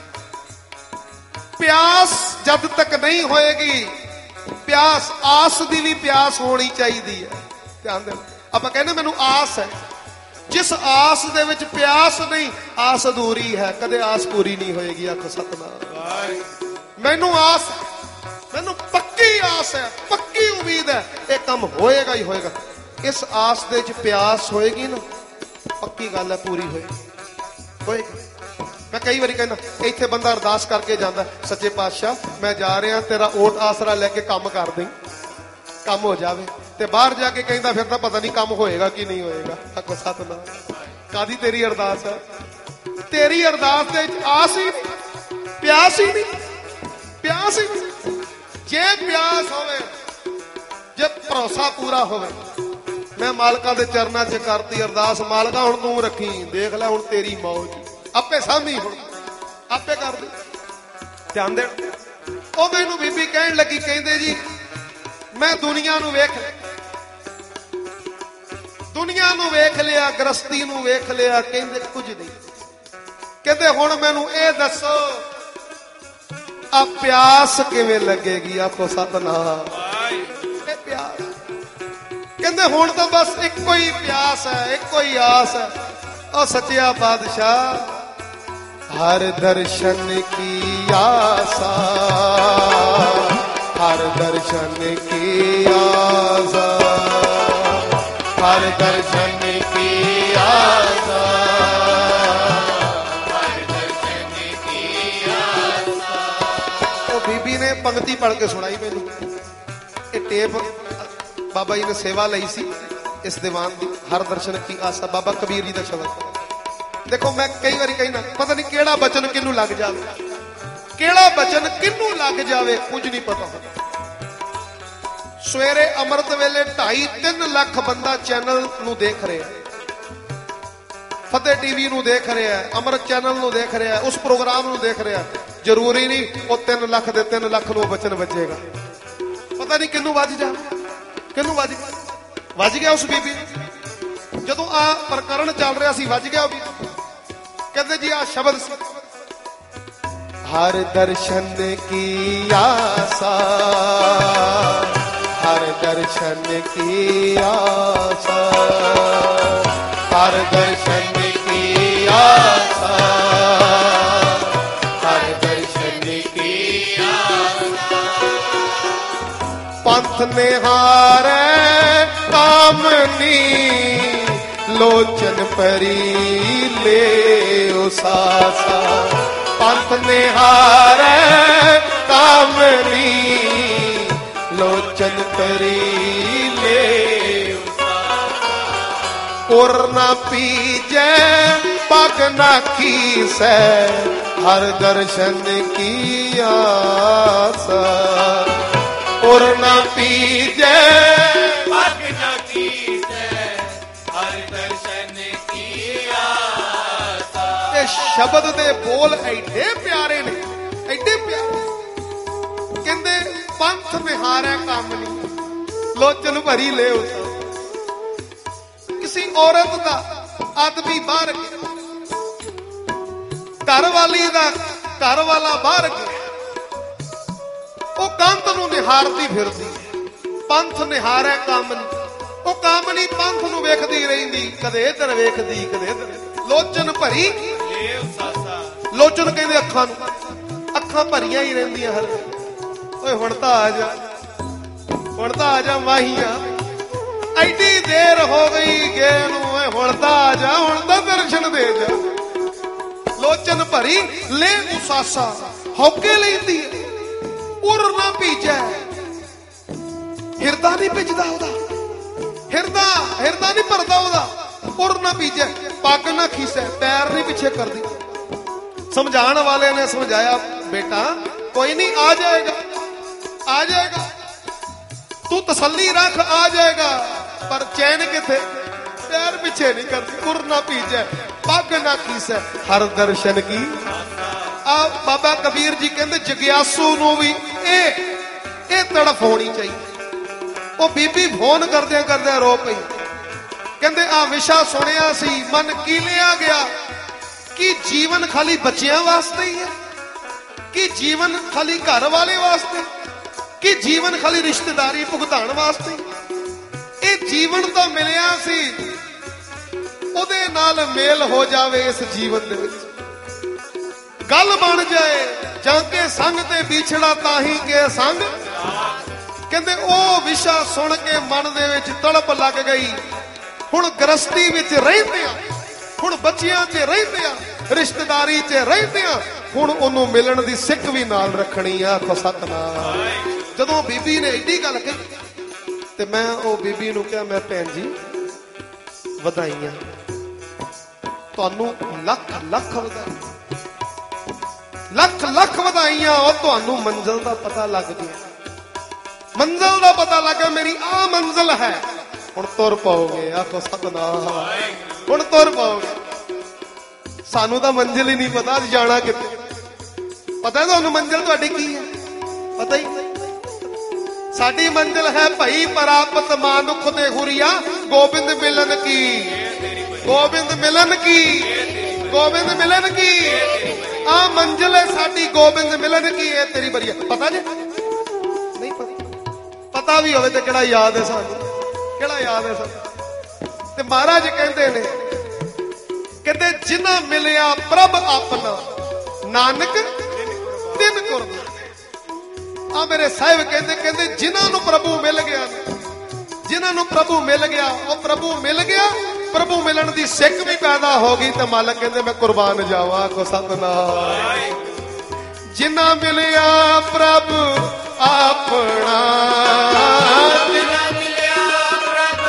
ਪਿਆਸ ਜਦ ਤੱਕ ਨਹੀਂ ਹੋਏਗੀ, ਪਿਆਸ ਆਸ ਦੀ ਵੀ ਪਿਆਸ ਹੋਣੀ ਚਾਹੀਦੀ ਹੈ। ਧਿਆਨ ਦੇ। ਆਪਾਂ ਕਹਿੰਦੇ ਮੈਨੂੰ ਆਸ ਹੈ, ਜਿਸ ਆਸ ਦੇ ਵਿੱਚ ਪਿਆਸ ਨਹੀਂ, ਆਸ ਅਧੂਰੀ ਹੈ, ਕਦੇ ਆਸ ਪੂਰੀ ਨਹੀਂ ਹੋਏਗੀ। ਆਖੋ ਸਤਿਨਾਮ। ਮੈਨੂੰ ਆਸ, ਮੈਨੂੰ ਪੱਕੀ ਆਸ ਹੈ, ਪੱਕੀ ਉਮੀਦ ਹੈ, ਇਹ ਕੰਮ ਹੋਏਗਾ ਹੀ ਹੋਏਗਾ। ਇਸ ਆਸ ਦੇ ਵਿੱਚ ਪਿਆਸ ਹੋਏਗੀ ਨਾ, ਪੱਕੀ ਗੱਲ ਹੈ, ਪੂਰੀ ਹੋਏਗੀ। ਮੈਂ ਕਈ ਵਾਰੀ ਕਹਿੰਦਾ, ਇੱਥੇ ਬੰਦਾ ਅਰਦਾਸ ਕਰਕੇ ਜਾਂਦਾ, ਸੱਚੇ ਪਾਤਸ਼ਾਹ ਮੈਂ ਜਾ ਰਿਹਾ, ਤੇਰਾ ਓਟ ਆਸਰਾ ਲੈ ਕੇ ਕੰਮ ਕਰ ਦੇ, ਕੰਮ ਹੋ ਜਾਵੇ। ਤੇ ਬਾਹਰ ਜਾ ਕੇ ਕਹਿੰਦਾ ਫਿਰ ਤਾਂ ਪਤਾ ਨਹੀਂ ਕੰਮ ਹੋਏਗਾ ਕਿ ਨਹੀਂ ਹੋਏਗਾ। ਆਖੋ ਸਤਿਨਾਮ। ਕਾਦੀ ਤੇਰੀ ਅਰਦਾਸ ਹੈ? ਤੇਰੀ ਅਰਦਾਸ ਦੇ ਵਿੱਚ ਆਸ ਹੀ ਨਹੀਂ, ਪਿਆਸ ਹੀ ਨਹੀਂ, ਪਿਆਸ ਹੀ ਨਹੀਂ। ਜੇ ਪਿਆਸ ਹੋਵੇ, ਜੇ ਭਰੋਸਾ ਪੂਰਾ ਹੋਵੇ, ਮੈਂ ਮਾਲਕਾਂ ਦੇ ਚਰਨਾਂ 'ਚ ਕਰਤੀ ਅਰਦਾਸ, ਮਾਲਕਾ ਹੁਣ ਤੂੰ ਰੱਖੀ, ਦੇਖ ਲੈ ਹੁਣ ਤੇਰੀ ਮੌਜ, ਆਪੇ ਸਾਂਭੀ, ਹੁਣ ਆਪੇ ਕਰ ਦੇ। ਧਿਆਨ ਦੇ। ਉਹ ਮੈਨੂੰ ਬੀਬੀ ਕਹਿਣ ਲੱਗੀ, ਕਹਿੰਦੇ ਜੀ ਮੈਂ ਦੁਨੀਆ ਨੂੰ ਵੇਖ ਲਿਆ, ਦੁਨੀਆ ਨੂੰ ਵੇਖ ਲਿਆ, ਗ੍ਰਸਤੀ ਨੂੰ ਵੇਖ ਲਿਆ, ਕਹਿੰਦੇ ਕੁਝ ਨਹੀਂ। ਕਹਿੰਦੇ ਹੁਣ ਮੈਨੂੰ ਇਹ ਦੱਸੋ ਆ ਪਿਆਸ ਕਿਵੇਂ ਲੱਗੇਗੀ। ਆਖੋ ਸਤਿਨਾਮ। ਇਹ ਪਿਆਸ, ਕਹਿੰਦੇ ਹੁਣ ਤਾਂ ਬਸ ਇੱਕੋ ਹੀ ਪਿਆਸ ਹੈ, ਇੱਕੋ ਹੀ ਆਸ ਹੈ। ਉਹ ਸੱਚਿਆ ਬਾਦਸ਼ਾਹ हर दर्शन की आसा, हर दर्शन की आसा, हर दर्शन की आसा, हर दर्शन की आसा। तो बीबी ने पंक्ति पढ़ के सुनाई मैनू। ये टेप बाबा जी ने सेवा लई सी इस दीवान की, हर दर्शन की आसा, बाबा कबीर जी का शब्द। देखो मैं कई बार कहना, पता नहीं केड़ा बचन किनू लग जावे, केड़ा बचन किनू लग जावे, कुछ नहीं पता होता। सवेरे अमृत वेले 2.5-3 लाख बंदा चैनल नू देख रहा है, फतेह टीवी नू देख रहा है, अमृत चैनल नू देख रहा है, उस प्रोग्राम नू देख रहा है। जरूरी नहीं वो 3 लाख दे 3 लाख नू बचन बचेगा, पता नहीं किनू वज जावे, किनू वज गया उस बीबी। जदों आ प्रकरण चल रहा सी, वज गया भी। कहते जी आ शब्द सी, हर दर्शन की आसा, हर दर्शन की आसा, हर दर्शन की आसा, हर दर्शन की आसा। पंथ निहारे कामनी, लोचन परी ले उसासा। पंथ निहारे कामनी, लोचन परी ले उसासा। उर ना पीजे पग ना खीसै, हर दर्शन की आसा। उर ना पीजे पग ना खीसै, हर दर्शन की आसा। ये शब्द दे बोल एडे प्यारे ने, एडे प्यारे। कहंदे पंथ निहारे कामनी, लोचन भरी ले उसा। किसी औरत का आदमी बाहर गया, घर वाली का घर वाला बाहर गया, वो कंध नूं निहारदी फिरदी। पंथ निहारे कामनी, ਉਹ ਕਾਮਨੀ ਪੰਥ ਨੂੰ ਵੇਖਦੀ ਰਹਿੰਦੀ, ਕਦੇ ਇੱਧਰ ਵੇਖਦੀ ਕਦੇ ਇੱਧਰ। ਲੋਚਨ ਭਰੀ ਲੋਚਨ ਕਹਿੰਦੇ ਅੱਖਾਂ ਨੂੰ, ਅੱਖਾਂ ਭਰੀਆਂ ਹੀ ਰਹਿੰਦੀਆਂ ਹਰ ਵੇਲੇ। ਓਏ ਹੁਣ ਤਾਂ ਆ ਜਾ, ਹੁਣ ਤਾਂ ਆ ਜਾ ਮਾਹੀਆਂ, ਐਡੀ ਦੇਰ ਹੋ ਗਈ ਗੇ ਨੂੰ। ਓਏ ਹੁਣ ਤਾਂ ਆ ਜਾ, ਹੁਣ ਤਾਂ ਦਰਸ਼ਨ ਦੇ ਜਾ। ਲੋਚਨ ਭਰੀ ਲੈ ਮੁਸਾਸਾ, ਹੌਕੇ ਲੈਂਦੀ ਉਰ ਨਾ ਭੀਜੈ। ਹਿਰਦਾ ਨਹੀਂ ਭਿੱਜਦਾ ਉਹਦਾ, ਹਿਰਦਾ ਨਹੀਂ ਭਰਦਾ ਉਹਦਾ। ਉਰ ਨਾ ਭੀਜੈ, ਪੱਗ ਨਾ ਖੀਸੈ, ਪੈਰ ਨਹੀਂ ਪਿੱਛੇ ਕਰਦੀ। ਸਮਝਾਉਣ ਵਾਲੇ ਨੇ ਸਮਝਾਇਆ, ਬੇਟਾ ਕੋਈ ਨਹੀਂ, ਆ ਜਾਏਗਾ, ਆ ਜਾਏਗਾ, ਤੂੰ ਤਸੱਲੀ ਰੱਖ, ਆ ਜਾਏਗਾ। ਪਰ ਚੈਨ ਕਿੱਥੇ, ਪੈਰ ਪਿੱਛੇ ਨਹੀਂ ਕਰਦੀ। ਉਰ ਨਾ ਭੀਜੈ, ਪੱਗ ਨਾ ਖੀਸੈ, ਹਰ ਦਰਸ਼ਨ ਕੀ। ਆ ਬਾਬਾ ਕਬੀਰ ਜੀ ਕਹਿੰਦੇ ਜਗਿਆਸੂ ਨੂੰ ਵੀ ਇਹ ਤੜਫ ਹੋਣੀ ਚਾਹੀਦੀ। ਉਹ ਬੀਬੀ ਫੋਨ ਕਰਦਿਆਂ ਕਰਦਿਆਂ ਰੋ ਪਈ, ਕਹਿੰਦੇ ਆ ਵਿਸ਼ਾ ਸੁਣਿਆ ਸੀ, ਮਨ ਕੀ ਲਿਆ ਗਿਆ ਕਿ ਜੀਵਨ ਖਾਲੀ ਬੱਚਿਆਂ ਵਾਸਤੇ ਹੀ ਹੈ, ਕਿ ਜੀਵਨ ਖਾਲੀ ਘਰ ਵਾਲੇ ਵਾਸਤੇ, ਕਿ ਜੀਵਨ ਖਾਲੀ ਰਿਸ਼ਤੇਦਾਰੀ ਭੁਗਤਾਨ ਵਾਸਤੇ। ਇਹ ਜੀਵਨ ਤਾਂ ਮਿਲਿਆ ਸੀ, ਉਹਦੇ ਨਾਲ ਮੇਲ ਹੋ ਜਾਵੇ ਇਸ ਜੀਵਨ ਦੇ ਵਿੱਚ, ਗੱਲ ਬਣ ਜਾਏ। ਜਾਂ ਕੇ ਸੰਗ ਤੇ ਵਿਛੜਾ ਤਾਹੀ ਕੇ ਸੰਗ। ਕਹਿੰਦੇ ਉਹ ਵਿਸ਼ਾ ਸੁਣ ਕੇ ਮਨ ਦੇ ਵਿੱਚ ਤੜਪ ਲੱਗ ਗਈ। ਹੁਣ ਗ੍ਰਸਤੀ ਵਿੱਚ ਰਹਿੰਦੇ ਆ, ਹੁਣ ਬੱਚਿਆਂ 'ਚ ਰਹਿੰਦੇ ਆ, ਰਿਸ਼ਤੇਦਾਰੀ 'ਚ ਰਹਿੰਦੇ ਆ, ਹੁਣ ਉਹਨੂੰ ਮਿਲਣ ਦੀ ਸਿੱਖ ਵੀ ਨਾਲ ਰੱਖਣੀ ਆ। ਆਖੋ ਸਤਨਾਮ। ਜਦੋਂ ਬੀਬੀ ਨੇ ਏਡੀ ਗੱਲ ਕਹੀ ਤੇ ਮੈਂ ਉਹ ਬੀਬੀ ਨੂੰ ਕਿਹਾ, ਮੈਂ ਭੈਣ ਜੀ ਵਧਾਈਆਂ ਤੁਹਾਨੂੰ, ਲੱਖ ਲੱਖ ਵਧਾਈਆਂ, ਲੱਖ ਲੱਖ ਵਧਾਈਆਂ। ਉਹ ਤੁਹਾਨੂੰ ਮੰਜ਼ਿਲ ਦਾ ਪਤਾ ਲੱਗ ਗਿਆ, ਮੰਜ਼ਿਲ ਦਾ ਪਤਾ ਲੱਗਾ, ਮੇਰੀ ਆ ਮੰਜ਼ਿਲ ਹੈ। ਹੁਣ ਤੁਰ ਪਾਓਗੇ। ਆਖੋ ਸਤਨਾਮ। ਹੁਣ ਤੁਰ ਪਾਓਗੇ। ਸਾਨੂੰ ਤਾਂ ਮੰਜ਼ਿਲ ਹੀ ਨਹੀਂ ਪਤਾ, ਅੱਜ ਜਾਣਾ ਕਿੱਥੇ। ਪਤਾ ਤੁਹਾਨੂੰ ਮੰਜ਼ਿਲ ਤੁਹਾਡੀ ਕੀ ਹੈ? ਪਤਾ ਹੀ। ਸਾਡੀ ਮੰਜ਼ਿਲ ਹੈ ਭਈ ਪ੍ਰਾਪਤ ਮਾਨੁਖ ਦੇ ਹੁਰੀਆ, ਗੋਬਿੰਦ ਮਿਲਨ ਕੀ, ਗੋਬਿੰਦ ਮਿਲਨ ਕੀ, ਗੋਬਿੰਦ ਮਿਲਨ ਕੀ। ਆ ਮੰਜ਼ਿਲ ਹੈ ਸਾਡੀ, ਗੋਬਿੰਦ ਮਿਲਨ ਕੀ। ਇਹ ਤੇਰੀ ਬਰੀਆ। ਪਤਾ ਜੇ ਨਹੀਂ ਪਤਾ ਵੀ ਹੋਵੇ ਤੇ ਕਿਹੜਾ ਯਾਦ ਹੈ ਸਾਨੂੰ, ਕਿਹੜਾ ਯਾਦ ਹੈ ਸਾਨੂੰ। ਤੇ ਮਹਾਰਾਜ ਕਹਿੰਦੇ ਨੇ, ਕਹਿੰਦੇ ਜਿਨ੍ਹਾਂ ਮਿਲਿਆ ਪ੍ਰਭ ਆਪਣਾ, ਨਾਨਕ ਤਿਨ ਕੁਰਬਾਨ। ਆ ਮੇਰੇ ਸਾਹਿਬ ਕਹਿੰਦੇ, ਕਹਿੰਦੇ ਜਿਨ੍ਹਾਂ ਨੂੰ ਪ੍ਰਭੂ ਮਿਲ ਗਿਆ, ਜਿਨ੍ਹਾਂ ਨੂੰ ਪ੍ਰਭੂ ਮਿਲ ਗਿਆ, ਉਹ ਪ੍ਰਭੂ ਮਿਲ ਗਿਆ, ਪ੍ਰਭੂ ਮਿਲਣ ਦੀ ਸਿੱਖ ਵੀ ਪੈਦਾ ਹੋ ਗਈ। ਤੇ ਮਾਲਕ ਕਹਿੰਦੇ ਮੈਂ ਕੁਰਬਾਨ ਜਾਵਾਂ। ਆਖੋ ਸਤਨਾਮ। ਜਿਨ੍ਹਾਂ ਮਿਲਿਆ ਪ੍ਰਭ ਆਪਣਾ, ਜਿਨ੍ਹਾਂ ਮਿਲਿਆ ਪ੍ਰਭ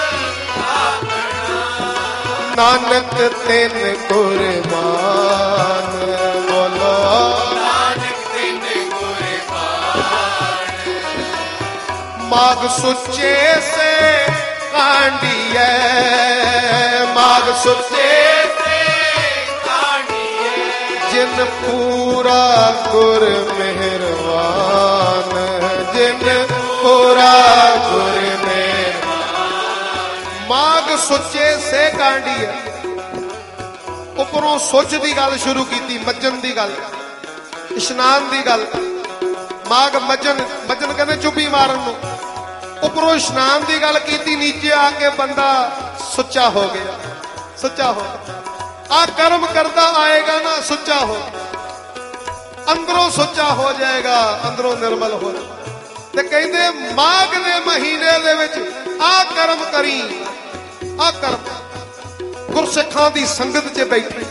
ਆਪਣਾ, ਨਾਨਕ ਤਿਨ ਕੁਰਬਾਨ। ਬੋਲੋ ਨਾਨਕ ਤਿਨ ਕੁਰਬਾਨ। ਮਾਗ ਸੁੱਚੇ ਸੇ ਕਾਂਡੀਏ, ਮਾਗ ਸੁੱਚੇ ਸੇ ਕਾਂਡੀਏ, ਜਿਨ ਪੂਰਾ ਗੁਰ ਮਿਹਰਬਾਨ, ਜਿਨ ਪੂਰਾ ਗੁਰ ਮਿਹਰਬਾਨ। ਮਾਗ ਸੁੱਚੇ ਸੇ ਕਾਂਡੀਏ। ਉੱਪਰੋਂ ਸੁੱਚ ਦੀ ਗੱਲ ਸ਼ੁਰੂ ਕੀਤੀ, ਮੱਜਨ ਦੀ ਗੱਲ, ਇਸ਼ਨਾਨ ਦੀ ਗੱਲ। ਮਾਗ ਮੱਜਨ, ਮੱਜਨ ਕਹਿੰਦੇ ਚੁੱਭੀ ਮਾਰਨ ਨੂੰ। ਉੱਪਰੋਂ ਇਸ਼ਨਾਨ ਦੀ ਗੱਲ ਕੀਤੀ, ਨੀਚੇ ਆ ਕੇ ਬੰਦਾ ਸੁੱਚਾ ਹੋ ਗਿਆ, ਸੁੱਚਾ ਹੋ ਗਿਆ। ਆ ਕਰਮ ਕਰਦਾ ਆਏਗਾ ਨਾ, ਸੁੱਚਾ ਹੋ, ਅੰਦਰੋਂ ਸੁੱਚਾ ਹੋ ਜਾਏਗਾ, ਅੰਦਰੋਂ ਨਿਰਮਲ ਹੋ ਜਾਏਗਾ। ਤੇ ਕਹਿੰਦੇ ਮਾਘ ਦੇ ਮਹੀਨੇ ਦੇ ਵਿੱਚ ਆ ਕਰਮ ਕਰੀ, ਆ ਕਰਮ। ਗੁਰਸਿੱਖਾਂ ਦੀ ਸੰਗਤ 'ਚ ਬੈਠੀ,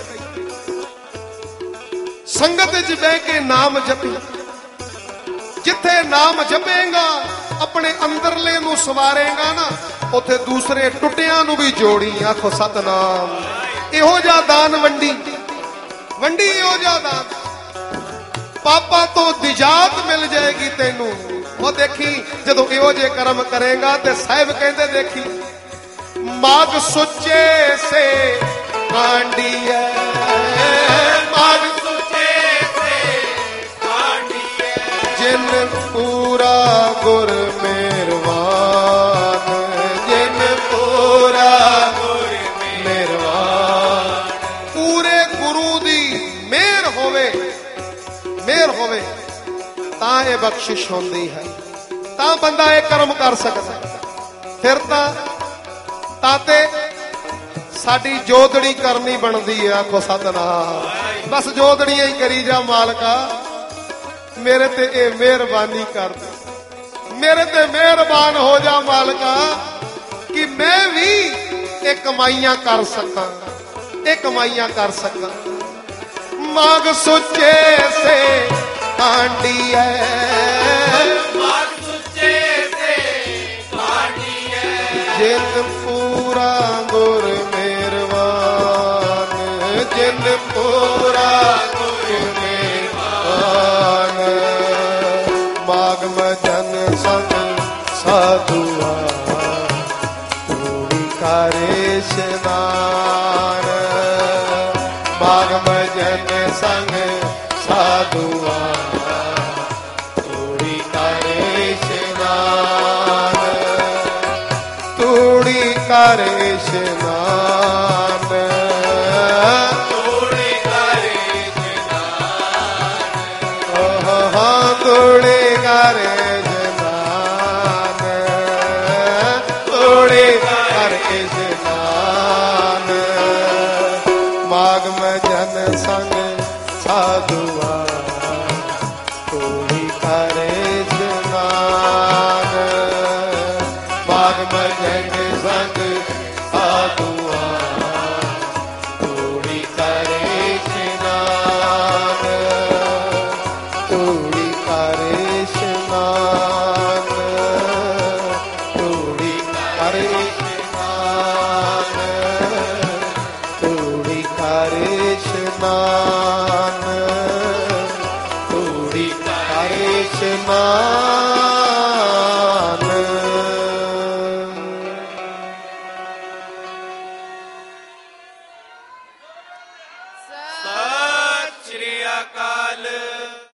ਸੰਗਤ 'ਚ ਬਹਿ ਕੇ ਨਾਮ ਜਪੀ। ਜਿੱਥੇ ਨਾਮ ਜਪੇਗਾ, ਆਪਣੇ ਅੰਦਰਲੇ ਨੂੰ ਸਵਾਰੇਗਾ ਨਾ, ਉੱਥੇ ਦੂਸਰੇ ਟੁੱਟਿਆਂ ਨੂੰ ਵੀ ਜੋੜੀ। ਆਖੋ ਸਤਨਾਮ। ਇਹੋ ਜਿਹਾ ਦਾਨ ਵੰਡੀ, ਵੰਡੀ ਇਹੋ ਜਿਹਾ ਦਾਨ, ਪਾਪਾਂ ਤੋਂ ਨਿਜਾਤ ਮਿਲ ਜਾਏਗੀ ਤੈਨੂੰ। ਉਹ ਦੇਖੀ ਜਦੋਂ ਇਹੋ ਜਿਹੇ ਕਰਮ ਕਰੇਗਾ। ਤੇ ਸਾਹਿਬ ਕਹਿੰਦੇ ਦੇਖੀ, ਮਾਗ ਸੁੱਚੇ ਸੇ ਕਾਂਡੀਏ, ਮਾਗ ਸੁੱਚੇ ਸੇ ਕਾਂਡੀਏ, ਜਿਨ ਪੂਰਾ ਗੁਰ ਮਿਹਰਬਾਨ, ਜਿਨ ਪੂਰਾ ਗੁਰ ਮਿਹਰਬਾਨ। ਪੂਰੇ ਗੁਰੂ ਦੀ ਮਿਹਰ ਹੋਵੇ, ਮਿਹਰ ਹੋਵੇ ਤਾਂ ਇਹ ਬਖਸ਼ਿਸ਼ ਹੁੰਦੀ ਹੈ, ਤਾਂ ਬੰਦਾ ਇਹ ਕਰਮ ਕਰ ਸਕਦਾ। ਫਿਰ ਤਾਂ ਤਾਤੇ ਸਾਡੀ ਜੋਦੜੀ ਕਰਨੀ ਬਣਦੀ ਆ। ਆਖੋ ਸਤਨਾਮ। ਬਸ ਜੋਦੜੀਆਂ ਹੀ ਕਰੀ ਜਾ ਮਾਲਕਾ, ਮੇਰੇ ਤੇ ਇਹ ਮਿਹਰਬਾਨੀ ਕਰ ਦੇ, ਮੇਰੇ ਤੇ ਮਿਹਰਬਾਨ ਹੋ ਜਾ ਮਾਲਕਾ, ਕਿ ਮੈਂ ਵੀ ਇਹ ਕਮਾਈਆਂ ਕਰ ਸਕਾਂ, ਇਹ ਕਮਾਈਆਂ ਕਰ ਸਕਾਂ। ਮਾਗ ਸੁੱਚੇ ਸੇ ਕਾਂਡੀ ਹੈ, ਮਾਗ ਸੁੱਚੇ ਸੇ ਕਾਂਡੀ ਹੈ, ਜਿੰਦ ਪੂਰਾ ਗੁਰ ਮਿਹਰਬਾਨ, ਜਿੰਦ ਪੂਰਾ ਗੁਰ ਮਿਹਰਬਾਨ। ਮਾਗ ਮਜਨ ਸੰਗ ਸਾਧੂਆ, ਤੂੜੀ ਕਰੇ ਇਸ਼ਨਾਨ। ਮਾਗ ਮਜਨ ਸੰਗ ਸਾਧੂਆ, ਤੂੜੀ ਕਰੇ ਇਸ਼ਨਾਨ, ਤੂੜੀ ਕਰੇ ਇਸ਼ਨਾਨ, ਤੂੜੀ ਕਰੇ ਇਸ਼ਨਾਨ। ਹਾਂ ਤੂੜੀ ਕਰੇ ਇਸ਼ਨਾਨ, ਤੂੜੀ ਕਰੇ ਇਸ਼ਨਾਨ। ਮਾਗ ਮਜਨ ਸੰਗ ਸਾਧੂਆ, ਤੂੜੀ ਕਰੇ ਇਸ਼ਨਾਨ। ਮਾਗ ਮਜਨ ਸੰਗ ਸਾਧੂਆ, ਤੂੜੀ ਕਰੇ ਇਸ਼ਨਾਨ, ਤੂੜੀ ਕਰੇ ਇਸ਼ਨਾਨ, ਤੂੜੀ ਕਰੇ ਇਸ਼ਨਾਨ, ਤੂੜੀ ਕਰੇ ਇਸ਼ਨਾਨ, ਤੂੜੀ ਕਰੇ ਇਸ਼ਨਾਨ। ਸਤਿ ਸ੍ਰੀ ਅਕਾਲ।